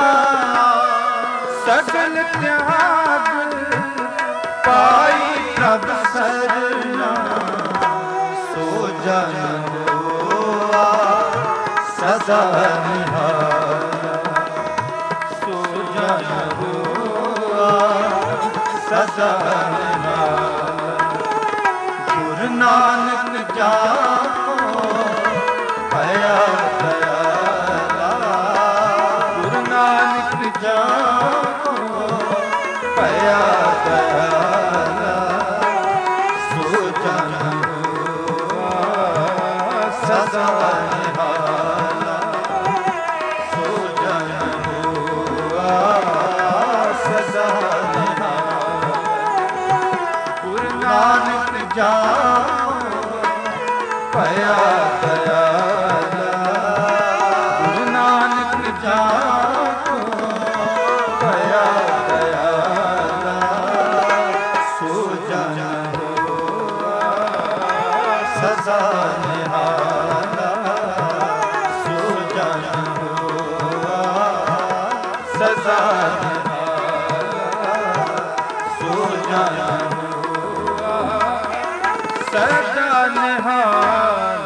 ਸਗਲ ਤਿਆਗ ਪਾਈ ਪ੍ਰਭ ਸਰਨਾ, ਸੋ ਜਨ ਹੋਆ ਸਦਾ ਨਿਹਾਲ, ਸੋ ਜਨ ਹੋਆ ਸਦਾ ਨਿਹਾਲ, ਗੁਰੂ ਨਾਨਕ ਜਾਪੋ ਭਇਆ ਦਇਆਲਾ, ਗੁਰੂ ਨਾਨਕ ਜਾਪੋ ਭਇਆ ਦਇਆਲਾ, ਸੋ ਜਨ ਹੋਆ ਸਦਾ ਨਿਹਾਲ, ਸੋ ਜਨ ਹੋਆ ਸਦਾ ਨਿਹਾਲ, ਗੁਰੂ ਨਾਨਕ ਜਾਪੋ ਭਇਆ ਦਇਆਲਾ, ਗੁਰੂ ਨਾਨਕ ਜਾਪੋ ਭਇਆ ਦਇਆਲਾ, ਸੋ ਜਨ ਹੋਆ ਸਦਾ ਨਿਹਾਲ, ਸੋ ਜਨ ਹੋਆ ਸਦਾ ਨਿਹਾਲ, ਸੋ ਜਨ ਹੋਆ ਸਦਾ ਨਿਹਾਲ।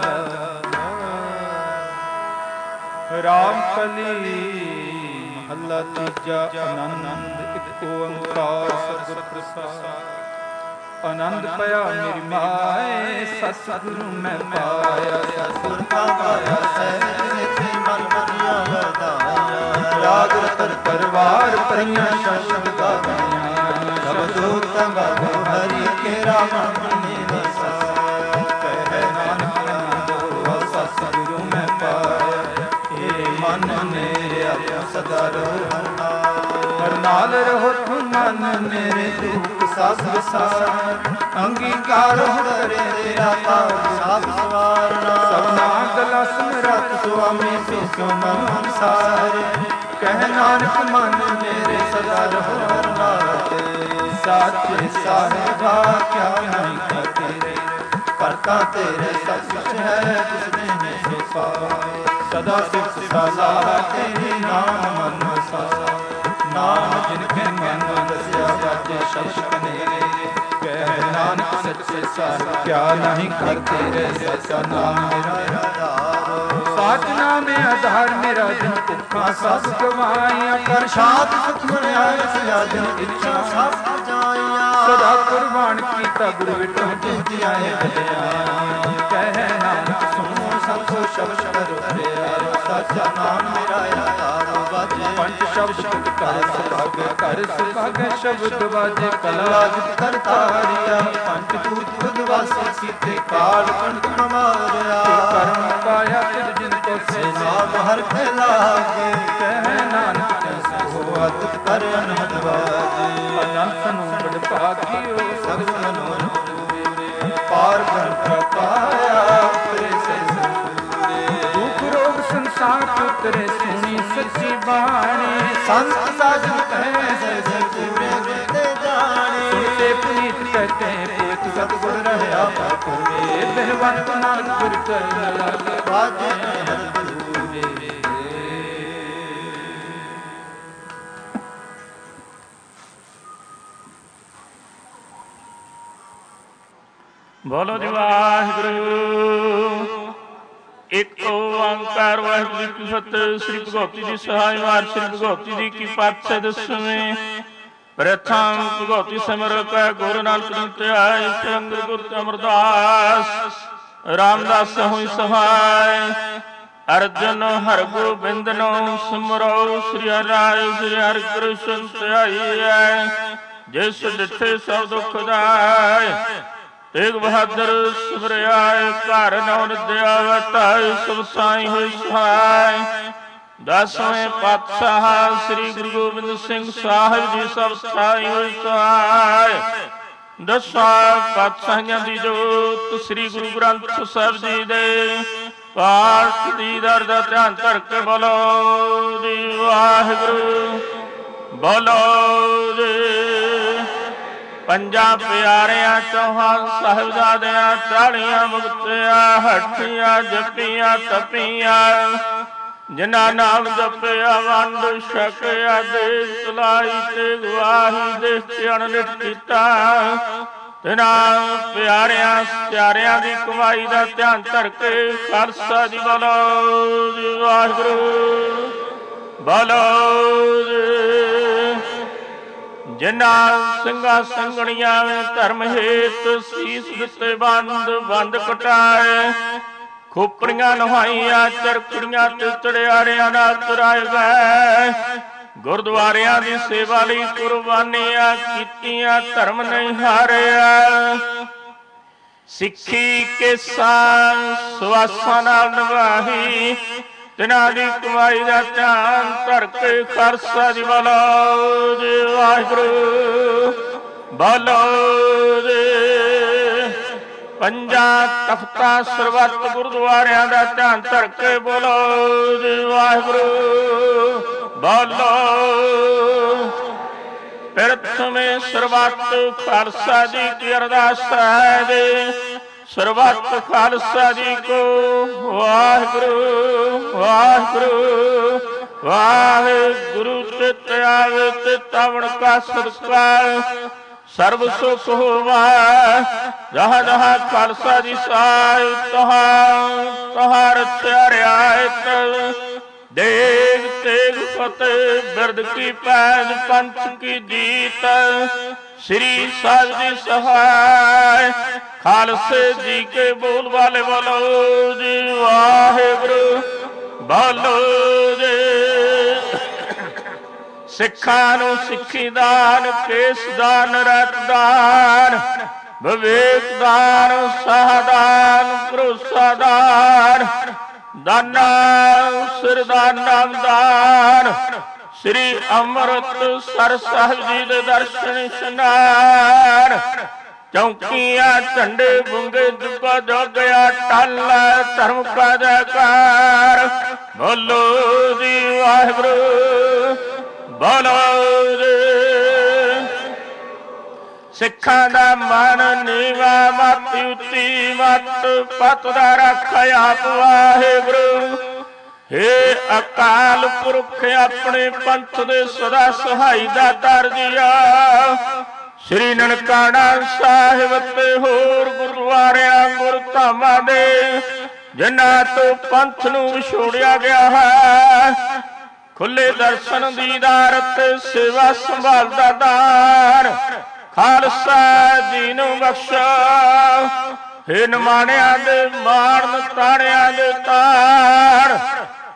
ਰਾਮ ਕਲੀ ਮਹੱਲਾ ਤੀਜਾ। ਆਨੰਦ ਇੱਕ ਓੰਕਾਰ ਸਤਿਗੁਰ ਪ੍ਰਸਾਦਿ। ਆਨੰਦ ਪਿਆ ਮੇਰੀ ਮਾਏ ਸਤਿਗੁਰੂ ਮੈਂ ਪਾਇਆ, ਸਤਿਗੁਰ ਕਾ ਪਾਇਆ ਸਹਿਜ ਨਿਥੇ ਮਨ ਮਨੀਆ ਵਧਾਇਆ, ਰਾਗ ਰਤਨ ਪਰਵਾਰ ਪਰੀਆਂ ਸ਼ਬਦ ਗਾਵੀਆਂ, ਸ਼ਬਦੋ ਤੰਗਾਵੋ ਹਰੀ ਕੇ ਰਾਮ ਮਨੀ ਵਸਾ, ਕਹਿ ਨਾਨਕ ਆਨੰਦ ਹੋਆ ਸਤਿਗੁਰੂ ਮੈਂ ਪਾਇਆ, ਏ ਮਨ ਮੇਰੇ ਆਪਣਾ ਸਦਾ ਰਹੋ ਹਰ ਨਾਲ ਰਹੋ ਤੁਮ ਮਨ ਮੇਰੇ ਦੁਖ ਸਭ ਵਿਸਾਰ, ਅੰਗੀਕਾਰ ਕਰੇ ਤੇਰਾ ਪਾਰ ਸਭ ਸਵਾਰਨਾ, ਸਭਨਾ ਗਲਾ ਸਮਰੱਥ ਸੁਆਮੀ ਸਿਉ ਮਨ ਅਨਸਾਰ, ਕਹਿ ਨਾਨਕ ਮਨ ਮੇਰੇ ਸਦਾ ਰਹੋ ਹਰ ਨਾਤੇ, ਸਾਚੇ ਸਾਹਿਬਾ ਕਿਆ ਨਹੀਂ ਕਰਤੇ, ਕਰਤਾ ਤੇਰੇ ਸਭ ਕੁਛ ਹੈ ਤਿਸ ਨੇ ਸੋ ਪਾਏ, ਸਦਾ ਸਿਫਤ ਸਲਾਹ ਤੇਰੀ ਨਾਮ ਮਨ ਵਸਾਇਆ, ਨਾਮ ਜਿਨ ਕੇ ਮਨ ਵਸਿਆ ਵਾਜੇ ਸ਼ਬਦ ਕਨੇਰੇ, ਕਹਿ ਨਾਨਕ ਸੱਚੇ ਸਾਹਿਬ ਕਿਆ ਨਹੀਂ ਕਰਤੇ ਰੇ, ਸਚਾ ਨਾਮ ਮੇਰਾ ਆਧਾਰ, ਸਾਚ ਨਾਮ ਆਧਾਰ ਮੇਰਾ ਜਿਨ ਭੁੱਖਾ ਸਭ ਗਵਾਈਆਂ, ਕਰ ਸ਼ਾਂਤ ਸੁਖ ਮਨਿਆਇ ਸਿਆਦਿਨ ਇੱਛਾ ਸਭ ਜਾਈਆਂ, ਸਦਾ ਕੁਰਬਾਨ ਕੀਤਾ ਗੁਰੂ ਵਿਟੋ ਜਿਤਿ ਆਏ ਵਧਿਆ, ਕਹਿ ਨਾਨਕ ਸੱਚਾ ਨਾਮ ਮੇਰਾ ਆਧਾਰ ਵਾਜੇ ਪੰਜ ਸ਼ਬਦ ਤੁਧ ਘਰ ਸੁਭਾਗੈ ਘਰ ਸੁਭਾਗੈ ਸ਼ਬਦ ਵਾਜੇ ਕਲਾ ਜਿਤ ਕਰ ਤਾਰਿਆ ਪੰਜ ਭੂਤ ਬੁੱਧ ਵਾਸੇ ਸੀਤੇ ਕਾਲ ਕੰਠ ਨ ਮਾਰਿਆ ਕਰਮ ਪਾਇਆ ਤਿਜ ਜਿਨ ਕੋ ਸੇ ਨਾਮ ਹਰ ਕੇ ਲਾਗੇ ਕਹਿ ਨਾਨਕ ਤੈ ਸੋ ਅਤਿ ਕਰ ਅਨਹਦ ਵਾਜੇ ਅਨੰਤ ਨੂੰ ਬੜ ਭਾਗਿਓ ਸਭ ਮਨੋਨ ਪਾਰ ਬ੍ਰਹਮ ਪਾਇਆ ਤੇਰੇ ਸੇ ਦੁਖ ਰੋਗ ਸੰਸਾਰ ਉਤਰੇ ਸੁਣੀ ਸੱਚੀ ਬਾਣੀ ਸੰਤ ਸਾਜਨ ਕਹੇ ਸੇ ਸੇ ਪੂਰੇ ਗੁਰਤੇ ਜਾਣੇ ਸੁਣਤੇ ਪੁਨੀਤ ਕਹਤੇ ਪੁਰਖ ਸਤਿਗੁਰ ਰਹਿਆ ਪਰਪੁਰ ਇਹ ਬਹਿਵੰਤ ਨਾਨਕ ਗੁਰ ਕਰ ਲਾਗੇ ਵਾਜੇ ਹਰ ਦੂਰੇ ਬੋਲੋ ਜੀ ਵਾਹਿਗੁਰੂ। ਇੱਕ ਓੰਕਾਰ ਵਾਹਿਗੁਰੂ ਜੀ ਕੀ ਫਤਿਹ। ਸ੍ਰੀ ਭਗਵਤੀ ਜੀ ਸਹਾਇ ਵਾਰ ਸ੍ਰੀ ਭਗਵਤੀ ਜੀ ਕੀ ਪਾਤਸ਼ਾਹ ਦਸਵੇਂ ਪ੍ਰਥਮ ਭਗਵਤੀ ਸਿਮਰ ਕੈ ਗੁਰੂ ਨਾਨਕ ਜੀ ਧਿਆਇ ਸੰਗ ਗੁਰ ਅਮਰਦਾਸ ਰਾਮਦਾਸ ਹੋਈ ਸਹਾਇ ਅਰਜਨ ਹਰਿ ਗੋਬਿੰਦ ਨੂੰ ਸਿਮਰੋ ਸ੍ਰੀ ਹਰਿ ਸ੍ਰੀ ਹਰਿ ਕ੍ਰਿਸ਼ਨ ਧਿਆਈਐ ਜਿਸ ਡਿਠੇ ਸਭ ਦੁਖ ਦਾਇ ਤੇਗ ਬਹਾਦਰ ਸਿਮਰਿਆਏ ਘਰ ਨੌ ਨਿਦਿਆ ਵਤਾਇ ਸਭ ਸਾਈ ਹੋਈ ਸਹਾਇ ਦਸਵੇਂ ਪਾਤਸ਼ਾਹ ਸ੍ਰੀ ਗੁਰੂ ਗੋਬਿੰਦ ਸਿੰਘ ਸਾਹਿਬ ਜੀ ਸਭ ਸਾਈ ਹੋਈ ਸਹਾਇ ਦਸਾਂ ਪਾਤਸ਼ਾਹਾਂ ਦੀ ਜੋਤ ਸ੍ਰੀ ਗੁਰੂ ਗ੍ਰੰਥ ਸਾਹਿਬ ਜੀ ਦੇ ਪਾਠ ਦੀ ਦਰ ਦਾ ਧਿਆਨ ਧਰ ਕੇ ਬੋਲੋ ਜੀ ਵਾਹਿਗੁਰੂ। ਬੋਲੋ ਜੀ ਪੰਜਾਂ ਪਿਆਰਿਆਂ ਚੌਹਾਂ ਸਾਹਿਬਜ਼ਾਦਿਆਂ ਚਾਲੀਆਂ ਮੁਕਤਿਆਂ ਹੱਠੀਆਂ ਜਪੀਆਂ ਤਪੀਆਂ ਜਿਨ੍ਹਾਂ ਨਾਮ ਜਪਿਆ ਵੰਡ ਛਕਿਆ ਦੇ ਸਲਾਈ ਤੇ ਗਵਾਹੀ ਦੇ ਚਰਨ ਕੀਤਾ ਤਿਨਾਂ ਪਿਆਰਿਆਂ ਸਿਆਰਿਆਂ ਦੀ ਕਮਾਈ ਦਾ ਧਿਆਨ ਧਰ ਕੇ ਖਾਲਸਾ ਜੀ ਬੋਲੋ ਜੀ ਵਾਹਿਗੁਰੂ। ਬੋਲੋ ਜੀ ਜਿਨ੍ਹਾਂ ਸਿੰਘਾਂ ਸੰਗਣੀਆਂ ਧਰਮ ਹੇਤ ਸੀਸ ਦਿੱਤੇ ਬੰਦ ਕਟਾਏ ਖੋਪੜੀਆਂ ਨਹਾਈਆਂ ਚਰਕੜੀਆਂ ਤੇ ਚੜਿਆਰਿਆਂ ਨਾਲ ਤੁਰਾਏ ਗਏ ਗੁਰਦੁਆਰਿਆਂ ਦੀ ਸੇਵਾ ਲਈ ਕੁਰਬਾਨੀਆਂ ਕੀਤੀਆਂ ਧਰਮ ਨਹੀਂ ਹਾਰਿਆ ਸਿੱਖੀ ਕੇ ਸਵਾਸਾਂ ਨਾਲ ਨਿਭਾਈ ਤਿਨਾਂ ਦੀ ਕਮਾਈ ਦਾ ਧਿਆਨ ਧਰ ਕੇ ਖਾਲਸਾ ਜੀ ਬੋਲੋ ਜੀ ਵਾਹਿਗੁਰੂ। ਬੋਲੋ ਜੀ ਪੰਜਾਂ ਤਖਤਾਂ ਸਰਬੱਤ ਗੁਰਦੁਆਰਿਆਂ ਦਾ ਧਿਆਨ ਧਰ ਕੇ ਬੋਲੋ ਜੀ ਵਾਹਿਗੁਰੂ। ਬੋਲੋ ਪ੍ਰਥਮੇ ਸਰਬੱਤ ਖਾਲਸਾ ਜੀ ਕੀ ਅਰਦਾਸ ਹੈ ਜੀ ਸਰਬੱਤ ਖਾਲਸਾ ਜੀ ਕੋ ਵਾਹਿਗੁਰੂ ਵਾਹਿਗੁਰੂ ਵਾਹਿਗੁਰੂ ਚਿਤ ਆਵੇ ਤੇ ਤਵਣ ਕਾ ਸਤਿਕਾਰ ਸਰਬ ਸੁਖ ਹੋਵਾ ਜਹਾਂ ਜਹਾਂ ਖਾਲਸਾ ਜੀ ਸਾਇ ਤਹਾਂ ਰਚਿਆ ਰਿਆਇਤ ਦੇਗ ਤੇਗ ਫਤਿਹ ਬਿਰਦ ਕੀ ਪੈਜ ਪੰਚ ਕੀ ਜੀਤ श्री साज जी सहाय खालसे जी के बोल वाले बोलो जी वाहेगुरु बोलो जी सिखां नूं सिखी दान केस दान रत दान विवेक दान साहदान भरोसा दान दाना सिरदान नाम दान श्री अमृत सर साहिब जी दे दर्शन इशनान चौकिया झंडे बुंगे जुगा जो गया टल धर्म का जयकार बोलो जी वाहिगुरु बोलो जी सिखां दा मन नीवा मत उची मत पत दा रख आप वाहिगुरु हे अकाल पुरख अपने पंथ दे सदा सहाई दा दर दिया श्री ननकाना साहिब ते होर गुरुद्वारियां गुरधामां दे जिन्हां तो पंथ नूं विछोड़िया गया है खुले दर्शन दीदार ते सेवा संभाल दा दान खालसा जी नूं बख्शा हे नमाणियां दे माण ताणियां दे ताण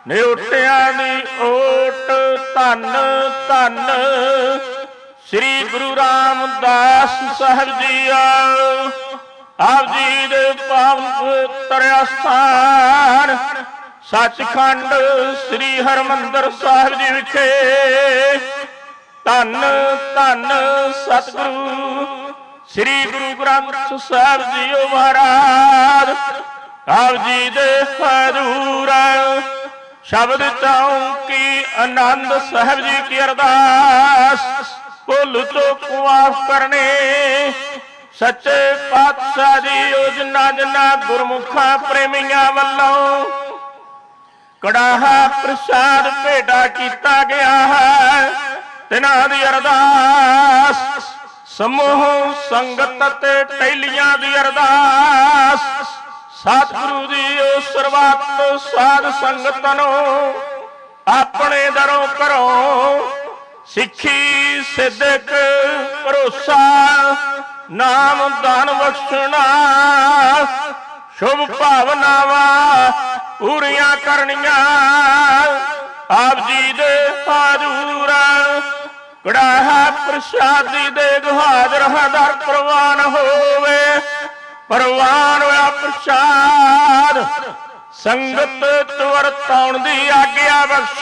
ਨਿਉਟਿਆਂ ਦੀ ਓਟ ਧੰਨ ਧੰਨ ਸ੍ਰੀ ਗੁਰੂ ਰਾਮਦਾਸ ਸਾਹਿਬ ਜੀ ਆਪ ਜੀ ਦੇ ਪਾਵਨ ਪਵਿੱਤਰ ਅਸਥਾਨ ਸੱਚਖੰਡ ਸ੍ਰੀ ਹਰਿਮੰਦਰ ਸਾਹਿਬ ਜੀ ਵਿਖੇ ਧੰਨ ਧੰਨ ਸਤਿਗੁਰੂ ਸ੍ਰੀ ਗੁਰੂ ਗ੍ਰੰਥ ਸਾਹਿਬ ਜੀ ਮਹਾਰਾਜ ਆਪ ਜੀ ਦੇ ਹਜ਼ੂਰ ਸ਼ਬਦ ਚੌਂਕੀ ਆਨੰਦ ਸਾਹਿਬ ਜੀ ਕੀ ਅਰਦਾਸ ਭੁੱਲ ਚੁੱਕ ਮਾਫ ਕਰਨੇ ਸੱਚੇ ਪਾਤਸ਼ਾਹ ਜੀ ਜਿਨ੍ਹਾਂ ਜਿਨ੍ਹਾਂ ਗੁਰਮੁਖਾਂ ਪ੍ਰੇਮੀਆਂ ਵੱਲੋਂ ਕੜਾਹਾ ਪ੍ਰਸਾਦ ਭੇਟਾ ਕੀਤਾ ਗਿਆ ਹੈ ਤਿਨਾਂ ਦੀ ਅਰਦਾਸ ਸਮੂਹ ਸੰਗਤ ਤੇ ਟਹਿਲੀਆਂ ਦੀ ਅਰਦਾਸ ਸਤਿਗੁਰੂ ਜੀ ਉਹ ਸਰਬੱਤ ਸਾਧ ਸੰਗਤ ਨੂੰ ਆਪਣੇ ਦਰੋਂ ਘਰੋਂ ਸਿੱਖੀ ਸਿੱਧਕ ਭਰੋਸਾ ਨਾਮ ਦਾਨ ਬਖਸ਼ਣਾ ਸ਼ੁਭ ਭਾਵਨਾਵਾਂ ਪੂਰੀਆਂ ਕਰਨੀਆਂ ਆਪ ਜੀ ਦੇ ਹਜ਼ੂਰ ਕੜਾਹਾ ਪ੍ਰਸ਼ਾਦੀ ਦੇ ਹਾਜ਼ਰ ਹਾਜ਼ਰ ਪ੍ਰਵਾਨ ਹੋਵੇ ਪ੍ਰਵਾਨ ਹੋਇਆ ਪ੍ਰਸ਼ਾਦ ਸੰਗਤ ਵਰਤਾਉਣ ਦੀ ਆਗਿਆ ਬਖਸ਼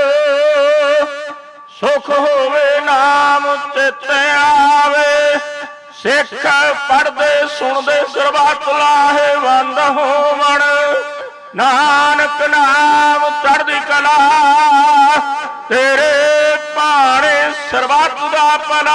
ਸੁਖ ਹੋਵੇ ਨਾਮ ਚਿਤ ਆਵੇ ਸਿੱਖ ਪੜਦੇ ਸੁਣਦੇ ਸਰਬੱਤ ਲਾਹੇਵੰਦ ਹੋਵਣ ਨਾਨਕ ਨਾਮ ਚੜ੍ਹਦੀ ਕਲਾ ਤੇਰੇ ਭਾਣੇ ਸਰਬੱਤ ਦਾ ਭਲਾ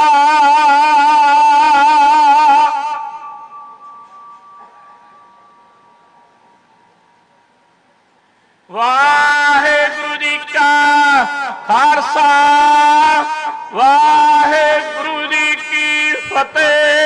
ਵਾਹਿਗੁਰੂ ਜੀ ਕਾ ਖਾਲਸਾ ਵਾਹਿਗੁਰੂ ਜੀ ਕੀ ਫਤਿਹ।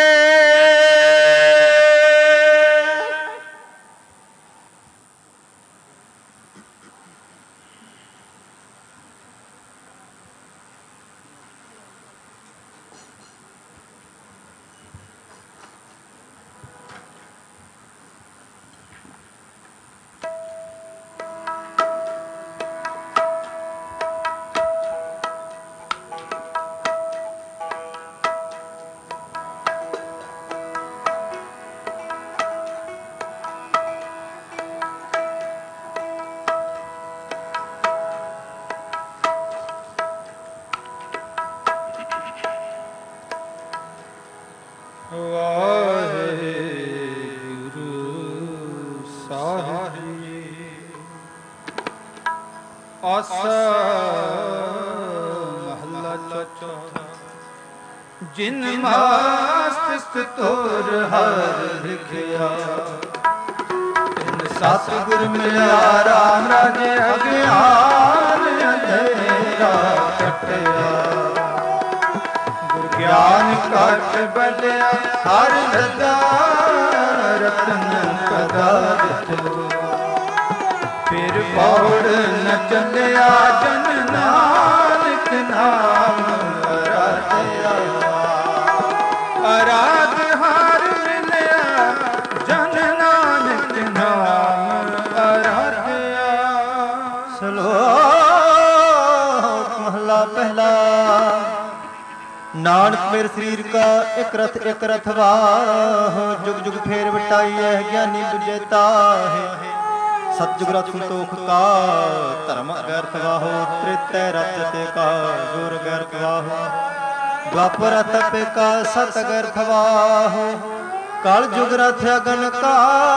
जिन मस्तिष्क तोर हर लिखिया तिन सतगुर मिला राम राजे अज्ञान अंधेरा कटिया गुर ज्ञान कट बलिया हर लगा रतन पदार्थ फिर पौड़ न चलिया जन नानक नाम अराध हार मिलिया जन नानक नाम अराध्या। श्लोक महला पहला। नानक मेरे शरीर का एक रथ वाह जुग जुग फेर बटाई है ज्ञानी बुझेता है सतजुग रथ संतोख का धर्म अगर्थ वाहो त्रेतय रथ का गुर गर्थ वाहो द्वापर तप का सत गर्थ वाहो काल जुग रथ अगन का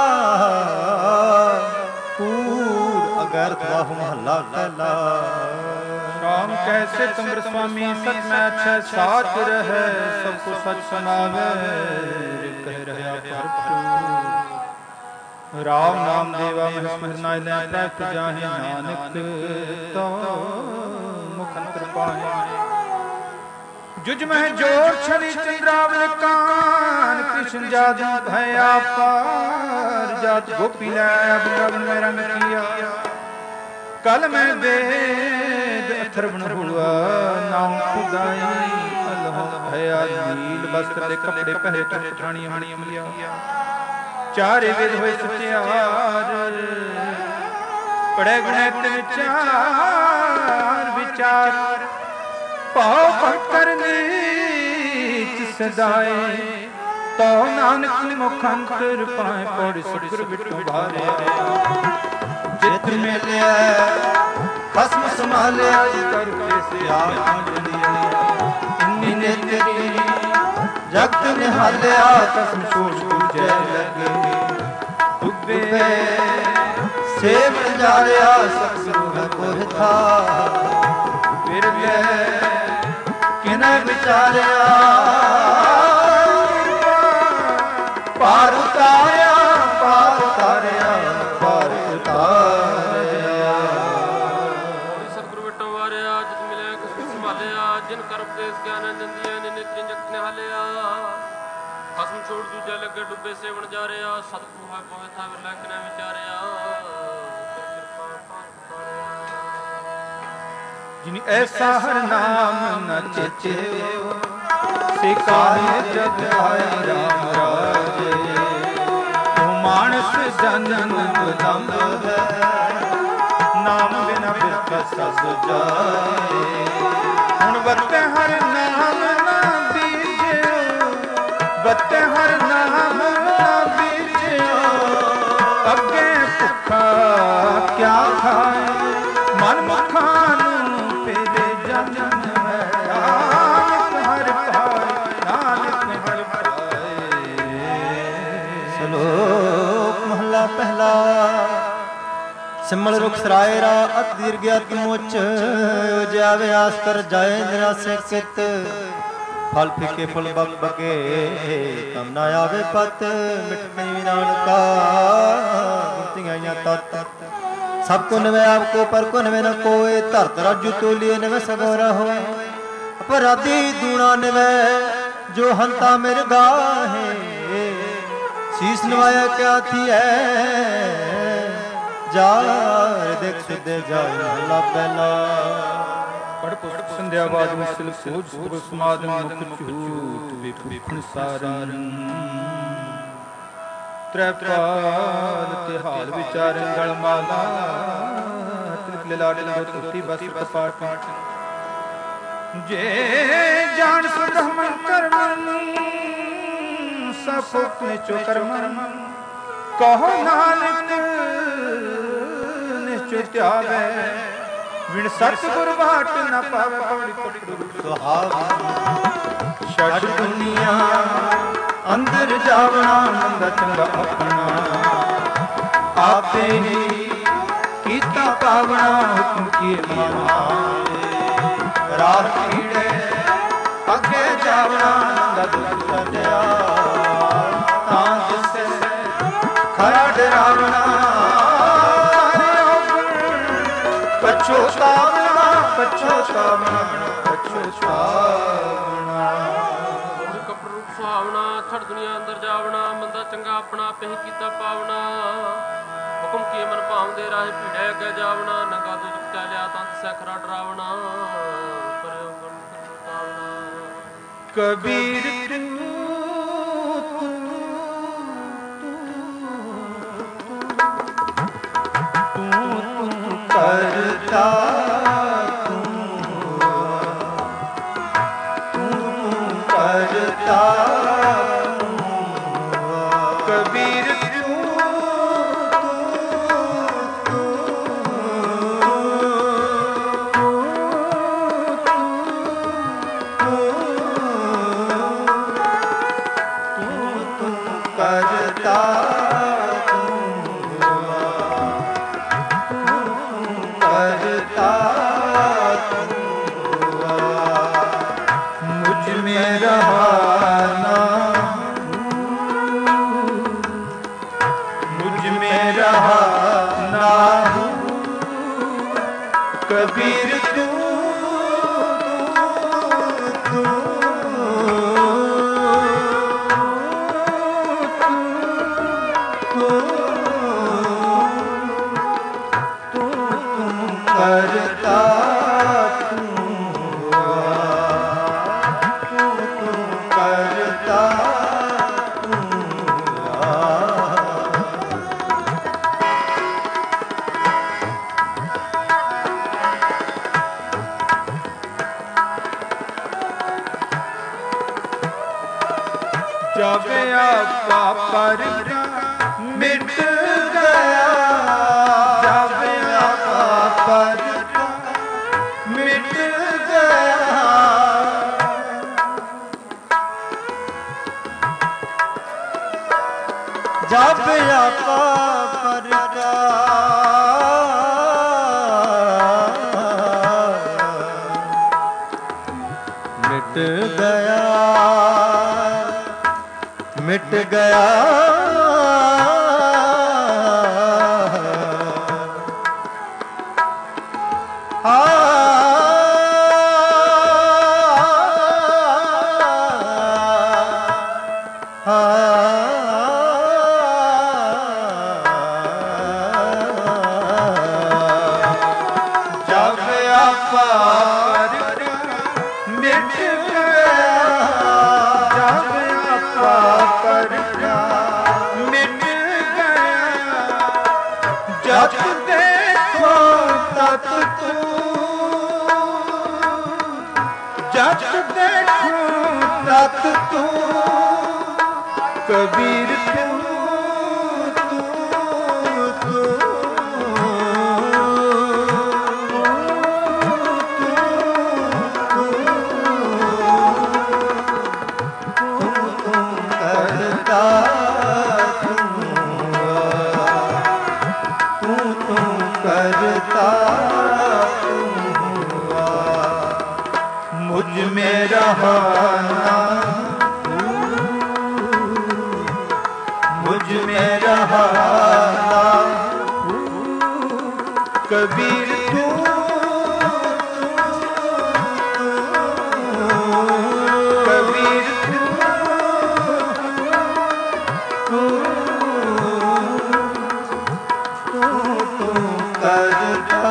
कूड़ अगर्थ वाहो महला पहला। राम कैसे तुमर स्वामी सच में अच्छा साच रहे सबको सच सुनावे कह रहा भरपूर राम नाम देवा महस्मरनाय प्राप्त जाहि नानक तो मुखंतर पाहि जुज में जोर छवि चंद्रावल कान कृष्ण जादू भया पार जात गोपी लाया वृंदावन में रंग किया कल में वेद अथर्वण हुआ नाम खुदाई अल्लाह भया नील वस्त्र दे कपड़े पहरे तो पठानी हणी अमलिया चारे वेद होए सत्यार ਪੜੈ ਗੁਣੈਤ ਵਿਚਾਰ ਵਿਚਾਰ ਭਾਉ ਭਗਤ ਕਰਨੀ ਸਦਾਏ ਤੋ ਨਾਨਕ ਮੁਖ ਅੰਤਰ ਪਾਏ ਪੜ ਸਤਿਗੁਰ ਵਿਟੋ ਭਾਰੇ ਜਿਤ ਮਿਲਿਆ ਖਸਮ ਸੰਭਾਲਿਆ ਕਰ ਕੇ ਸਿਆਣ ਇੰਨੀ ਨੇਤਰੀ ਜਗਤ ਨਿਹਾਲਿਆ ਕਸਮ ਛੋੜ ਪੂਜੈ ਲਗੇ ਡੁੱਬੇ ਸੇਵ ਜਾਰਿਆ ਸਤਿਗੁਰੂ ਹੈ ਕੋਹ ਥਾ ਵਿਰਲੇ ਕਿਨੇ ਵਿਚਾਰਿਆ ਪਾਰ ਉਤਾਰਿਆ ਪਾਰ ਉਤਾਰਿਆ ਪਾਰ ਉਤਾਰਿਆ ਸਤਿਗੁਰੂ ਵਿਟੋ ਵਾਰਿਆ ਜਿਤ ਮਿਲਿਆ ਕਸਮ ਸੰਭਾਲਿਆ ਜਿਨ ਕਰ ਉਪਦੇਸ਼ ਗਿਆਨ ਜੰਦੀਆਂ ਨੇ ਨੇਤਰੀ ਜਗਤ ਨਿਹਾਲਿਆ ਖਸਮ ਛੋੜ ਦੂਜਾ ਲੱਗੇ ਡੁੱਬੇ ਸੇਵਣ ਜਾ ਰਿਹਾ ਸਤਿਗੁਰੂ ਹੈ ਕੋਹ ਥਾ ਵਿਰਲੇ ਕਿਨੇ ਵਿਚਾਰਿਆ ਜਿਨ ਐਸਾ ਹਰ ਨਾਮ ਨ ਚੇਚਿਓ ਸੇ ਕਾਹੇ ਜਗ ਆਏ ਰਾਮ ਰਾਜੇ ਤੂੰ ਮਾਨਸ ਜਨਮ ਬਦੰਦ ਹੈ ਨਾਮ ਬਿਨਾ ਬਿਰਥ ਸਸ ਜਾਏ ਹੁਣ ਵਰਤੇ ਹਰ ਨਾਮ ਨਾ ਬੀਜਿਓ ਵਰਤੇ ਹਰ ਨਾਮ ਨਾ ਬੀਜਿਓ ਅੱਗੇ ਭੁੱਖਾ ਕਿਆ ਖਾਏ ਮਨ ਮੁਖਾਂ ਨੂੰ ਪੇਰੇ ਜਨਮ ਹੈ ਨਾਨਕ ਹਰਿ ਪਾਏ ਨਾਨਕ ਹਰਿ ਪਾਏ। ਸ਼ਲੋਕ ਮਹਲਾ ਪਹਿਲਾ ਸਿਮਲ ਰੁਖ ਸਰਾਏ ਰਾ ਅਤ ਦੀਰਘ ਅਤ ਮੁਚ ਉਜਿਆਵੇ ਆਸ ਕਰ ਜਾਏ ਨਿਰਾਸੇ ਕਿਤ ਫਲ ਫਿਕੇ ਫੁੱਲ ਬਕ ਬਕੇ ਤਮ ਨਾ ਆਵੇ ਪਤ ਮਿਟ ਨਹੀਂ ਨਾਨਕਾ ਗੁਰਤੀਆਂ ਤਤ ਸਭ ਕੋ ਨਵੇਂ ਆਪ ਕੋ ਪਰ ਕੋ ਨਵੇਂ ਨ ਕੋਏ ਧਰਤ ਰਾਜੂ ਤੋਲੀਏ ਨਵੇਂ ਸਗੋਰਾ ਹੋਏ ਅਪਰਾਧੀ ਦੂਣਾ ਨਵੇਂ ਜੋ ਹੰਤਾ ਮੇਰ ਗਾਹੇ ਸੀਸ ਨਵਾਇਆ ਕਿਆ ਥੀਐ ਜਾਰ ਦੇਖ ਸਿੱਧੇ ਜਾਏ ਮਹਲਾ ਪਹਿਲਾ ਪੜ ਪੁਸਤਕ ਸੰਧਿਆ ਬਾਦ ਮਿਸਲ ਸੋਜ ਸੁਖ ਸਮਾਦਨ ਮੁਖ ਝੂਠ ਵਿਖਣ ਸਾਰਨ ਤ੍ਰੈ ਪਾਦ ਤੇ ਹਾਲ ਵਿਚਾਰਨ ਗਲ ਮਾਲਾ ਤਿਲਕ ਲਿਲਾਟ ਲੋਟ ਕੁੱਤੀ ਬਸ ਕਪਾਟ ਜੇ ਜਾਣ ਸੁਧਮਨ ਕਰਮਨ ਸਫੁਕ ਨਿਚੋ ਕਰਮਨ ਕਹੋ ਨਾਨਕ ਨਿਚੋ ਧਿਆਵੇ ਵਿਣ ਸਤਿਗੁਰ ਬਾਟ ਨ ਪਾਵੇ ਪੌੜੀ ਪਕੜੂ ਸੁਹਾਗ ਛੱਡ ਦੁਨੀਆ ਅੰਦਰ ਜਾਵਣਾ ਮੰਦਾ ਚੰਗਾ ਆਪਣਾ ਆਪੇ ਹੀ ਕੀਤਾ ਪਾਵਣਾ ਹੁਕਮ ਕੀਏ ਮਾਨਾ ਰਾਤ ਕੀੜੇ ਅੱਗੇ ਜਾਵਣਾ ਮੰਦਾ ਦੁਖ ਸੱਜਿਆ ਤਾਂ ਜਿਸੇ ਖਰਾ ਡਰਾਵਣਾ ਪਛੋਤਾਵਣਾ ਪਛੋਤਾਵਣਾ ਪਛੋਤਾਵਣਾ ਕਪੜ ਰੂਪ ਸੁਹਾਵਣਾ ਛੜ ਦੁਨੀਆ ਅੰਦਰ ਜਾਵਣਾ ਮੰਦਾ ਚੰਗਾ ਆਪਣਾ ਆਪੇ ਹੀ ਕੀਤਾ ਪਾਵਣਾ ਹੁਕਮ ਕੀ ਮਨ ਭਾਉਂਦੇ ਰਾਹ ਭੀੜੇ ਅੱਗੇ ਜਾਵਣਾ ਨੰਗਾ ਦੁੱਖ ਚਾਲਿਆ ਤੰਤ ਸਖਰਾ ਡਰਾਵਣਾ ਪਰਿਓ ਗੁਣ ਤਾਵਣਾ ਕਬੀਰ ਤੂੰ ਕਰਤਾ ਕਰਤਾ ਕਬੀਰ ਕਰਤਾ ਕਰਤਾ ਮੁਝ ਮੇਂ ਰਹਾਨਾ मुझ में रहा ना कबीर तू करता करता ਆਪਾ ਪਰ ਮਿਟ ਗਿਆ, ਜਬ ਆਪਾ ਪਰ ਮਿਟ ਗਿਆ। ਜਬ ਆਪਾ ਪਰ ਮਿਟ ਗਿਆ, ਮਿਟ ਗਿਆ। कबीर मुझ में रहाना, मुझ में रहाना कबीर तू, कबीर तू करता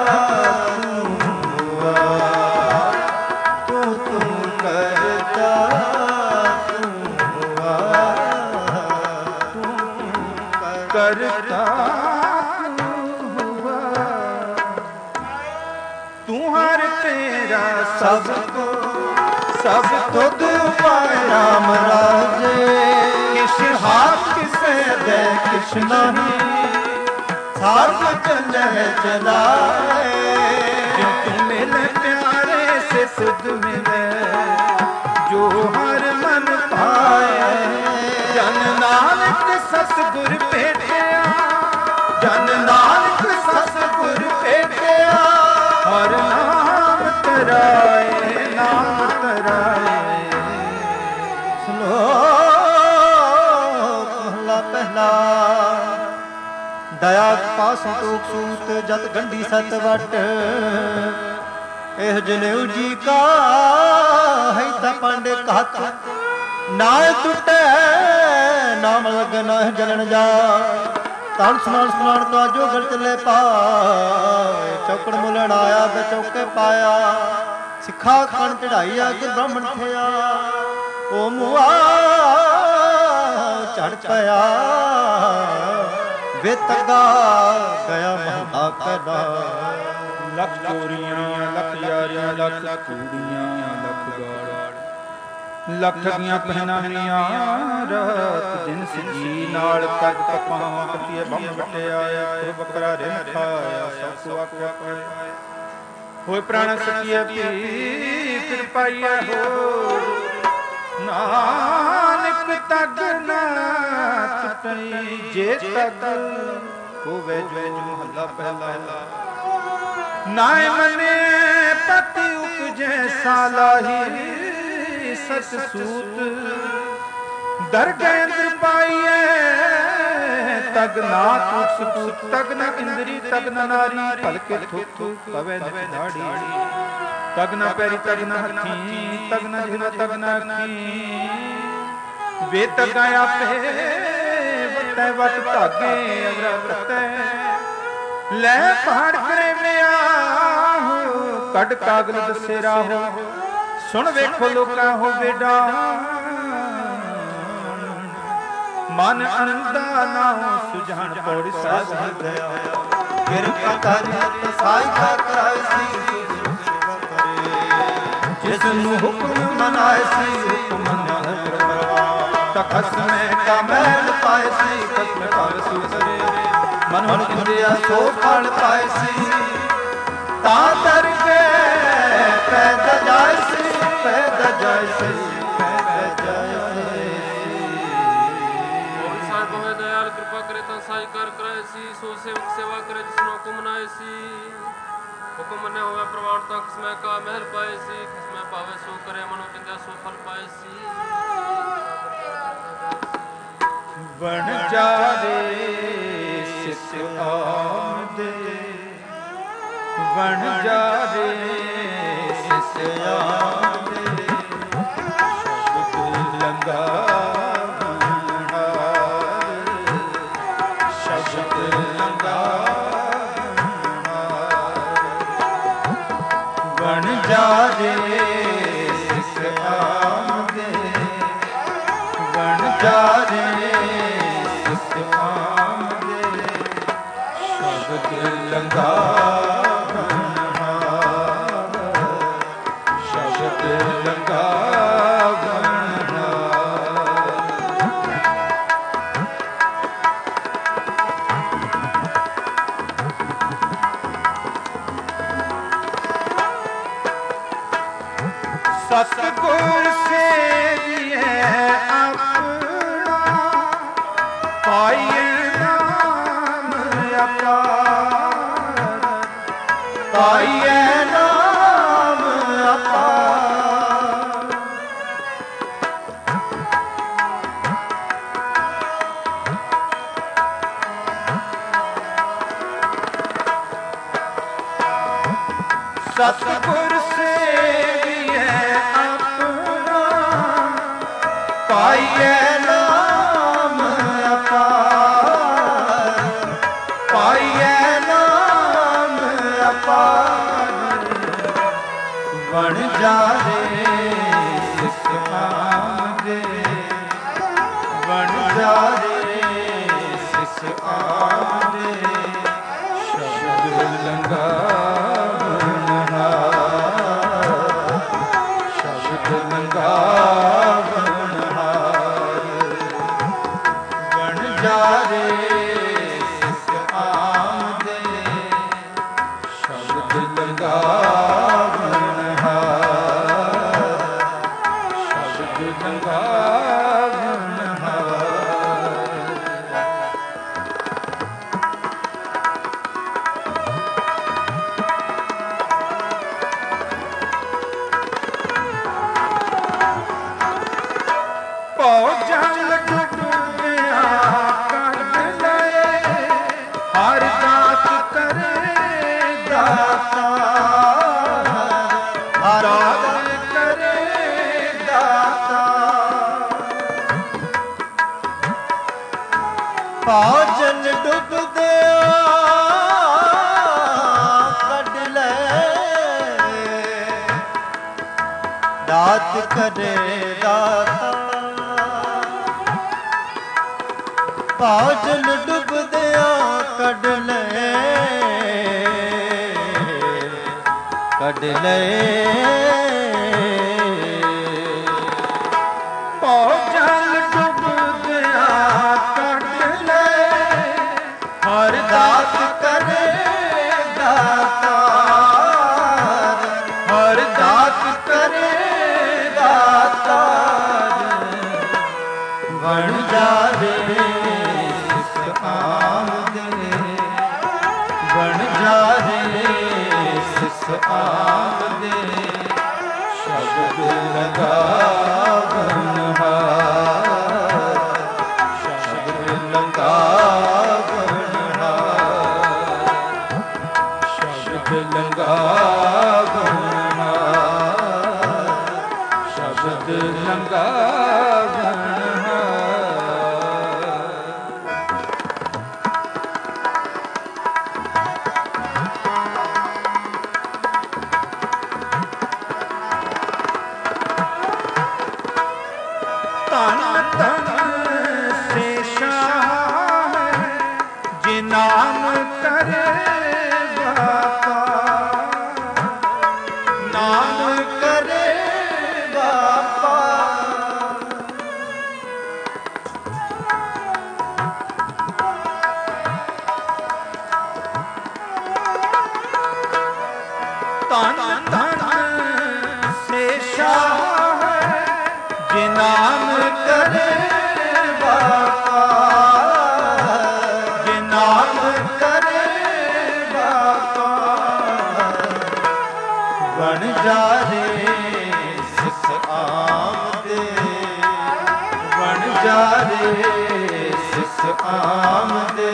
करता तू हर तेरा सबको तुद पाया राजे, किस हाथ किसे दे किस नहीं, साथ चले चलाए। जो तू मिले प्यारे से सुध मिले, जो हर मन पाए। जन नानक सतगुर भेटिया, जन नानक सतगुर भेटिया, हर नाम तराए, नाम तराए। श्लोक महला पहला। दया पास संतोख सूत जत गंढी सत वट, एह जनेऊ जी का है तपंड कहत, ना टुटे नाम लगन जलन जा। तन स्नान स्नान का जो गल चले पाए, चौकड़ मुलन आया बे चौके पाया। सिखा खन चढ़ाई अग ब्राह्मण थिया, ओ मुआ चढ़ पया। वे तगा गया महला कदा, लख चोरियां लख यारियां लख कूड़ियां लख गाड़, लख ठगियां पहनावियां रात दिन सजी। नाल तक तपां कतिए बम बटिया, बकरा रिन खाया सब को आख्या पाए। होए प्राण सकिए पी फिर पाइए हो, नानक तग ना टुटई जे तग होवे जो महला पहला। नाय मने पति उपजे सालाही, सत सूत दरगह अंदर पाइए। तग ना टूट सपूत, तग न इंद्री तग न नारी, पलके थुक पवे न दाढ़ी। तग न पैरी तग न हथी, तग न जिह्वा तग न अखी। वे तगा आपे वटै वट धागे अगरा वरतै। ਲੈ ਪਹਾੜ ਕਰੇ ਮਿਆ ਕੱਢ ਕਾਗਲ ਦੱਸੇ ਰਾਹੋ, ਸੁਣ ਵੇਖੋ ਲੋਕਾਂ ਹੋਵੇ ਡਾਹ। ਮਨ ਅੰਦਾ ਨਾ ਸੁਝਾਣ ਪੌੜੀ ਸਾਧ ਦਇਆ। ਕਿਰਪਾ ਕਰ ਸਾਈ ਕਰ ਕਰਾਇ ਸੀ, ਜਿਸ ਨੂੰ ਹੁਕਮ ਮਨਾਇ ਸੀ ਹੁਕਮ ਮੰਨਿਆ। ਤਖਤ ਖਸਮੈ ਕਾ ਮਹਿਲ ਪਾਏ ਸੀ ਖਸਮੈ ਪਾਵੇ ਸੁਸਰੇ ਮਨ ਹੁਣ ਕਿੰਦਿਆ ਸੋ ਫਲ ਪਾਏ ਸੀ ਤਾਂ ਦਰ ਕੇ ਪੈਦਾ ਜਾਏ ਸੀ ਪੈਦਾ ਜਾਏ ਸੀ ਪੈਦਾ ਜਾਏ ਗੋਬਿੰਦ ਸਾਹਿਬ ਹੋਏ ਦਇਆਲ ਕਿਰਪਾ ਕਰੇ ਤਾਂ ਸਾਈ ਕਰ ਕਰਾਏ ਸੀ ਸੋ ਸੇਵਕ ਸੇਵਾ ਕਰੇ ਜਿਸਨੂੰ ਹੁਕਮ ਮਨਾਏ ਸੀ ਹੁਕਮ ਮੰਨਿਆ ਹੋਇਆ ਪ੍ਰਵਾਨ ਤਾਂ ਖਸਮੈ ਕਾ ਮਹਿਲ ਪਾਏ ਸੀ ਖਸਮੈ ਪਾਵੇ ਸੋ ਕਰੇ ਮਨੋ ਕਿੰਦਿਆ ਸੋ ਫਲ ਪਾਏ ਸੀ ਬਣ ਜਾਵੇ ਸਿਸ ਆਮਦੇ ਬਣ ਜਾਵੇ ਸਿਸ ਆਮਦੇ ਸ਼ਬਦ ਲੰਗਾ ਸ਼ਬਦ ਲੰਗਾ ਬਣ ਜਾਵੇ ਸਿਸ ਆਮਦੇ ਬਣ ਜਾਵੇ ਲੰਗਾ ਸ਼ਬਦ ਲੰਗਾ ਸਤਿਗੁਰ ਸੇਵੀਐ ਆਪਣਾ ਪਾਈਐ ਪਾਈਐ ਨਾਮ ਅਪਾਰ ਸਤਿਗੁਰ ਸੇਵੀਐ ਆਪਣਾ ਪਾਈਐ ਨਾਮ ਅਪਾਰ ਪਾਈਐ ਬਣ ਜਾਵੇ ਸਿਸ ਆਮਦੇ ਬਣ ਜਾਵੇ ਸਿਸ ਆਮਦੇ ਸ਼ਬਦ ਲੰਗਾ ਸ਼ਬਦ ਲੰਗਾ ਬਣ ਜਾਵੇ ਸਿਸ ਆਮਦੇ ਸ਼ਬਦ ਲੰਗਾ ਭਾਜਨ ਡੁੱਬਦਿਆਂ ਕੱਢ ਲੈ ਦਾਤ ਕਰੇ ਦਾਤਾ ਭਾਜਨ ਡੁੱਬਦਿਆਂ ਕੱਢ ਲੈ ਭਾਜਨ ਡੁੱਬਦਿਆਂ ਕੱਢ ਲੈ ਹਰ ਦਾਤ ਕਰੇ ਦਾਤਾਰ ਹਰ ਦਾਤ ਕਰੇ ਦਾਤਾਰ ਬਣ ਜਾਵੇ ਸਿਸ ਆਮਦੇ ਬਣ ਜਾਵੇ ਸਿਸ ਆਮਦੇ ਸ਼ਬਦ ਲਗਾ ਸ਼ਬਦ ਲਗਾ ਸ਼ਬਦ ਲੰਗਾ ਸ਼ਬਦ ਲੰਗਾ ਧਨ ਧਨ ਸੇਸ਼ਾ ਜੇ ਨਾਮ ਕਰੇ नाम करे बाका, जे नाम करे बाका, बन जा रे सिख आमदे, बन जा रे सिख आमदे,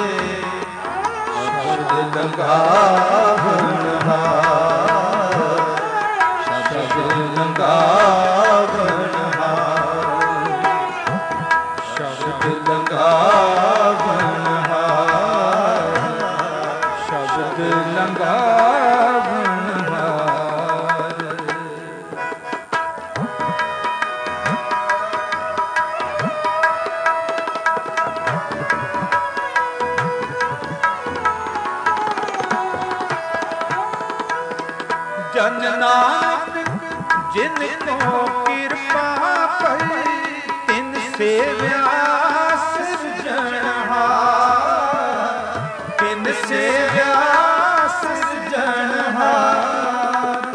शब्द लंघावन हार, शब्द लंघावन हार, शब्द लंघावन हार, शब्द लंघावन हार। जन नानक जिन को कृपा पई, तिन सेव्या सिरजनहार, तिन सेव्या सिरजनहार।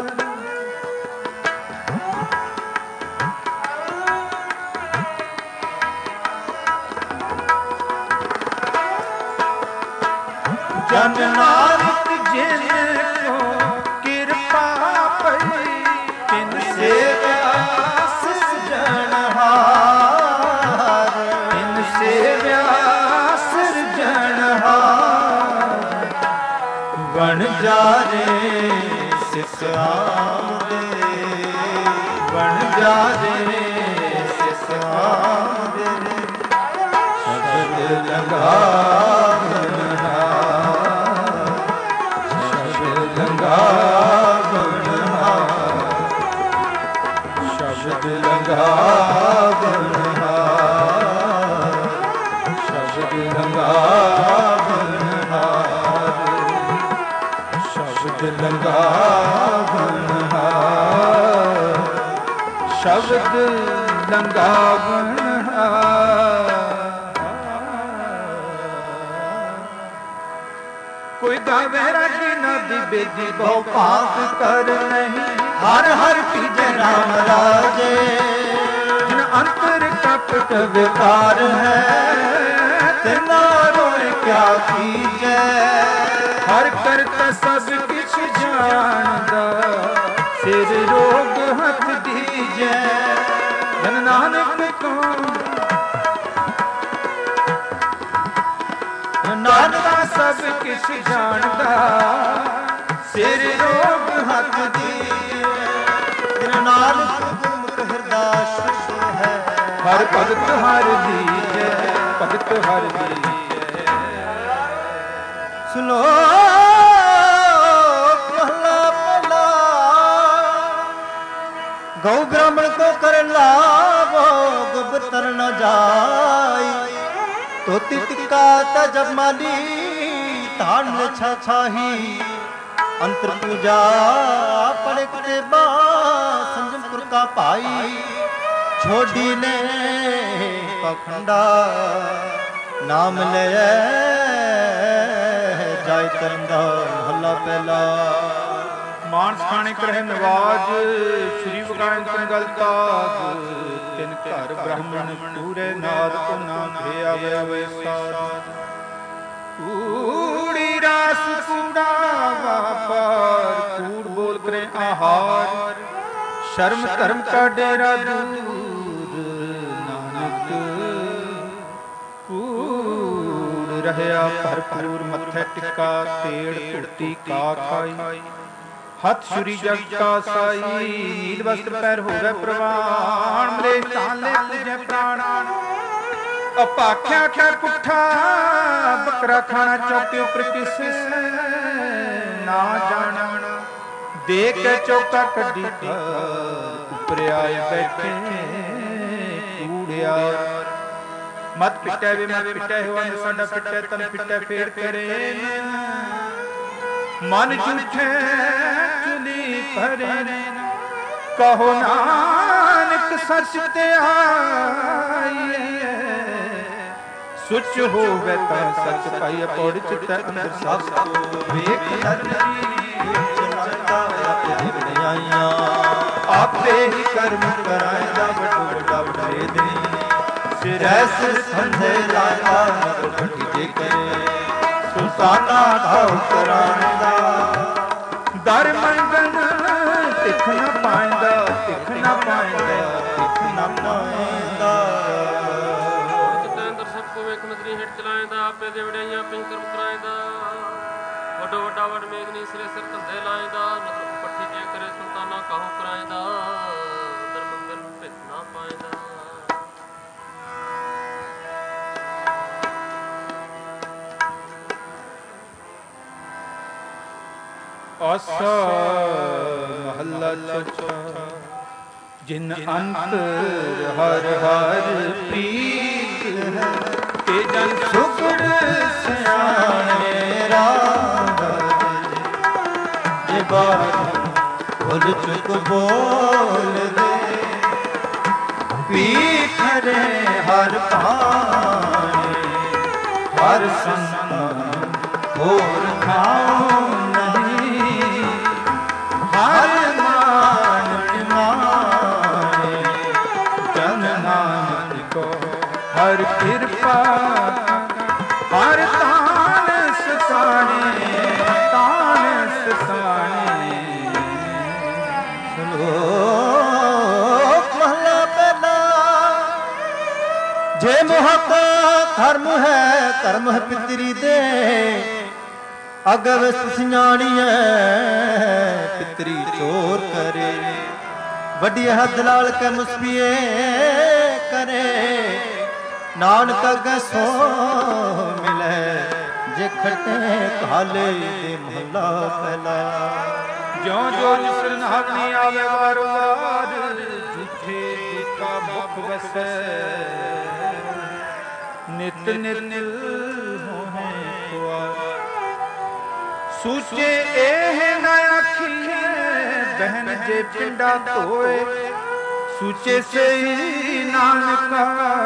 जन नानक जिन को कृपा पई, तिन सेव्या सिरजनहार, तिन सेव्या सिरजनहार। बन जा रे सिख आमदे, बन जा रे सिख आमदे, शब्द लंघावन हार, शब्द लंघावन हार, शब्द लंघावन हार, शब्द लंघावन हार, शब्द लंघावन हार, शब्द लंघावन हार। कोई गावे राजी नदी बेदी बहु पाप कर नहीं, हर हर पीजे राम राजे, जिन अंतर कपट विकार है, तिना रोए क्या कीजे। हर करता सब किछ जानदा, सिर रोग हथ दीजे। जन नानक को नानका सब किछ जानदा, सिर रोग हथ दीजे। जिन नानक गुरमुख हृदय शुद्ध है, हर भगत हर दीजे, भगत हर दीजे। सुनो पहला पहला, गौ ब्राह्मण को कर लावो, गुप्तर न जाई। तो तिटका तजब माली, तान छाछाही, अंतर पूजा पड़क के बा, संजमपुर का पाई। छोड़ी ने पखंडा, नाम ले जाय तरंदा, महला पहला। ਮਾਨਸ ਖਾਣੇ ਕਰਹਿ ਨਵਾਜ, ਸ਼੍ਰੀ ਵਿਗਾਇਨ ਕੰਗਲ ਤਾਜ। ਤਿਨ ਘਰ ਬ੍ਰਾਹਮਣ ਪੂਰੇ ਨਾਦ ਕੋ ਨਾਮ ਭੇ ਆਵੇ ਆਵੇ ਸਾਧ। ਕੂੜੀ ਰਾਸ ਕੂੜਾ ਵਾਪਾਰ, ਕੂੜ ਬੋਲ ਕਰੇ ਆਹਾਰ। ਸ਼ਰਮ ਧਰਮ ਕਾ ਡੇਰਾ ਦੂਰ, ਨਾਨਕ ਕੂੜ ਰਹਿਆ ਭਰਪੂਰ। ਮੱਥੇ ਟਿੱਕਾ ਤੇੜ ਧੁਰਤੀ ਕਾ ਖਾਈ, ਹੱਥ ਛੁਰੀ ਜਗ ਕਾ ਸਾਈ। ਨੀਲ ਵਸਤਰ ਪੈਰ ਹੋਵੇ ਪ੍ਰਵਾਨ, ਮਲੇਸ਼ ਤਾਲੇ ਪੂਜੈ ਪ੍ਰਾਣ। ਅਪਾਖਿਆ ਖੈ ਪੁੱਠਾ, ਬੱਕਰਾ ਖਾਣਾ ਚੌਕੇ ਉੱਪਰ ਕਿਸ ਨਾ ਜਾਣਾ। ਦੇ ਕੇ ਚੌਕਾ ਕੱਢੀ ਉੱਪਰ ਆਏ ਬੈਠੇ ਕੂੜਿਆ। ਮਤ ਪਿੱਟੇ ਵੇ ਮਤ ਪਿੱਟੇ ਹੋਆ, ਸਾਡਾ ਪਿੱਟੇ ਤਨ ਪਿੱਟੇ ਫੇਰ ਕਰੇ। मन झूठे चुली भरे, कहो नानक सच ते आइए। सुच होवे ता सच पाइए, पौड़ चित अंदर सच वेख आपे ही कर्म कराएगा, बड़ो बड़ा भेद ਫਿਰੈ ਸਿਰ ਸੰਧੇ ਲਾਇਆ ਨਦਰ ਜੇ ਕਰੇ ਸੁਲਤਾਨਾ ਘਾਉ ਕਰਾਂਦਾ ਦਰ ਮੰਗਨ ਤਿਖ ਨ ਪਾਇਂਦਾ ਤਿਖ ਨ ਪਾਇਂਦਾ ਤਿਖ ਨ ਪਾਇਂਦਾ ਅੰਦਰ ਸਭ ਕੋ ਵੇਖ ਨਜ਼ਰੀ ਹੇਠ ਚਲਾਇਂਦਾ ਆਪੇ ਦੇ ਵਡਿਆਈਆਂ ਆਪੇ ਕਰਮ ਕਰਾਇਂਦਾ ਵੱਡੋ ਵੱਡਾ ਵਡ ਮੇਗਨੀ ਸਿਰੇ ਸਿਰ ਧੰਦੇ ਲਾਇਂਦਾ ਨਦਰ ਪੱਠੀ ਜੇ ਕਰੇ ਸੁਲਤਾਨਾ ਕਾਹੂ ਕਰਾਇਂਦਾ ਦਰ ਮੰਗਨ ਭਿਤ ਨਾ ਪਾਇਂਦਾ ਆਸਾ ਮਹੱਲਾ ਚੌਥਾ ਜਿਨ ਅੰਤਰ ਹਰ ਹਰ ਪ੍ਰੀਤ ਹੈ ਤੇ ਜਨ ਸੁਖੜ ਸਿਆਣੇ ਰਾਮ ਜੇ ਬਾਤ ਭੁੱਲ ਚੁੱਕ ਬੋਲ ਦੇ ਪੀਖਰੇ ਹਰ ਭਾਣੇ ਹਰ ਸੰਤ ਹੋਰ ਖਾਉ ਨਹੀਂ ਹਰ ਮਾਨ ਮਾਨੇ ਜਨ ਨਾਨਕ ਕੋ ਹਰ ਕਿਰਪਾ ਹਰ ਤਾਨ ਸਸਾਣੇ ਤਾਨ ਸਸਾਣੇ ਸ਼ਲੋਕ ਮਹਲਾ ਪਹਿਲਾ ਜੇ ਮੋਹਕ ਧਰਮ ਹੈ ਕਰਮ ਹੈ ਪਿਤਰੀ ਦੇ ਅਗਵ ਸਿਆਣੀਐ ਪਿਤਰੀ ਚੋਰ ਕਰੇ ਵੱਡੀ ਹੱਦ ਲਾਲ ਕੇ ਮੁਸਬੀਏ ਕਰੇ ਨਾਨਕ ਅਗੈ ਸੋ ਮਿਲੇ ਜੇ ਖਟੇ ਕਾਲੇ ਦੇ ਮਹਲਾ ਪਹਿਲਾ ਜਿਉ ਜੋ ਜਿਸ ਨਾਮੀ ਆਵੇ ਵਾਰ ਵਾਰ ਝੂਠੇ ਕਾ ਮੁਖ ਵਸੈ ਨਿਤ ਨਿਤ ਹੋਏ ਖੁਆਰ ਸੂਚੇ ਇਹ ਨ ਆਖੀਏ ਬਹਿਨ ਜੇ ਪਿੰਡਾ ਧੋਏ ਸੂਚੇ ਸਈ ਨਾਨਕਾ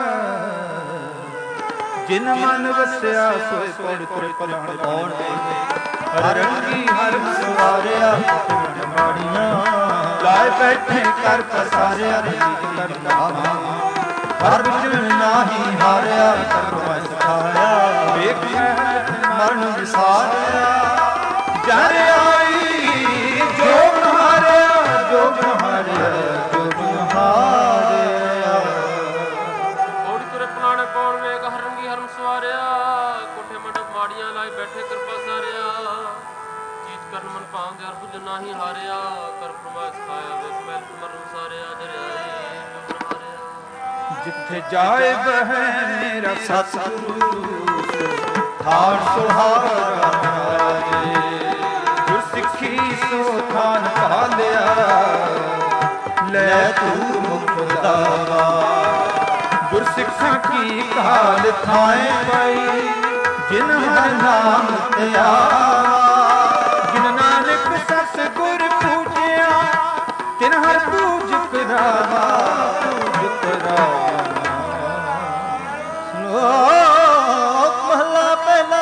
ਜਿਨ ਮਨ ਵਸਿਆ ਸੋਏ ਪੌੜ ਤੁਰ ਪਲਾਣ ਪੌੜ ਰੰਗੀ ਹਰ ਸਵਾਰਿਆ ਮਾੜੀਆਂ ਲਾਇ ਬੈਠੇ ਕਰ ਪਸਾਰਿਆ ਰੀਤ ਕਰ ਨਾਮਾ ਹਰ ਵਿਚਣ ਨਾਹੀ ਹਾਰਿਆ ਕਰਮ ਸਿਖਾਇਆ ਵੇਖ ਮਰਨ ਵਿਸਾਰਿਆ ਜਰ ਆਈ ਜੋਗ ਹਾਰਿਆ ਜੋਗ ਹਾਰਿਆ ਜੋਗ ਹਾਰਿਆ ਕੋੜੀ ਤੁਰੇ ਪਲਾਣੇ ਪੌਣ ਵੇਖ ਹਰ ਰੰਗੀ ਹਰਮ ਸਵਾਰਿਆ ਕੋਠੇ ਮੰਡਪ ਮਾੜੀਆਂ ਲਾਈ ਬੈਠੇ ਕਿਰਪਾ ਸਾਰਿਆ ਜੀਤ ਕਰਨ ਮਨ ਭਾਵ ਜਰ ਬੁੱਝ ਨਾਹੀ ਹਾਰਿਆ ਕਰ ਪ੍ਰਮਾਇ ਸਿਖਾਇਆ ਵੇਖ ਮੈਲ ਮਰਨ ਸਾਰਿਆ ਜਰ ਆਈ ਜੋਗ ਹਾਰਿਆ ਜਿੱਥੇ ਜਾਏ ਬਹਿ ਮੇਰਾ ਸਤਿਗੁਰੂ ਥਾਨ ਸੁਹਾਗਾ ਰਾਜੇ ਸਿੱਖੀ ਸੋ ਥਾਨ ਭਾਲਿਆ ਲੈ ਤੂੰ ਮੁਖ ਦਾਵਾ ਗੁਰਸਿੱਖਾਂ ਕੀ ਕਾਲ ਥਾਏ ਪਈ ਜਿਨ ਹਰ ਨਾਮ ਧਿਆ ਜਿਨ ਨਾਨਕ ਸਤ ਗੁਰ ਪੂਜਿਆ ਤਿਨ ਹਰ ਪੂਜ ਕਰਾਵਾ ਪੂਜ ਕਰਾਵਾ ਸ਼ਲੋਕ ਮਹਲਾ ਪਹਿਲਾ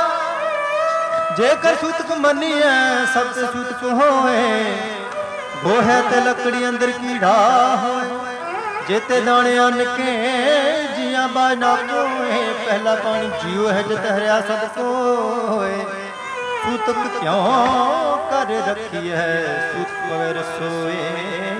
ਜੇਕਰ ਸੂਤਕ ਮੰਨੀਐ ਸਭ ਤੇ ਸੂਤਕ ਹੋਏ ਗੋਹੇ ਤੇ ਲੱਕੜੀ ਅੰਦਰ ਕੀੜਾ ਹੋਏ ਜੇਤੇ ਦਾਣੇ ਅੰਨ ਕੇ ਜੀਆਂ ਬਾਜ ਨਾ ਕੋਏ ਪਹਿਲਾ ਪਾਣੀ ਜੀਉ ਹੈ ਜਿਤ ਹਰਿਆ ਸਭ ਕੋਏ ਸੂਤਕ ਕਿਉਂ ਕਰ ਰੱਖੀਐ ਸੂਤਕ ਪਵੇ ਰਸੋਏ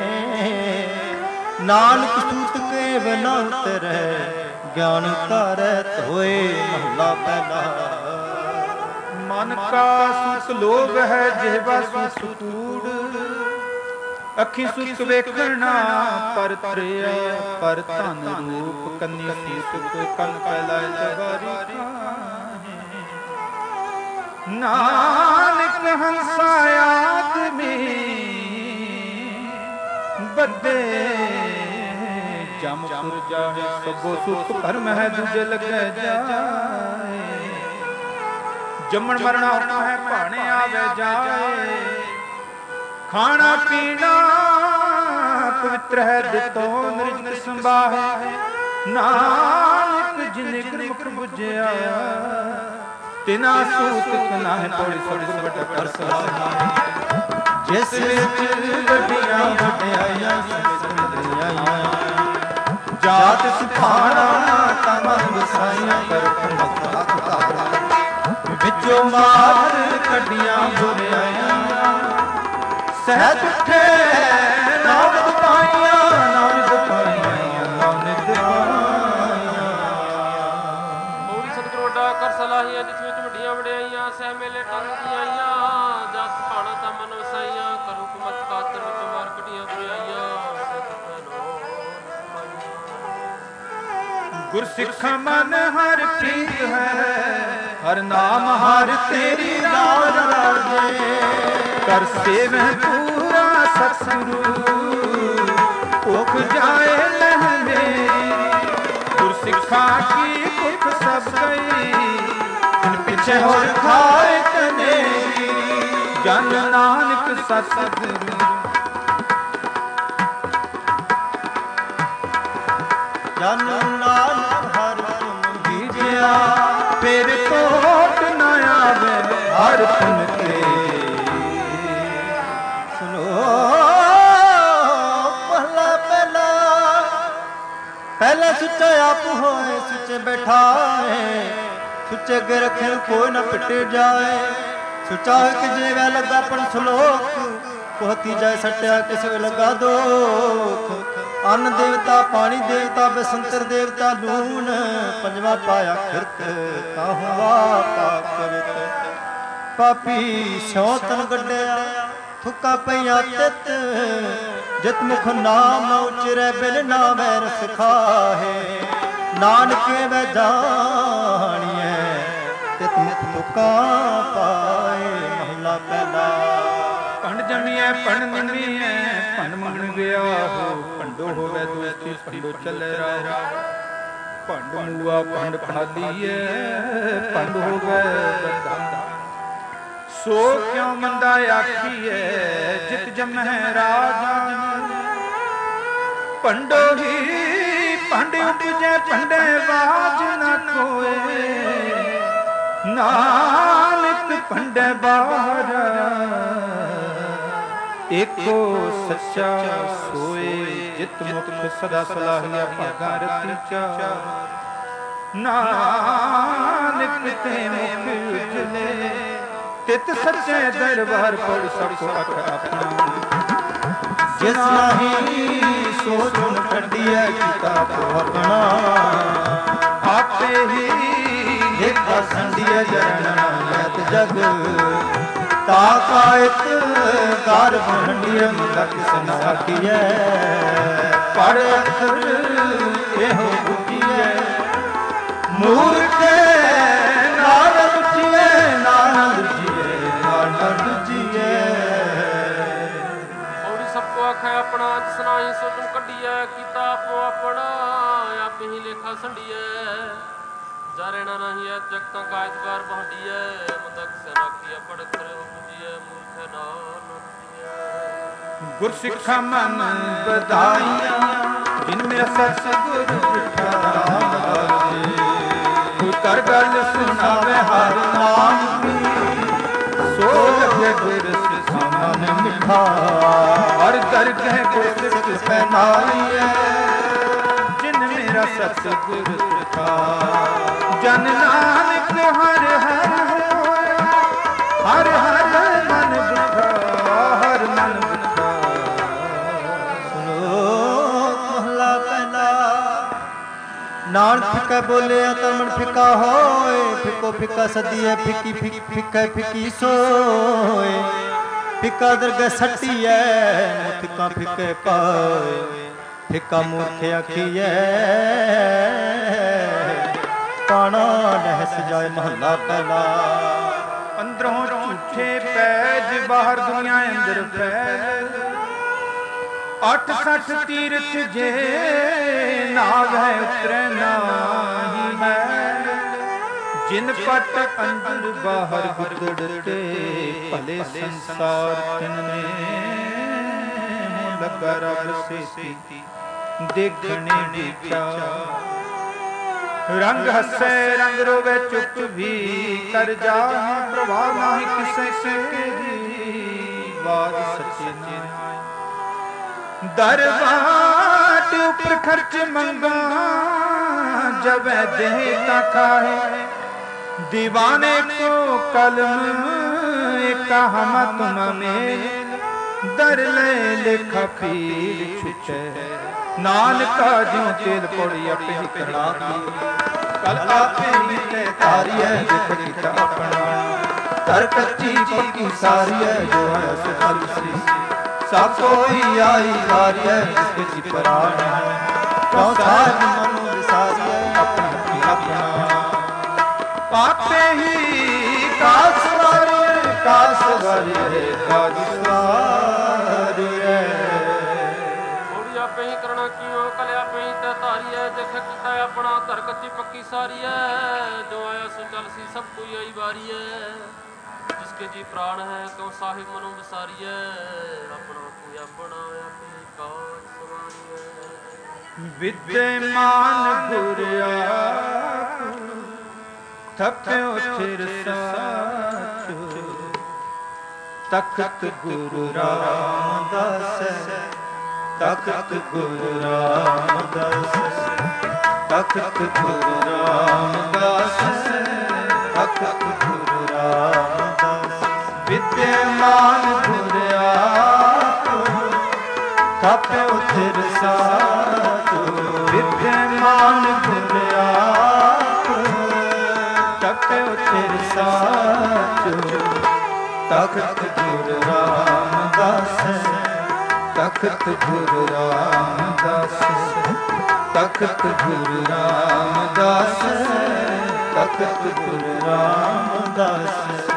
ਨਾਨਕ ਸੂਤਕੇ ਬਿਨਾ ਉਤਰੈ ਗਿਆਨ ਕਰੈ ਧੋਏ ਮਹਲਾ ਪਹਿਲਾ ਮਨ ਕਾ ਸੁਖ ਲੋਭ ਹੈ ਜਿਹਵਾ ਸੁਖ ਕੂੜ ਅੱਖੀ ਸੁਖ ਵੇਖਣਾ ਪਰ ਤਰਿਆ ਪਰ ਧਨ ਰੂਪ ਕੰਨੀ ਸੀ ਸੁਖ ਕੰਨ ਪਹਿਲਾ ਜਵਾਰੀ ਨਾਨਕ ਹੰਸਾ ਆਦਮੀ ਬੱਦੇ ਜਮਪੁਰ ਜਾਏ ਸਭੋ ਸੁਖ ਭਰਮ ਹੈ ਦੂਜੇ ਲੱਗੇ ਜਾਏ ਜੰਮਣ ਮਰਨਾ ਹੋਣਾ ਹੈ ਭਾਣੇ ਆਵੇ ਜਾਏ ਖਾਣਾ ਪੀਣਾ ਪਵਿੱਤਰ ਹੈ ਦਿੱਤੋ ਨਿਰਜਿਤ ਸੰਭਾਹੇ ਨਾਨਕ ਜਿਨੇ ਗੁਰਮੁਖ ਬੁਝਿਆ ਤਿਨਾ ਸੂਤਕ ਨਾਹਿ ਪੌੜੀ ਸਤਿਗੁਰ ਵੱਡਾ ਕਰ ਸਲਾਹ ਜਿਸ ਵਿੱਚ ਵੱਡੀਆਂ ਵਡਿਆਈਆਂ ਸਮਿਤ ਆਈਆਂ ਜਾਤ ਸੁਖਾਣਾ ਤਨ ਮਨ ਵਸਾਈਆਂ ਕਰ ਮਤ ਵਿੱਚੋਂ ਮਾਰ ਕੱਢੀਆਂ ਬੁਰਾਈਆਂ ਸਹਿਜ ਉਠੇ ਨਾਮ ਦੁਪਾਈਆਂ ਨਾਮ ਦੁਪਾਈਆਂ ਨਾਮ ਦੁਪਾਈਆਂ। ਹੋਰੀ ਸਤਿਗੁਰੂ ਵੱਡਾ ਕਰ ਸਲਾਹੀਆਂ ਜਿਸ ਵਿੱਚ ਵੱਡੀਆਂ ਵਡਿਆਈਆਂ ਸਹਿ ਮੇਲੇ ਟੰਗ ਆਈਆਂ ਜਸ ਸੁਖਾਣਾ ਤਾਂ ਮਨ ਵਸਾਈਆਂ ਕਰੂ ਕੁਮਤ ਖਾਤਰ ਵਿੱਚ ਮਾਰ ਕੱਢੀਆਂ ਬੁਰਾਈਆਂ। ਗੁਰਸਿੱਖਾ ਮਨ ਹਰ ਪ੍ਰੀਤ ਹੈ ਹਰ ਨਾਮ ਹਰ ਤੇਰੀ ਰਾਜ ਰਾਜੇ ਕਰ ਸੇਵਹਿ ਪੂਰਾ ਸਤਿਗੁਰੂ ਭੁਖ ਜਾਏ ਲਹਿ ਮੇਰੀ ਗੁਰਸਿੱਖਾ ਕੀ ਭੁਖ ਸਭ ਗਈ ਤਿਨ ਪਿਛੇ ਹੋਰ ਖਾਏ ਕਨੇਰੀ ਜਨ ਨਾਨਕ ਸਤਿਗੁਰੂ ਜਨ ਨਾਨਕ ਹਰਿ ਤੁਮ ਦੀਜਿਆ ਫਿਰ ਕੋਟ ਨ ਆਵੇ ਹਰਿ ਤੁਮ ਤੇ ਸੁਨੋ ਪਹਿਲਾ ਸੁੱਚਾ ਆਪ ਹੋਏ ਸੁੱਚੇ ਬੈਠਾਏ ਸੁੱਚੇ ਅੱਗੇ ਰੱਖੇ ਕੋਈ ਨਾ ਪਿੱਟੇ ਜਾਏ ਸੁੱਚਾ ਕਿ ਜਿਵੇਂ ਲੱਗਾ ਪਣ ਸਲੋਕ ਕੋਹਤੀ ਜਾਏ ਸੱਟਿਆ ਕਿਸੇ ਲੱਗਾ ਦੋਖ ਅੰਨ ਦੇਵਤਾ ਪਾਣੀ ਦੇਵਤਾ ਬਸੰਤਰ ਦੇਵਤਾ ਲੂਣ ਪੰਜਵਾ ਪਾਇਆ ਖਿਰਕ ਕਾਹਵਾ ਪਾਕਵਿਤ ਪਾਪੀ ਸਿਉ ਤਨ ਗੱਡਿਆ ਥੁੱਕਾ ਪਈਆਂ ਤਿਤ ਜਿਤ ਮੁਖ ਨਾਮ ਨ ਉਚਰੈ ਬਿਨ ਨਾਮੈ ਰਸ ਖਾਹੇ ਨਾਨਕੇ ਵੈ ਜਾਣੀਐ ਤਿਤ ਮੁਖ ਤੁਕਾ ਪਾਏ। ਮਹਲਾ ਪਹਿਲਾ। ਪੰਡ ਜਮੀਐ ਪੰਡ ਨਿਮੀਐ ਪੰਡ ਮੰਗਣ ਗਿਆ ਹੋ ਪੰਡੋ ਹੋਵੇ ਦੋਸਤੀ ਪੰਡੋ ਚੱਲੇ ਰਾਹ ਪੰਡ ਮੂਆ ਪੰਡ ਖਾਲੀਐ ਪੰਡ ਹੋਵੇ ਬੰਦਾ ਸੋ ਕਿਉ ਮੰਦਾ ਆਖੀਐ ਜਿਤ ਜਮਹਿ ਰਾਜਾਨ ਪੰਡੋ ਹੀ ਪੰਡ ਉਪਜੈ ਪੰਡੇ ਬਾਜ ਨ ਕੋਏ ਨਾਨਕ ਪੰਡੇ ਬਾਹਰ ਏਕੋ ਸੱਚਾ ਸੋਏ ਜਿਤ ਮੁਖ ਸਦਾ ਸਲਾਹੀਆ ਭਾਗਾ ਰਤੀ ਚਾਰ ਨਾਨਕ ਤੇ ਮੁਖ ਉਜਲੇ ਤਿਤ ਸੱਚੇ ਦਰਬਾਰ ਪੜ ਸਕੋ ਅਖ ਆਪਣਾ ਜਿਸ ਨਹੀਂ ਸੋ ਸੁਣ ਕੱਢੀਐ ਕਿਤਾਬ ਆਪਣਾ ਆਪੇ ਹੀ ਦੇਖਾ ਸੰਡੀਐ ਜਰਨਾ ਲੈਤ ਜਗ ਤਾ ਕਾਇਤ ਕਰ ਬੰਡੀਐ ਮੁਦਾ ਕਿਸ ਨ ਆਖੀਐ ਪੜ ਅਖਰ ਇਹੋ ਬੁੱਝੀਐ ਮੂਰਖ ਨਾਨਕ ਜੀਐ ਨਾਨਕ ਜੀਐ ਨਾਨਕ ਜੀਐ। ਹੋਰੀ ਸਭ ਕੋ ਆਖੈ ਆਪਣਾ ਜਿਸ ਨਾਹੀ ਸੋ ਤੁਮ ਕੱਢੀਐ ਕੀਤਾ ਆਪੋ ਆਪਣਾ ਆਪੇ ਹੀ ਲੇਖਾ ਸੰਡੀਐ ਜਾ ਰਹਿਣਾ ਨਹੀਂ ਐ ਜਗਤਾਂ ਕਾਇਤਕਾਰ ਬਹਾਡੀਐ ਮੁਦਾ ਕਿਸੇ ਨ ਆਖੀਐ ਪੜ ਅਖਰ ਬੁੱਝੀਐ ਮੂਰਖ ਨਾਨਕ ਜੀਐ। ਗੁਰਸਿੱਖਾ ਮਨ ਵਧਾਈਆਂ ਜਿਨ ਮੇਰਾ ਸਤਿਗੁਰੂ ਬਿਠਾ ਰਾਮ ਤੂੰ ਕਰ ਗੱਲ ਸੁਣਾਵੇ ਹਰ ਨਾਮ ਸੋ ਲਗੇ ਗੁਰਸਿੱਖ ਮਨ ਮਿਠਾ ਹਰ ਦਰਗਹਿ ਗੁਰਸਿੱਖ ਪਹਿਨਾਈਐ ਜਿਨ ਮੇਰਾ ਸਤਿਗੁਰੂ ਬਿਠਾ ਜਨ ਨਾਨਕ ਹਰ ਹਰ ਹਰ ਹਰ ਮਨ ਬਿਠਾ ਹਰ ਮਨ ਬਿਠਾ। ਮਹਲਾ ਪਹਿਲਾ। ਨਾਨਕ ਫਿੱਕਾ ਬੋਲਿਆ ਤਾਂ ਮਨ ਫਿੱਕਾ ਹੋਏ ਫਿੱਕੋ ਫਿੱਕਾ ਸਦੀਐ ਫਿੱਕੀ ਫਿੱਕਾ ਫਿੱਕੀ ਸੋਏ ਫਿੱਕਾ ਦਰਗਹਿ ਸੱਟੀਐ ਫਿੱਕਾ ਫਿੱਕੇ ਪਾਏ ਫਿੱਕਾ ਮੂਰਖ ਆਖੀਐ ਪਾਣਾ ਲਹਿ ਸਜਾਏ। ਮਹਲਾ ਪਹਿਲਾ। ਅੰਦਰੋਂ ਝੂਠੇ ਪੈਜ ਬਾਹਰ ਦੁਨੀਆ ਅੰਦਰ ਫੈਲ 68 ਤੀਰਥ ਜੇ ਨਾਗ ਹੈ ਉਤਰੈ ਨਾਹੀ ਮੈਲ ਜਿਨ ਪਟ ਅੰਦਰ ਬਾਹਰ ਗੁਦੜਤੇ ਭਲੇ ਸੰਸਾਰ ਤਿਨਨੇ ਲੱਗਾ ਰਬ ਸੇਤੀ ਦੇਖਣੇ ਦੇਖਾ ਰੰਗ ਹੱਸੇ ਰੰਗ ਰੋਵੇ ਚੁੱਪ ਵੀ ਕਰ ਜਾ ਪ੍ਰਭਾਵ ਨਾਹੀ ਕਿਸੇ ਦੀ ਬਾਤ ਸੱਚੇ ਨਾਮ ਦਰਬਾਟ ਉਪਰ ਖਰਚ ਮੰਗਾ ਜਬੈ ਦੇਤਾ ਖਾਏ दीवाने को कलम एक हम तुम मेल दर ले लेखा पीर छुटे नानका ज्यों तेल पौड़ी अपनी कड़ा कल आपे मिले तारी है दुख किता अपना तर कच्ची पक्की सारी है जो है सुखल सी सब कोई आई वारी है जिसके प्राण है चौथार मनु सारी है अपना अपना पापे ही कास वारी रे कास वारी रे थोड़ी आपे ही करना क्यों कल आपे ही ते तारी है देख किता अपना धर कच्ची पक्की सारी है जो आया सो चल सी सब कोई आई बारी है जिसके जी प्राण है क्यों साहिब मनु बसारी है अपना कोई अपना आपे ही कास वारी है विद्यमान गुरया थप्यो थिर साचो तख्त गुरु रामदास तख्त गुरु रामदास तख्त गुरु रामदास तख्त गुरु रामदास विद्यमान गुरु आपो थप्यो थिर साचो विद्यमान गुरु तख्त गुरु रामदास तख्त गुरु रामदास तख्त गुरु रामदास तख्त गुरु रामदास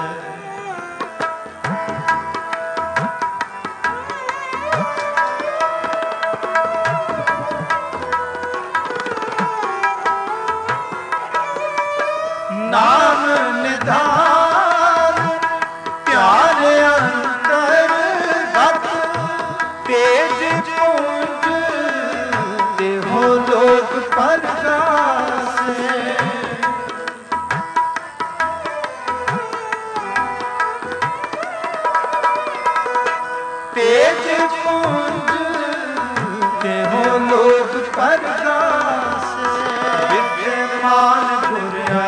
नाम निधान प्यारे अंतर गत तेज पूज देहो लोक परगासे तेज पूज देहो लोक परगासे विद्यमान गुरया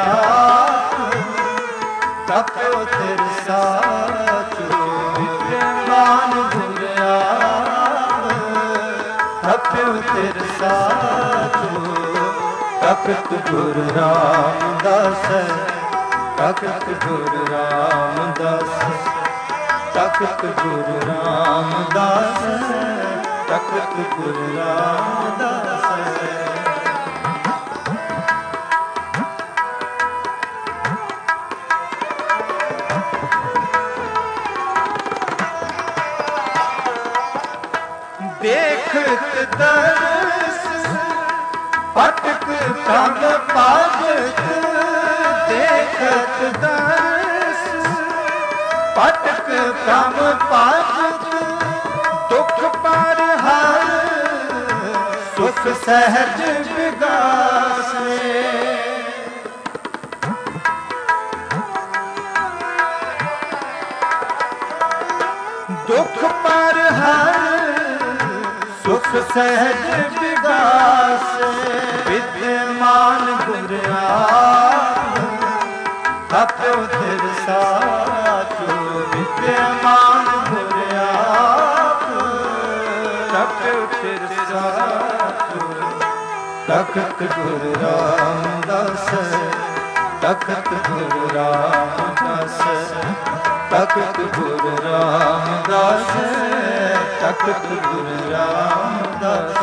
तप्यो थिर साचो विद्यमान गुरया तप्यो थिर साचो तख्त गुरु रामदास तख्त गुरु रामदास तख्त गुरु रामदास तख्त गुरु रामदास देखत दर्श पटक तब पाजत देखत दर्श पटक तब पाजत दुख पर हर सुख सहज विगासे दुख पर हर सुख सहज विगास विद्यमान गुरया तप्यो थिर साचो विद्यमान गुरया तप्यो थिर साचो तख्त गुरु रामदास तख्त गुरु रामदास तख्त गुरु रामदास तख्त गुरु रामदास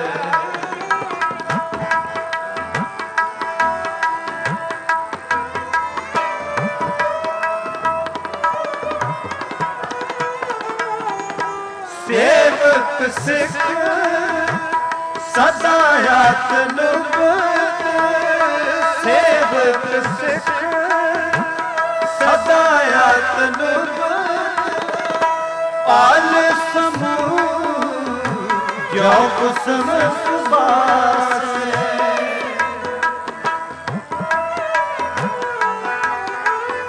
सेवक सिख सदा यत्न सेवक सिख सदा यत्न पाल समूह जो कुसुम सुबास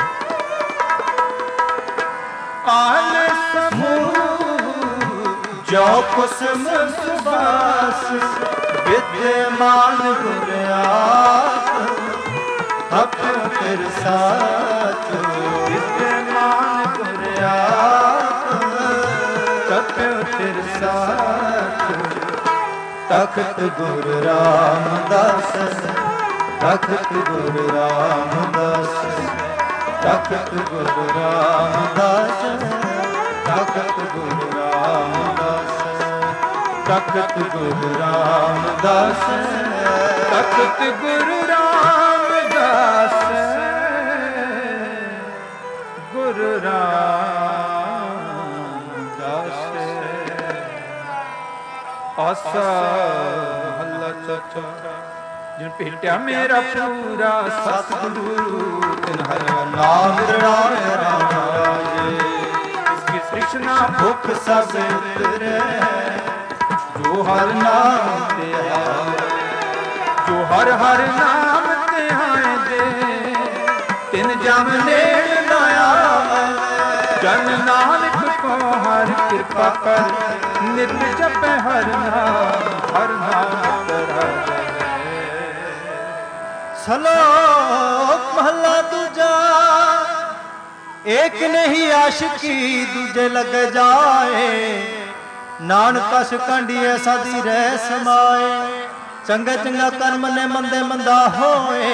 पाल समूह जो कुसुम सुबास विद्यमान गुर आप अपने फिर साथ विद्यमान गुर आप अपने फिर साथ तख्त गुरु रामदास तख्त गुरु रामदास तख्त गुरु रामदास तख्त गुरु रामदास तख्त गुरु रामदास तख्त गुरु रामदास गुरु रामदास आसा हल्ला चचा जिन भेटिया मेरा पूरा सतगुरु तिन हर नाम राम राजे कृष्णा भुख सब उतरे जो हर नाम ते आए जो हर हर नाम ते आए दे तिन जम नेड़ न आए जन नानक को हर कृपा कर नित जपे हर नाम तेरा सलोक महला दूजा एक नहीं आशिकी दूजे लग जाए नानक कस कांडिए सादी रह समाए चंगा चंगा कर्म ने मंदे मंदा होए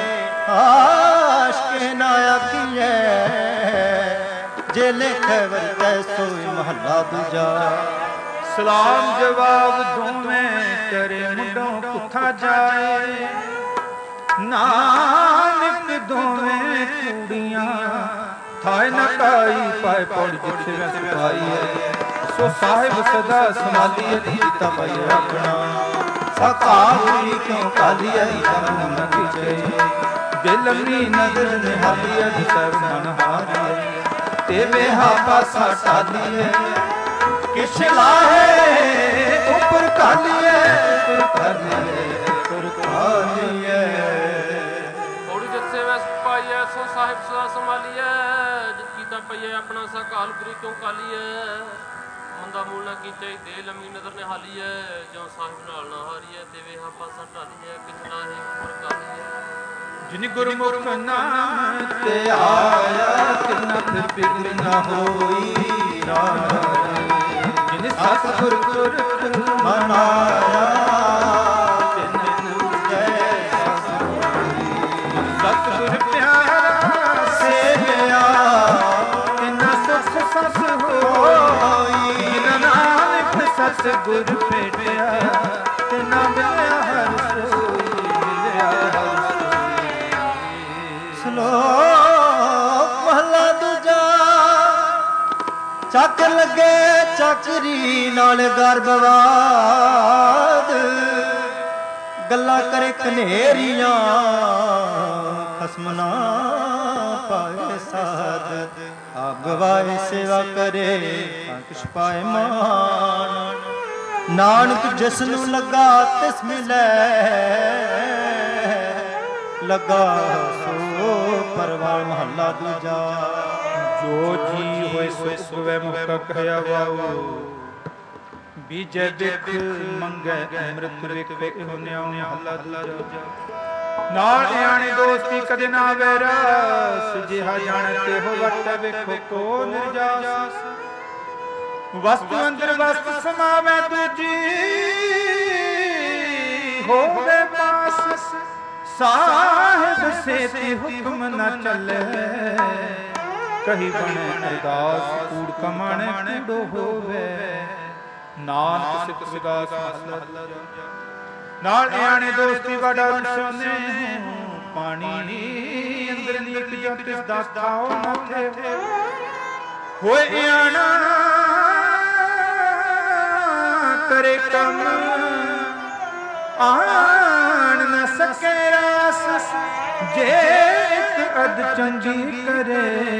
आशिके ना आखिए जे लेखे वरते सोई महला दूजा सलाम जवाब दोवें करे मुंडों कुथा जाए नानक दोवें कूड़ियां थाए न काई पाए पौड़ जिथे में सिपाही है सो साहिब सदा संभाली जीता भाई अपना सकाली क्यों काली है न किचे दिल अपनी नजर निहाली है सब मन हारी है तेरे हा पासा टाली है किस लाहे ऊपर काली है ऊपर काली है ऊपर काली है पौड़ी जिथे में सिपाही है सो साहिब सदा संभाली है जित पईए अपना सा काल करी क्यों काली है मंदा मूल ना की चाही दे लंबी नजर ने हाली है जो साहिब नाल ना हारी है ते वे हा पासा टाली है कितना है ऊपर काली है जिन गुरमुख नाम ते आया तिना फिर बिगड़ न होई जिन सतगुर गुर मनाया सतगुर प्यारा से गया सस होई नानक सतगुर भेटिया तिना मिलिया हर सोई मिलिया हर श्लोक महला दूजा ਚੱਕ ਲੱਗੇ ਚੱਕਰੀ ਨਾਲ ਗਰਭਵਾਦ ਗੱਲਾਂ ਕਰੇ ਕਨੇਰੀਆਂ ਖਸਮ ਨਾ ਪਾਏ ਸਾਧ ਆਪ ਗਵਾਏ ਸੇਵਾ ਕਰੇ ਕਿਛ ਪਾਏ ਮਾਨ ਨਾਨਕ ਜਿਸ ਨੂੰ ਲੱਗਾ ਤਿਸ ਮਿਲੈ ਲੱਗਾ ਸੋ ਪਰਵਾਰ ਮਹੱਲਾ ਦੂਜਾ जो जी होए सो उगवे मुक्ता कहया वाओ बीजे बिख मंगे अमृत वेखे इहो न्याओ महला दूजा नाल आने दोस्ती कदे ना वैरास जिहा जानते हो वट वेखो को निर्जास वस्तु अंदर वस्तु समावे दूजी होवे पास साहिब से हुक्म न चले कही बने अरदास कूड़ कमाने कूड़ो होवे नानक सित विदास महला नाल आने दोस्ती वाडा सोने पानी अंदर लीक जो तिस दास खाओ माथे होए आना करे कम आन न सके रास जे अद चंगी करे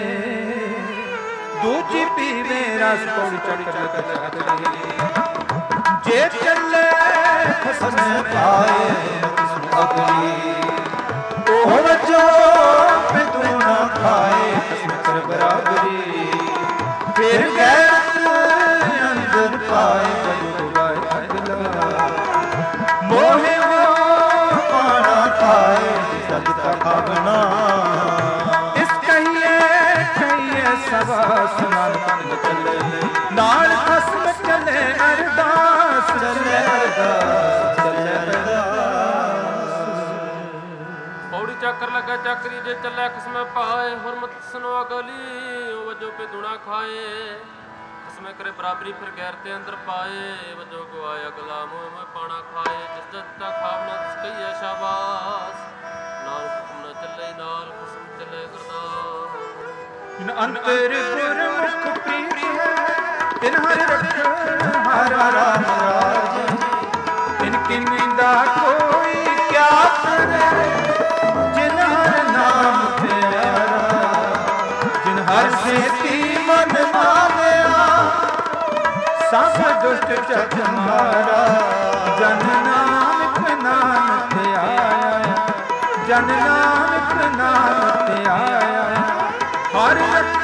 दूजी पीवे रस पौड़ी चढ़ जे चले खसम पाए अगली ओ बच्चो पे तू ना खाए खसम कर बराबरी फिर गैरत अंदर पाए जग उगाए अगला मोहे मोह पाना खाए सज का खावना इस कहिए कहिए सवा सुनान चले नाल खसम चले अरदास चले अरदास चले अरदास पौड़ी चक्कर लगा चक्री जे चले खसम पाए हुरमत सुनो गली वजो पे दुना खाए खसम करे बराबरी फिर गैर ते अंदर पाए वजो गवाया गुलाम में पाना खाए जिस जत्ता खावना तिस कहिए शाबाश नाल हुक्म न चले नाल खसम चले गुरदास जिन अंतर गुरमुख प्रीत है तिन हर रख हर राम राज इनकी निंदा कोई क्या करे जिन हर नाम प्यारा जिन हर सेती मन मानिया सब दुष्ट जग मारा जन नानक नाम आया जन नानक नाम आया हर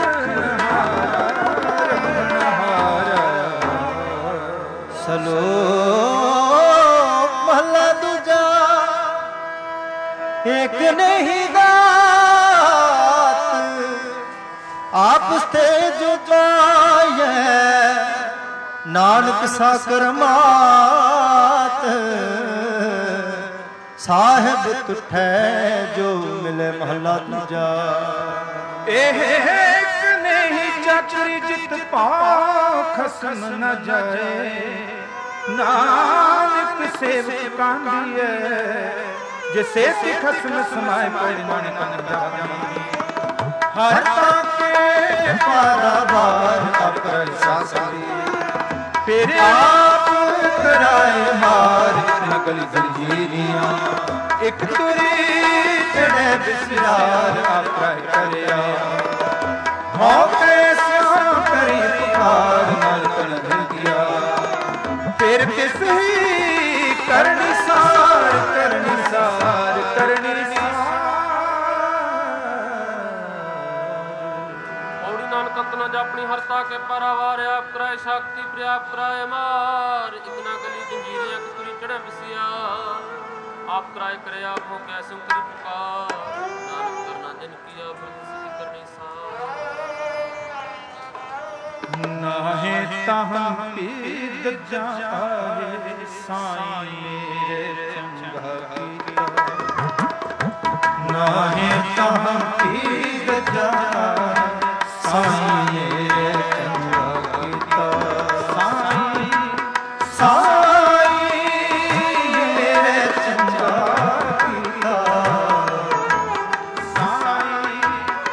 सलोक महला दूजा एक नहीं दात आपस ते जो पाए नानक साकर मात साहिब तुठै जो मिले महला दूजा एक नहीं चक्री जित पाओ खसम न जाए नानक सेवक कांदिए जिसे खसम समाए पर नानक जाए हर ताके पारावार अपर सासरी फिर आप कराए मार नकली जंजीरियां एक तुरी चढ़े बिसरार आपका करया मौके से करी पुकार नाल कर दिया फिर किस ही करनी सार करनी सार करनी कंतना जापनी हरता के परावार आप कराए शक्ति प्रयाप कराए मार इतना गली जंजीरियां तुरी चढ़े बिसिया आप कराए करे आप हो कैसे करी पुकार नानक करना जिन किया फिर किसी करनी सा नाहे ताहम पीद जाए साईं मेरे चंगा कीता नाहे ताहम पीद जाए साईं मेरे चंगा कीता साईं साईं मेरे चंगा कीता साईं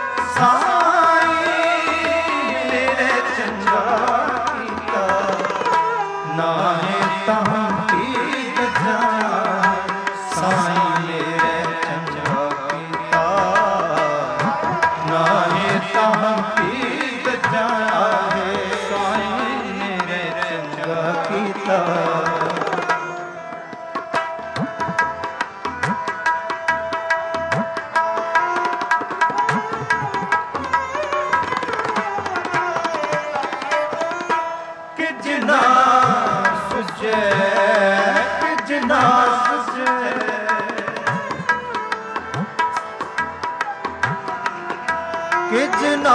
साईं मेरे चंगा कीता नाहे ताहम पीद जाए साईं मेरे चंगा कीता नाहे ताहम पीद जाए साईं मेरे चंगा कीता कि जिना सुझे कि जिना सुझे कि जिना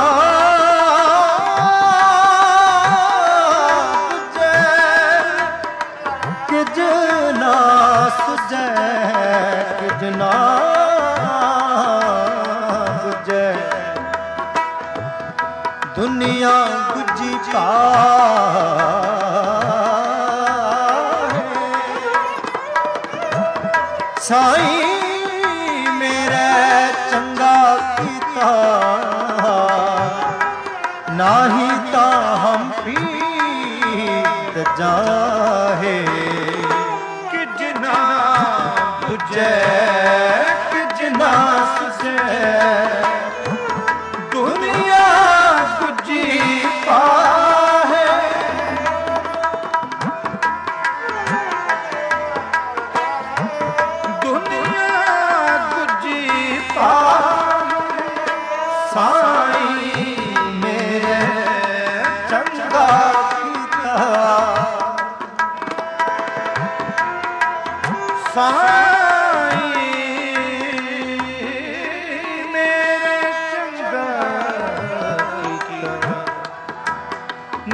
सुझे कि जिना सुझे कि जिना सुझे दुनिया गुजी का साईं मेरे चंगा कीता नाही ता हम पीत जाहे कि जिना बुझे कि जिना सुझे दुनिया गुजी पाहे दुनिया गुजी पाहे साईं मेरे चंगा कीता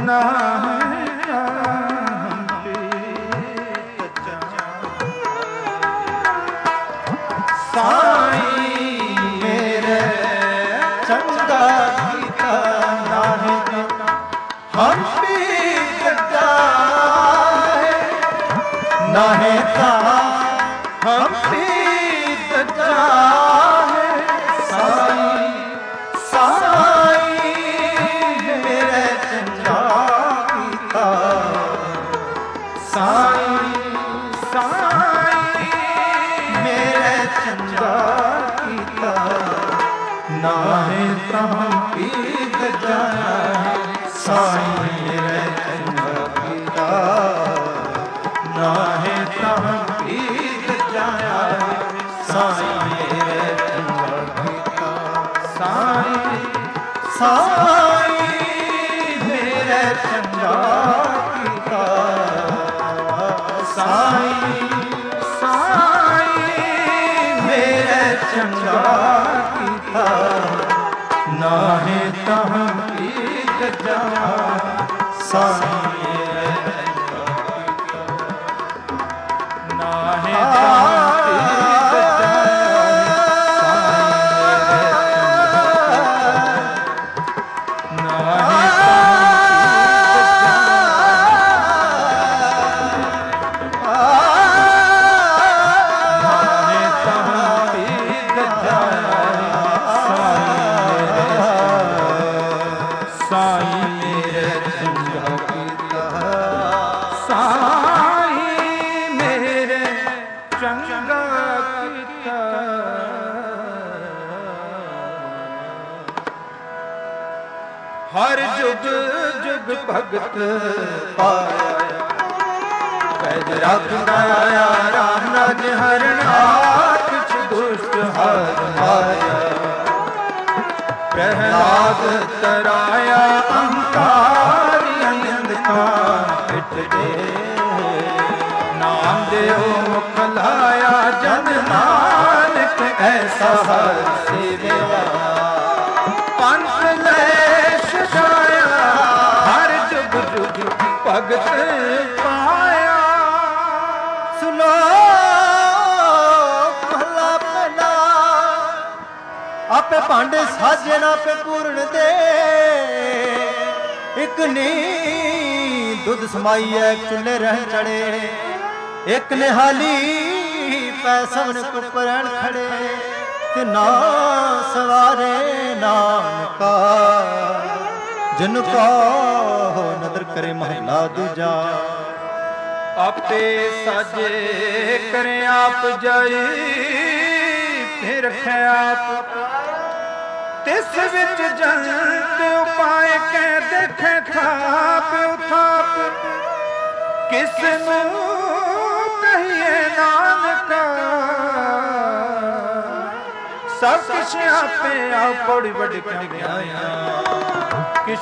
नाहे कहा हम पीत जाए साई साई मेरे चंगा पीता साई साई मेरे चंगा पीता नाहे तो हम पीत जाए साई मेरे चंगा पीता नाहे तो हम पीत जाया साई मेरे चंगा पीता साई साई मेरे चंगा पीता साई साई मेरे चंगा पीता नाहे तो हम पीत जाया साई हर जुग जुग भगत पाया कैद रखना आया राम राज हरना कुछ दुष्ट हर माया प्रहलाद तराया अहंकार अंधकार पिट दे नाम देव मुख लाया जन नानक ऐसा हर सेवया पंथ हर जुग जुग भगत पाया सुनो भला भला आपे भांडे साजे ना पे पूर्ण दे एक नी दुध समाई है चुल्हे रह चढ़े एक निहाली पैसन कुपरण खड़े ते ना सवारे नाम का जिनको नदर करे महला दूजा आपे साजे करे आप जाई फिर रखे आप तिस विच जंत उपाय के देखे थाप उथाप किस नू कहिए नानका सब कुछ आपे आप बड़ी बड़ी कन्याया किस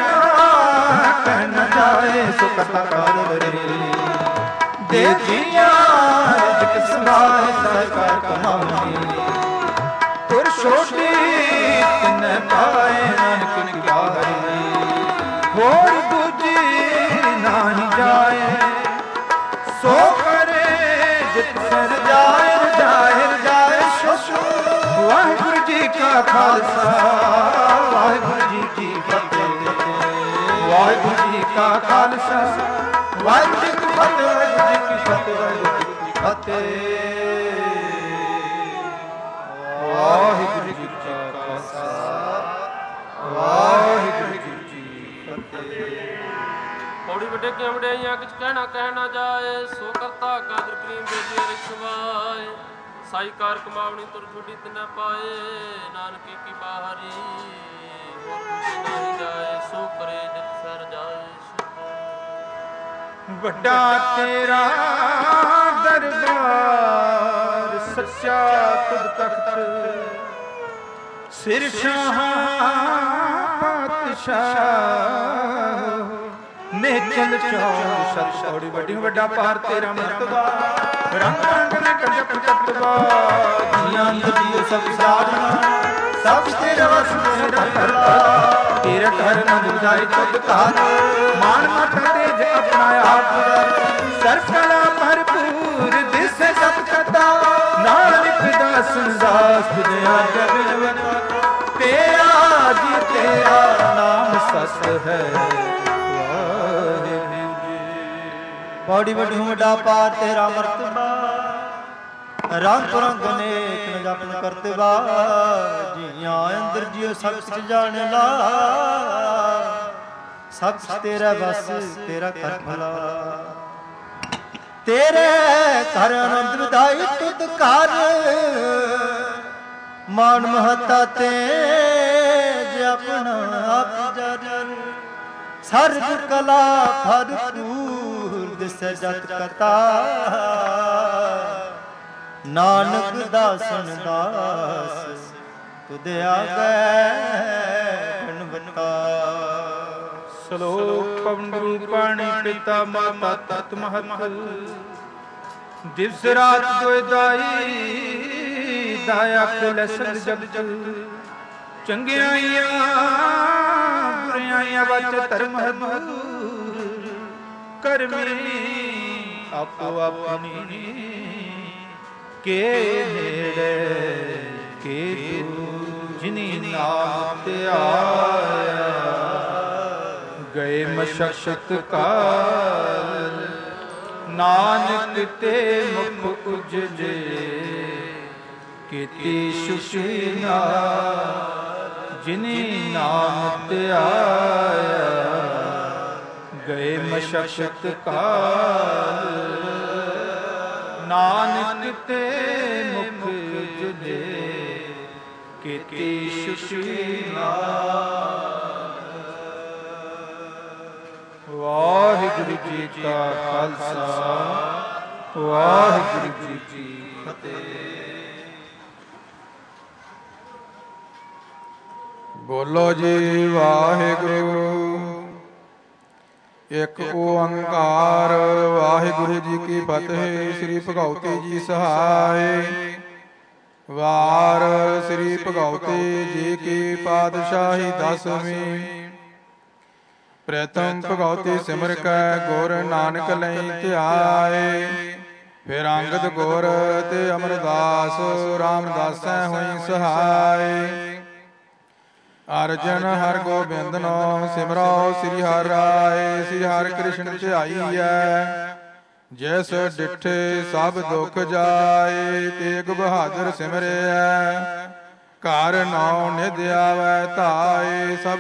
कहना जाए सो कथा कर दे दिया समाए सरकार कमानी पुरुषोटी तिन पाए नानक निगारी होर दूजी नाही जाए सो करे जित सर जाए जाए शशु वाहिगुरु जी का खालसा वाहिगुरु जी की फतेह वाहिगुरु जी का खालसा वाहिगुरु जी की फतेह वाहिगुरु जी की फतेह वाहिगुरु जी की फतेह वाहिगुरु जी का खालसा वाहिगुरु जी की फतेह पौड़ी बड़े के वड़ियां कुछ कहना जाए सो करता कादर करीम बेजी रखवाए साई कार कमावनी तुर छोटी तिना पाए नानकी की बाहरी और नहीं जाए सो करे जित सर जाए ਵੱਡਾ ਤੇਰਾ ਦਰਬਾਰ ਸੱਚਾ ਤੁਧ ਤਖਤ ਸਿਰ ਸ਼ਾਹ ਪਾਤਸ਼ਾਹ ਨੇਚਲ ਚੌੜ ਸਤ ਔੜੀ ਵੱਡੀ ਵੱਡਾ ਪਾਰ ਤੇਰਾ ਮਰਤਬਾ ਰੰਗ ਰੰਗ ਦੇ ਕੰਜਪ ਤਤਵਾ ਜੀਆਂ ਦੀ ਸਭ ਸਾਧਨਾ ਸਭ ਤੇਰਾ ਵਸ ਤੇਰਾ ਭਲਾ ਤੇਰਾ ਘਰ ਨ ਬੁਝਾਏ ਤੁਧ ਘਰ ਮਾਨ ਮਤ ਤੇਜ ਆਪਣਾ ਆਪ ਸਰਬ ਕਲਾ ਭਰਪੂਰ ਦਿਸ ਸਭ ਕਤਾ ਨਾਨਕ ਦਾਸ ਦਾਸ ਤੁਝਿਆ ਜਗਤ ਤੇਰਾ ਜੀ ਤੇਰਾ ਨਾਮ ਸਤ ਹੈ ਪੌੜੀ ਵੱਡੀ ਵੱਡਾ ਪਾਰ ਤੇਰਾ ਮਰਤਬਾ ਰੰਗ ਰੰਗ ਅਨੇਕ ਨ ਜਪਨ ਕਰਤਵਾ ਜੀਆਂ ਅੰਦਰ ਜਿਉ ਸਭ ਕੁਛ ਜਾਣ ਲਾ ਸਭ ਕੁਛ ਤੇਰਾ ਬਸ ਤੇਰਾ ਕਰ ਭਲਾ ਤੇਰੇ ਘਰ ਆਨੰਦ ਵਿਦਾਈ ਤੁਧ ਘਰ ਮਾਨ ਮਹਤਾ ਤੇ ਆਪਣਾ ਆਪ ਜਰ ਸਰਬ ਕਲਾ ਭਰਪੂਰ ਦਿਸ ਜਤ ਕਤਾ ਨਾਨਕ ਦਾਸਨ ਦਾਸ ਤੁਧ ਆਗੈ ਗਣਵਤਾ ਸ਼ਲੋਕ ਪਵਨ ਗੁਰੂ ਪਾਣੀ ਪਿਤਾ ਮਾਤਾ ਤਤ ਮਹਤ ਦਿਵਸ ਰਾਤ ਦੁਇ ਦਾਈ ਦਾਇਆ ਖਿਲ ਸੰਗ ਜਗ ਜਗ ਚੰਗਿਆਈਆਂ ਬੁਰਿਆਈਆਂ ਵਚ ਧਰਮ ਹਦੂਰ ਕਰਮੀ ਆਪੋ ਆਪਣੀ ਕੇ ਨੇੜੇ ਕੇ ਦੂਰ ਜਿਨੀ ਨਾਮ ਤੇ ਆਇਆ ਗਏ ਮਸ਼ਕਤ ਕਾਲ ਨਾਨਕ ਤੇ ਮੁਖ ਉਜਜੇ ਕੀਤੀ ਸੁਸ਼ੀਨਾ ਜਿਨੀ ਨਾਮ ਤੇ ਆਇਆ ਗਏ ਮਸ਼ਕਤ ਕਾਲ ਨਾਨਕ ਤੇ ਮੁਖ ਉਜਜੇ ਕੀਤੀ ਸੁਸ਼ੀਨਾ ਵਾਹਿਗੁਰੂ ਜੀ ਕਾ ਖਾਲਸਾ ਵਾਹਿਗੁਰੂ ਜੀ ਕੀ ਫਤਿਹ। ਬੋਲੋ ਜੀ ਵਾਹਿਗੁਰੂ ਇੱਕ ਓੰਕਾਰ ਵਾਹਿਗੁਰੂ ਜੀ ਕੀ ਫਤਿਹ। ਸ੍ਰੀ ਭਗਉਤੀ ਜੀ ਸਹਾਇ ਵਾਰ ਸ੍ਰੀ ਭਗਉਤੀ ਜੀ ਕੀ ਪਾਤਸ਼ਾਹੀ ਦਸਵੀਂ ਪ੍ਰਥਮ ਭਗਉਤੀ ਸਿਮਰ ਕੈ ਗੁਰ ਨਾਨਕ ਲਈ ਧਿਆਏ ਫਿਰ ਅੰਗਦ ਗੁਰ ਤੇ ਅਮਰਦਾਸ ਰਾਮਦਾਸੈ ਹੋਈ ਸਹਾਇ ਅਰਜਨ ਹਰ ਗੋਬਿੰਦਨੋ ਸਿਮਰੋ ਸ੍ਰੀ ਹਰਿ ਰਾਏ ਸ੍ਰੀ ਹਰਿ ਕ੍ਰਿਸ਼ਨ ਧਿਆਈਐ ਜਿਸ ਡਿਠੇ ਸਭ ਦੁਖ ਜਾਏ ਤੇਗ ਬਹਾਦਰ ਸਿਮਰਿਐ ਘਰ ਨੌ ਨਿਧ ਆਵੈ ਧਾਏ ਸਭ